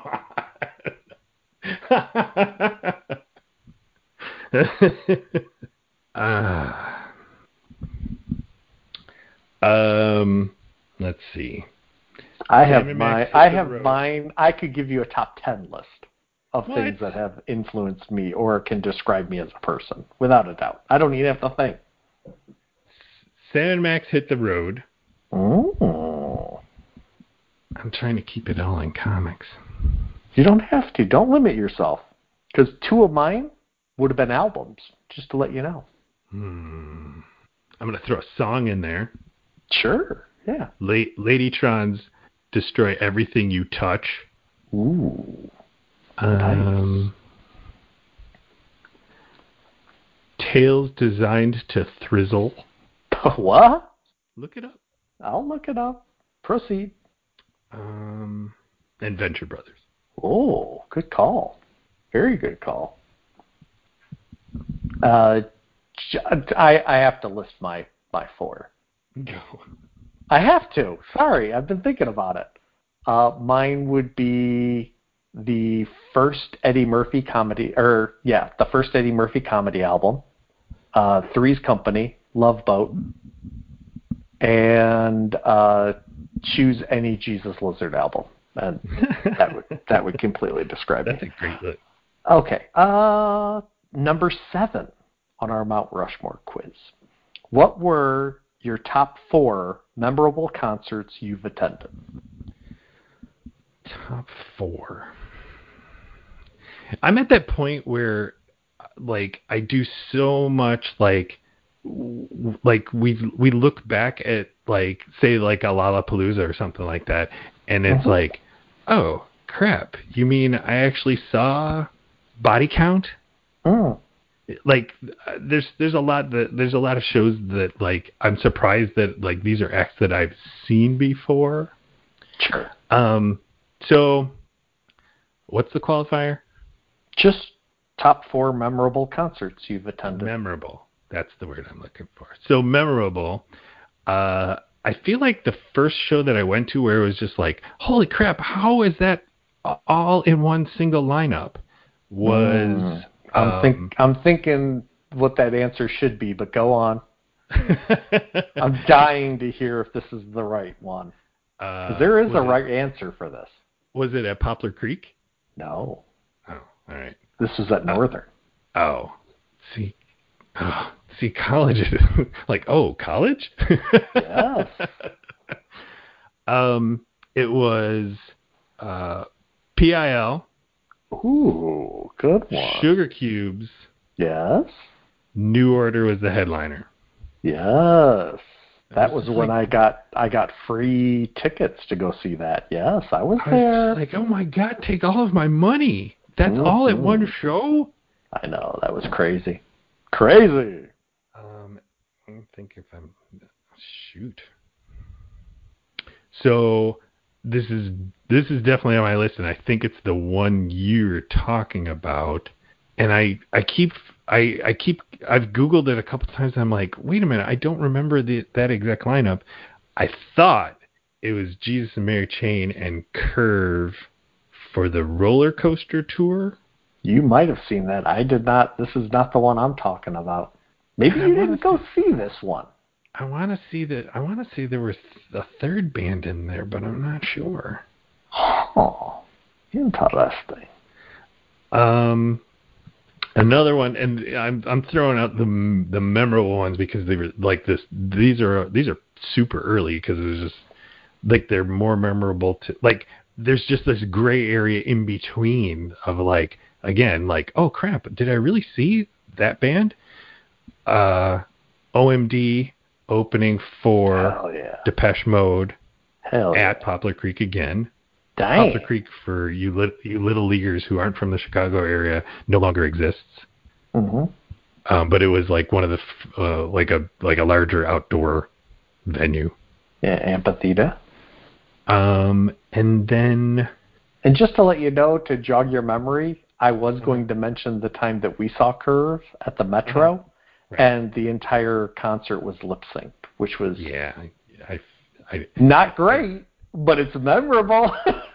on. Let's see. I have mine. I could give you a top 10 list of things that have influenced me or can describe me as a person, without a doubt. I don't even have to think. Sam & Max Hit the Road. Oh. I'm trying to keep it all in comics. You don't have to. Don't limit yourself. Because 2 of mine would have been albums, just to let you know. I'm going to throw a song in there. Sure, yeah. Ladytron's Destroy Everything You Touch. Ooh. Nice. Tales Designed to Thrizzle. What? Look it up. I'll look it up. Proceed. And Venture Brothers. Oh, good call. Very good call. I have to list my 4. Go. I have to. Sorry, I've been thinking about it. Mine would be the first Eddie Murphy comedy, the first Eddie Murphy comedy album, Three's Company, Love Boat, and choose any Jesus Lizard album, and that would completely describe me. That's a great list. Okay, number 7. on our Mount Rushmore quiz. What were your top 4 memorable concerts you've attended? Top 4. I'm at that point where, like, I do so much, like we look back at, like, say, like a Lollapalooza or something like that, and it's like, oh crap, you mean I actually saw Body Count? Like, there's a lot of shows that, like, I'm surprised that, like, these are acts that I've seen before. Sure. So what's the qualifier? Just top 4 memorable concerts you've attended. Memorable. That's the word I'm looking for. So memorable. I feel like the first show that I went to where it was just like, holy crap, how is that all in one single lineup? Was I'm thinking what that answer should be, but go on. I'm dying to hear if this is the right one. Because there is a right answer for this. Was it at Poplar Creek? No. Oh, all right. This was at Northern. See, college is like, oh, college? Yes. It was PIL. Ooh, good one. Sugar Cubes. Yes. New Order was the headliner. Yes. That was when I got free tickets to go see that. Yes, I was there. Like, oh my God, take all of my money. That's all at one show? I know, that was crazy. Crazy. I think if I'm... Shoot. So this is definitely on my list, and I think it's the one you're talking about. And I've Googled it a couple times. And I'm like, wait a minute, I don't remember that exact lineup. I thought it was Jesus and Mary Chain and Curve for the roller coaster tour. You might have seen that. I did not. This is not the one I'm talking about. Maybe you didn't go see this one. I want to see that. I want to see there was a third band in there, but I'm not sure. Oh, interesting. Another one, and I'm throwing out the memorable ones because they were like this. These are super early because it's just like they're more memorable to, like, there's just this gray area in between of, like, again, like, oh crap, did I really see that band? OMD opening for Depeche Mode at Poplar Creek again. Dang. Poplar Creek, for you little leaguers who aren't from the Chicago area, no longer exists. Mm-hmm. But it was like one of the like a larger outdoor venue. Yeah, amphitheater. And then... And just to let you know, to jog your memory, I was going to mention the time that we saw Curve at the Metro, and the entire concert was lip-synced, which was not great, but it's memorable.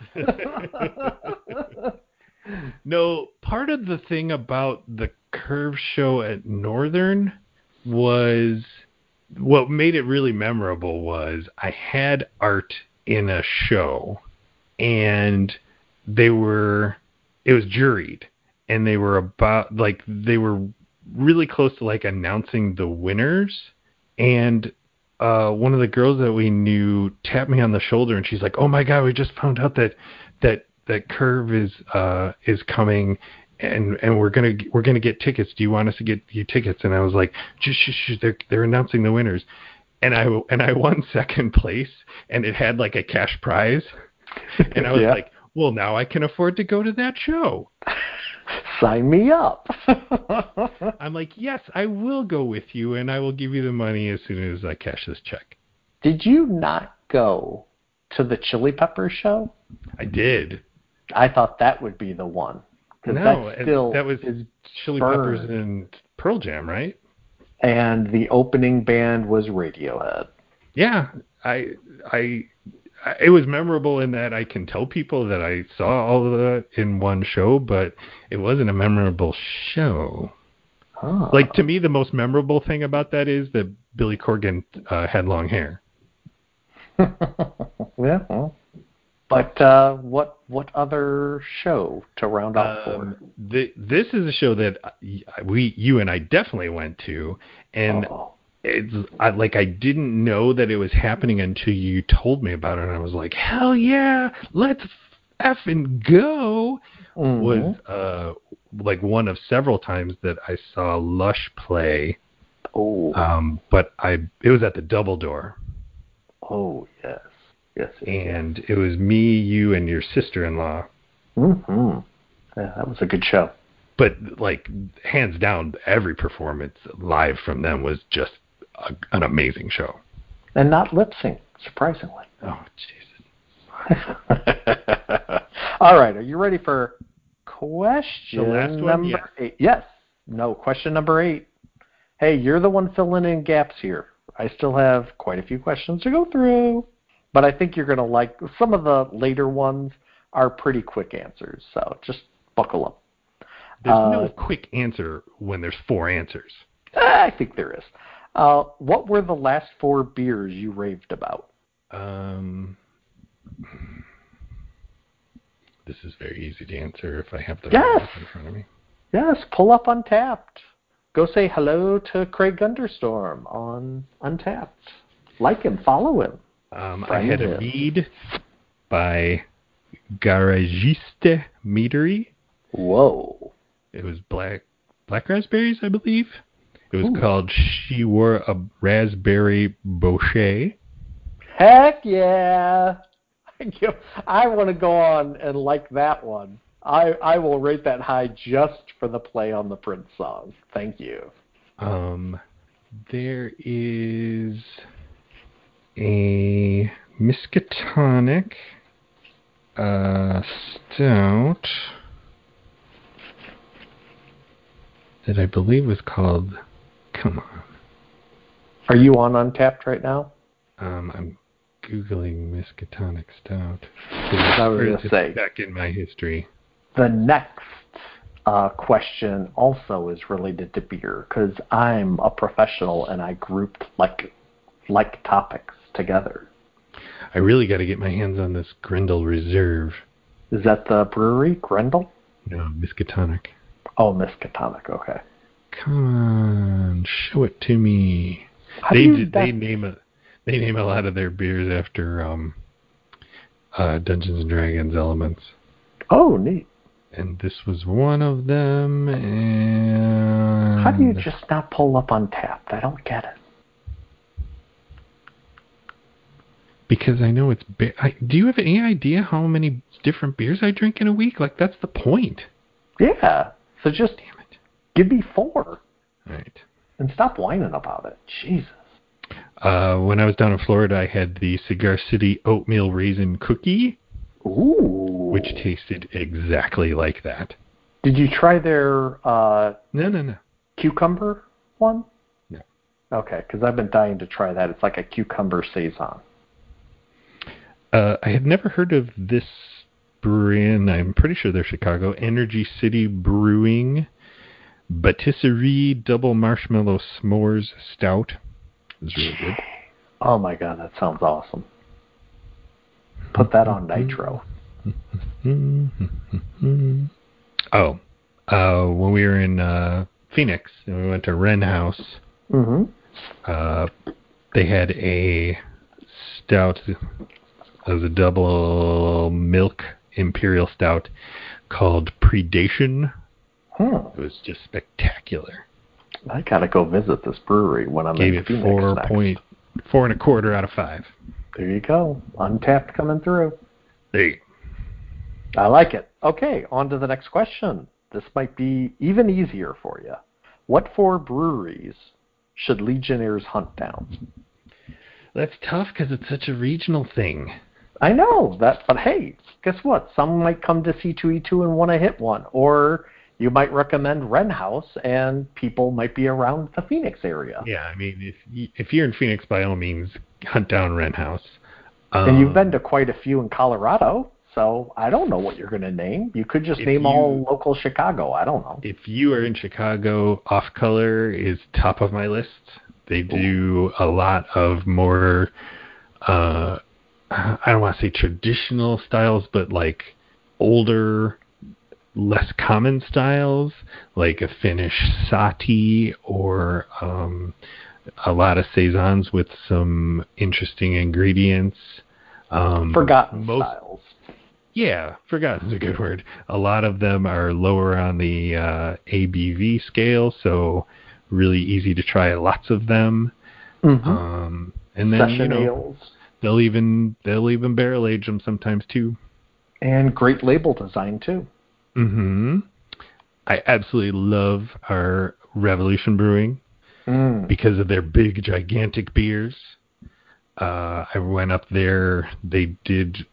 No, part of the thing about the Curve show at Northern was... what made it really memorable was I had art in a show, and it was juried, and they were about, like, they were really close to, like, announcing the winners, and one of the girls that we knew tapped me on the shoulder, and she's like, oh my God, we just found out that Curve is coming, and we're gonna get tickets. Do you want us to get you tickets? And I was like, shh, they're announcing the winners. And I won second place, and it had like a cash prize. And I was like, well, now I can afford to go to that show. Sign me up. I'm like, yes, I will go with you, and I will give you the money as soon as I cash this check. Did you not go to the Chili Peppers show? I did. I thought that would be the one. No, that was Chili Peppers and Pearl Jam, right? And the opening band was Radiohead. Yeah, it was memorable in that I can tell people that I saw all of that in one show, but it wasn't a memorable show. Oh. Like, to me, the most memorable thing about that is that Billy Corgan had long hair. Yeah, well, But what other show to round out for? This is a show that you and I definitely went to, and I didn't know that it was happening until you told me about it, and I was like, hell yeah, let's effing go. Mm-hmm. Was like one of several times that I saw Lush play. Oh. But it was at the Double Door. Oh, yes. Yes. And it was me, you, and your sister-in-law. Mm-hmm. Yeah, that was a good show. But, like, hands down, every performance live from them was just an amazing show. And not lip sync, surprisingly. Oh, Jesus. All right, are you ready for question number 8? Yes. No, question number 8. Hey, you're the one filling in gaps here. I still have quite a few questions to go through. But I think you're going to like some of the later ones are pretty quick answers. So just buckle up. There's no quick answer when there's 4 answers. I think there is. What were the last 4 beers you raved about? This is very easy to answer if I have the yes. in front of me. Yes, pull up Untapped. Go say hello to Craig Gunderstorm on Untapped. Like him, follow him. I had a mead by Garagiste Meadery. Whoa. It was black raspberries, I believe. It was called She Wore a Raspberry Boucher. Heck yeah. I want to go on and like that one. I will rate that high just for the play on the Prince song. Thank you. There is a Miskatonic stout that I believe was called. Come on. Are you on Untapped right now? I'm Googling Miskatonic stout. I was going to say back in my history. The next question also is related to beer because I'm a professional and I grouped like topics together. I really got to get my hands on this Grendel Reserve. Is that the brewery, Grendel? No, Miskatonic. Oh, Miskatonic. Okay. Come on, show it to me. They name a lot of their beers after Dungeons and Dragons elements. Oh, neat. And this was one of them. And how do you just not pull up Untapped? I don't get it. Because I know it's beer. Do you have any idea how many different beers I drink in a week? Like, that's the point. Yeah. So just damn it. Give me 4. All right. And stop whining about it. Jesus. When I was down in Florida, I had the Cigar City Oatmeal Raisin Cookie. Ooh. Which tasted exactly like that. Did you try their No. cucumber one? No. Okay, because I've been dying to try that. It's like a cucumber saison. I had never heard of this brewery, and I'm pretty sure they're Chicago. Energy City Brewing Patisserie Double Marshmallow S'mores Stout. It was really good. Oh my god, that sounds awesome. Put that on Nitro. When we were in Phoenix and we went to Wren House, they had a stout. It was a double milk imperial stout called Predation. It was just spectacular. I gotta go visit this brewery when I'm in Phoenix next. 4 4.25 out of 5. There you go. Untapped coming through. There you go. I like it. Okay, on to the next question. This might be even easier for you. What 4 breweries should Legionnaires hunt down? That's tough because it's such a regional thing. I know that, but hey, guess what? Some might come to C2E2 and want to hit one, or you might recommend Wren House, and people might be around the Phoenix area. Yeah, I mean, if you're in Phoenix, by all means, hunt down Wren House. And you've been to quite a few in Colorado, so I don't know what you're going to name. You could just name all local Chicago. I don't know. If you are in Chicago, Off Color is top of my list. They do a lot of more I don't want to say traditional styles, but like older, less common styles, like a Finnish sati or a lot of saisons with some interesting ingredients. Forgotten styles. Yeah, forgotten's a good word. A lot of them are lower on the ABV scale, so really easy to try lots of them. Mm-hmm. And then Session ales. they'll even barrel age them sometimes too. And great label design too. Mm-hmm. I absolutely love our Revolution Brewing because of their big, gigantic beers. I went up there. They did.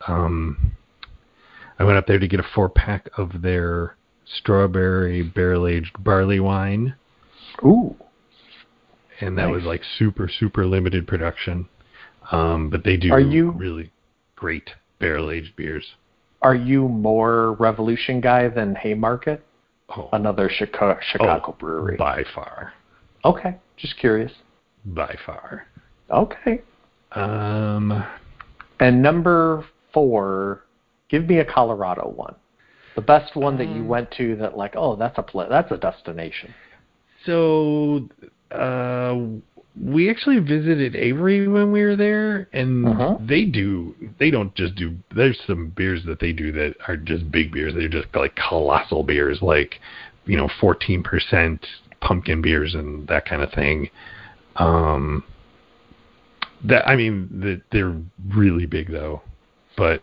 I went up there to get a 4-pack of their strawberry barrel-aged barley wine. Ooh. And that was like super, super limited production. But they do really great barrel-aged beers. Are you more Revolution guy than Haymarket? Oh. Another Chicago brewery. By far. Okay. Just curious. By far. Okay. And number 4, give me a Colorado one. The best one that you went to that like, oh, that's a destination. So, we actually visited Avery when we were there, and they don't just do, there's some beers that they do that are just big beers. They're just like colossal beers, like, 14% pumpkin beers and that kind of thing. They're really big though, but,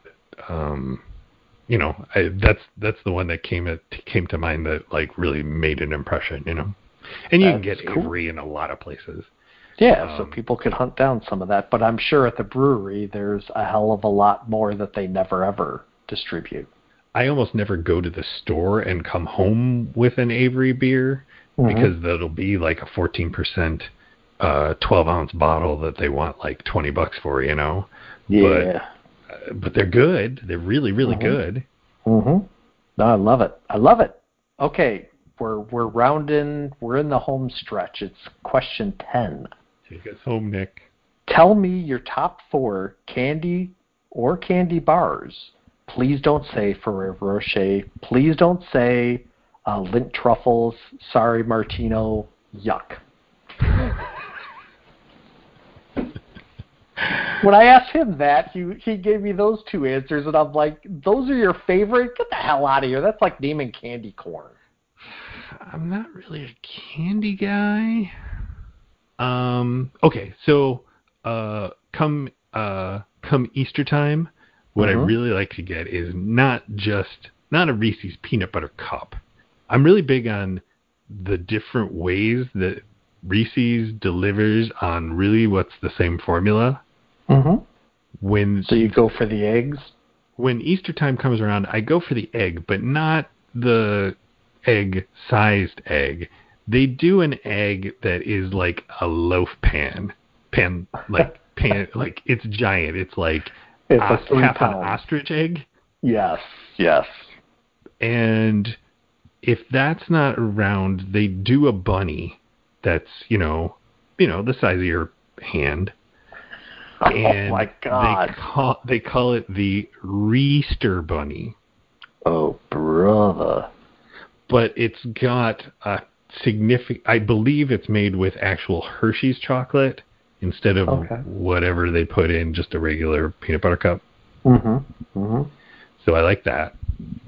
that's the one that came to mind that like really made an impression, And you can get Avery in a lot of places. Yeah, so people could hunt down some of that. But I'm sure at the brewery, there's a hell of a lot more that they never, ever distribute. I almost never go to the store and come home with an Avery beer because that'll be like a 14%, 12-ounce bottle that they want like $20 for, Yeah. But they're good. They're really, really good. Mm-hmm. No, I love it. I love it. Okay. We're in the home stretch. It's question 10. Take us home, Nick. Tell me your top 4 candy or candy bars. Please don't say Ferrero Rocher. Please don't say Lindt Truffles. Sorry, Martino. Yuck. When I asked him that, he gave me those 2 answers, and I'm like, those are your favorite? Get the hell out of here. That's like naming candy corn. I'm not really a candy guy. Okay, so come Easter time, what I really like to get is not a Reese's peanut butter cup. I'm really big on the different ways that Reese's delivers on really what's the same formula. So you go for the eggs? When Easter time comes around, I go for the egg, but not the egg-sized egg. They do an egg that is like a loaf pan, like it's giant. It's like half an ostrich egg. Yes. And if that's not around, they do a bunny that's the size of your hand. And oh my God! They call it the Reester bunny. Oh brother! But it's got a significant. I believe it's made with actual Hershey's chocolate instead of whatever they put in just a regular peanut butter cup. So I like that.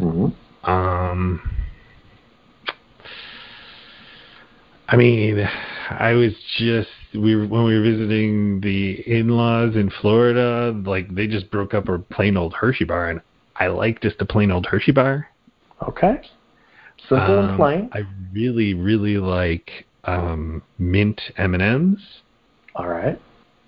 When we were visiting the in-laws in Florida, like they just broke up a plain old Hershey bar, and I like just a plain old Hershey bar. Okay. Simple and plain. I really, really like mint M&Ms. All right.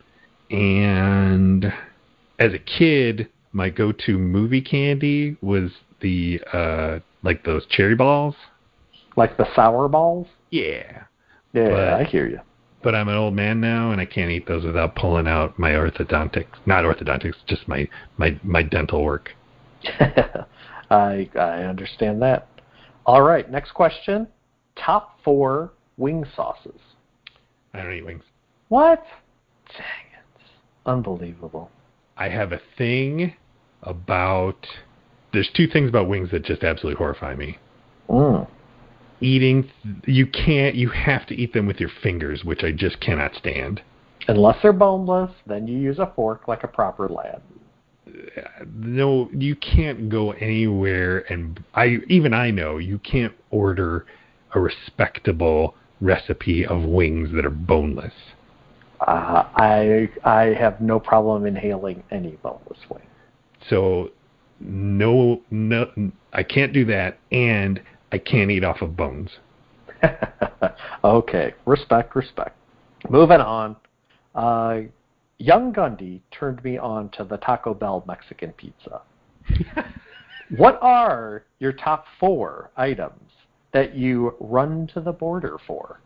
And as a kid, my go-to movie candy was the like those cherry balls. Like the sour balls? Yeah. Yeah, I hear you. But I'm an old man now, and I can't eat those without pulling out my orthodontics. Not orthodontics, just my dental work. I understand that. All right, next question. Top 4 wing sauces. I don't eat wings. What? Dang it. Unbelievable. I have a thing about... There's two things about wings that just absolutely horrify me. Eating... You have to eat them with your fingers, which I just cannot stand. Unless they're boneless, then you use a fork like a proper lad. No, you can't go anywhere, and I know you can't order a respectable recipe of wings that are boneless. I have no problem inhaling any boneless wing. So, no, I can't do that, and I can't eat off of bones. Okay, respect. Moving on. Young Gundy turned me on to the Taco Bell Mexican pizza. What are your top 4 items that you run to the border for?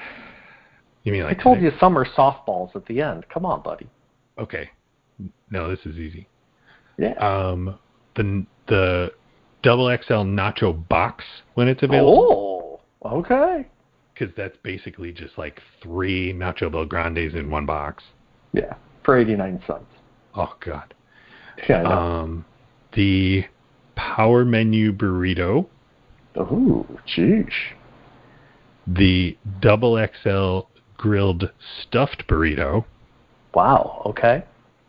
You mean like I told you some are softballs at the end. Come on, buddy. Okay. No, this is easy. Yeah. The double XL nacho box when it's available. Oh, okay. Because that's basically just like 3 Nacho Bel Grandes in one box. Yeah, for 89 cents. Oh, God. Yeah, I know. The Power Menu burrito. Ooh, jeez. The double XL grilled stuffed burrito. Wow, okay.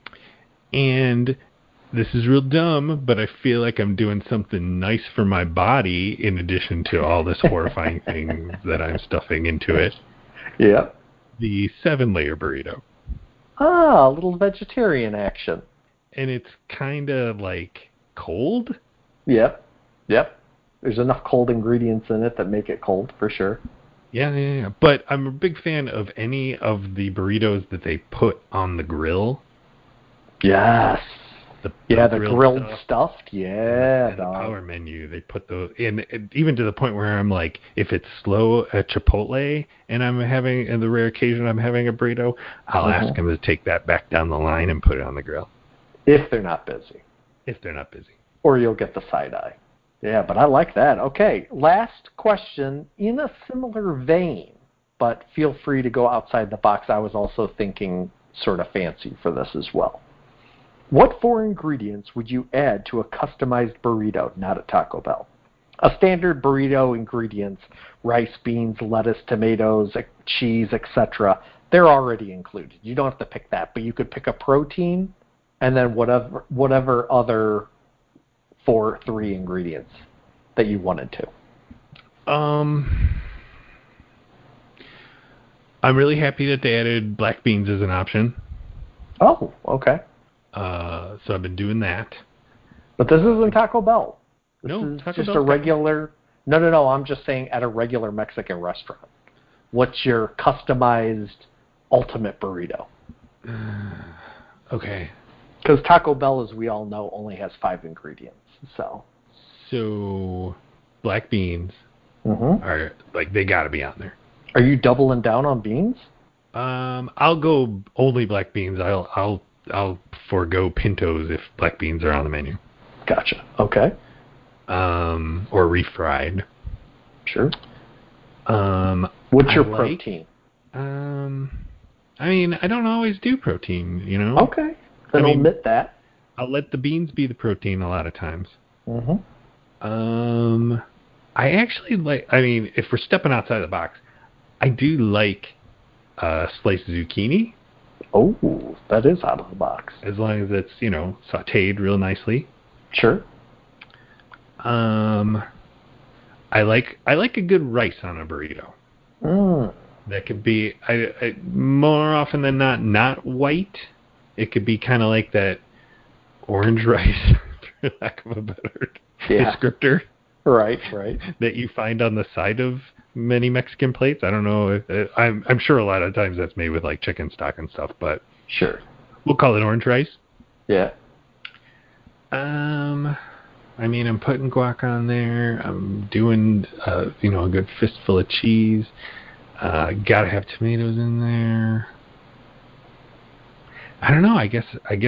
And this is real dumb, but I feel like I'm doing something nice for my body in addition to all this horrifying things that I'm stuffing into it. Yep. The 7-layer burrito. Ah, a little vegetarian action. And it's kind of like cold. Yep. There's enough cold ingredients in it that make it cold, for sure. Yeah. But I'm a big fan of any of the burritos that they put on the grill. Yes. The grilled stuffed. Yeah. And the Power Menu, they put those in, even to the point where I'm like, if it's slow at Chipotle and I'm having, and the rare occasion I'm having a burrito, I'll ask them to take that back down the line and put it on the grill. If they're not busy. Or you'll get the side eye. Yeah, but I like that. Okay, last question in a similar vein, but feel free to go outside the box. I was also thinking sort of fancy for this as well. What 4 ingredients would you add to a customized burrito, not at Taco Bell? A standard burrito ingredients, rice, beans, lettuce, tomatoes, cheese, etc., they're already included. You don't have to pick that, but you could pick a protein and then whatever other 3 ingredients that you wanted to. I'm really happy that they added black beans as an option. Oh, okay. So I've been doing that. But this isn't Taco Bell. This is Taco just Bell's a regular... No, I'm just saying at a regular Mexican restaurant. What's your customized ultimate burrito? Okay. Because Taco Bell, as we all know, only has 5 ingredients. So black beans are, like, they got to be on there. Are you doubling down on beans? I'll go only black beans. I'll forego pintos if black beans are on the menu. Gotcha. Okay. Or refried. Sure. What's your protein? I mean, I don't always do protein, you know? Okay. Then omit that. I'll let the beans be the protein a lot of times. I actually like, if we're stepping outside the box, I do like sliced zucchini. Oh, that is out of the box. As long as it's, sautéed real nicely. Sure. I like a good rice on a burrito. That could be, I more often than not white. It could be kind of like that orange rice, for lack of a better descriptor. Right. That you find on the side of many Mexican plates. I don't know. I'm sure a lot of times that's made with like chicken stock and stuff, but sure, we'll call it orange rice. Yeah. I'm putting guac on there. I'm doing a good fistful of cheese. Gotta have tomatoes in there. I don't know. I guess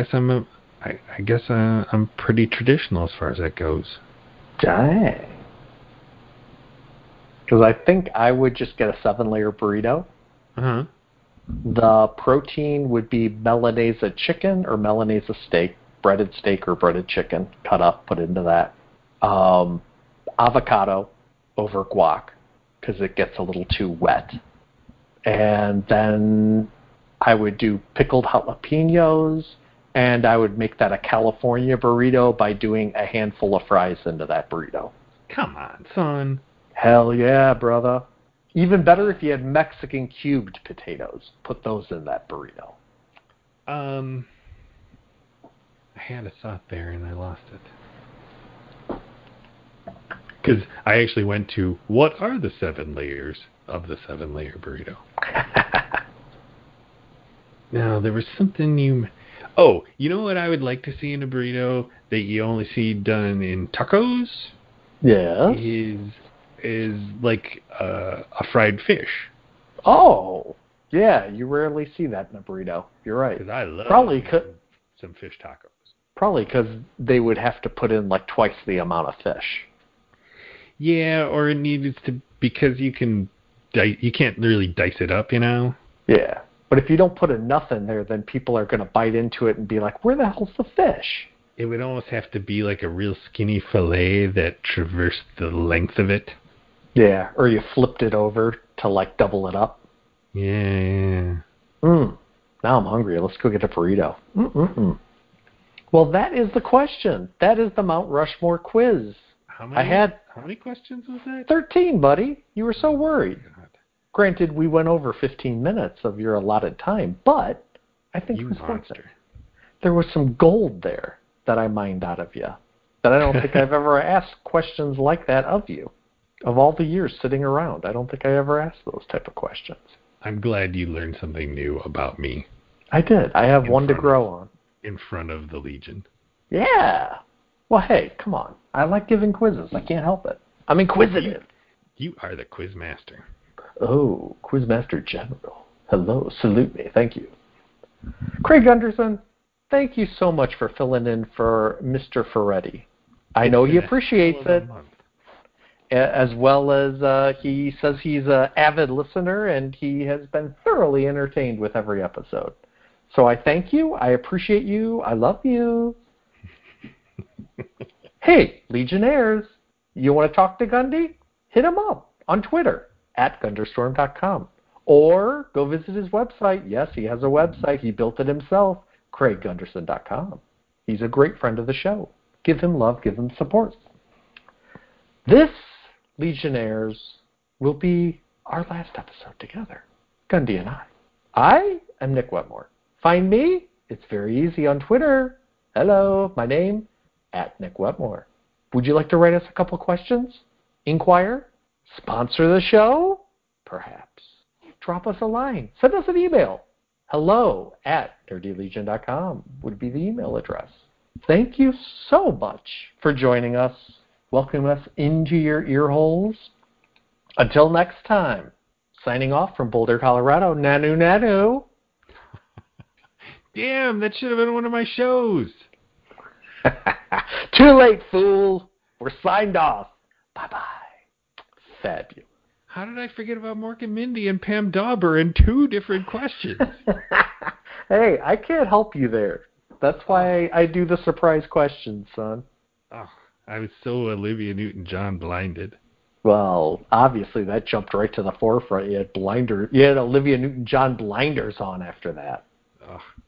I'm pretty traditional as far as that goes. Dang. Because I think I would just get a 7-layer burrito. The protein would be Melanesa chicken or Melanesa steak, breaded steak or breaded chicken, cut up, put into that. Avocado over guac because it gets a little too wet. And then I would do pickled jalapenos, and I would make that a California burrito by doing a handful of fries into that burrito. Come on, son. Hell yeah, brother. Even better if you had Mexican cubed potatoes. Put those in that burrito. I had a thought there and I lost it. Because I actually went to, what are the 7 layers of the 7-layer burrito? Now, there was something you... Oh, you know what I would like to see in a burrito that you only see done in tacos? Yeah. Is like a fried fish. Oh, yeah. You rarely see that in a burrito. You're right. Because I love some fish tacos. Probably because they would have to put in like twice the amount of fish. Yeah, or it needs to, because you can't really dice it up, you know? Yeah. But if you don't put enough in there, then people are going to bite into it and be like, where the hell's the fish? It would almost have to be like a real skinny fillet that traversed the length of it. Yeah, or you flipped it over to like double it up. Yeah. Now I'm hungry. Let's go get a burrito. Well, that is the question. That is the Mount Rushmore quiz. How many questions was that? 13, buddy. You were so worried. God. Granted, we went over 15 minutes of your allotted time, but I think it was worth it. There was some gold there that I mined out of you that I don't think I've ever asked questions like that of you. Of all the years sitting around, I don't think I ever asked those type of questions. I'm glad you learned something new about me. I did. I have one to grow on. In front of the Legion. Yeah. Well, hey, come on. I like giving quizzes. I can't help it. I'm inquisitive. You are the quiz master. Oh, Quizmaster General. Hello. Salute me. Thank you. Craig Gunderson, thank you so much for filling in for Mr. Ferretti. I know he appreciates it, as well as he says he's an avid listener and he has been thoroughly entertained with every episode. So I thank you. I appreciate you. I love you. Hey, Legionnaires, you want to talk to Gundy? Hit him up on Twitter at Gunderstorm.com. Or go visit his website. Yes, he has a website. He built it himself, CraigGunderson.com. He's a great friend of the show. Give him love, give him support. This, Legionnaires, will be our last episode together, Gundy and I. I am Nick Wetmore. Find me. It's very easy on Twitter. Hello, my name, at Nick Wetmore. Would you like to write us a couple questions? Inquire? Sponsor the show? Perhaps. Drop us a line. Send us an email. Hello at nerdylegion.com would be the email address. Thank you so much for joining us. Welcome us into your ear holes. Until next time, signing off from Boulder, Colorado, Nanu Nanu. Damn, that should have been one of my shows. Too late, fool. We're signed off. Bye-bye. Fabulous. How did I forget about Mork and Mindy and Pam Dauber in 2 different questions? Hey, I can't help you there. That's why I do the surprise questions, son. Oh, I was so Olivia Newton-John blinded. Well, obviously that jumped right to the forefront. You had Olivia Newton-John blinders on after that. Oh.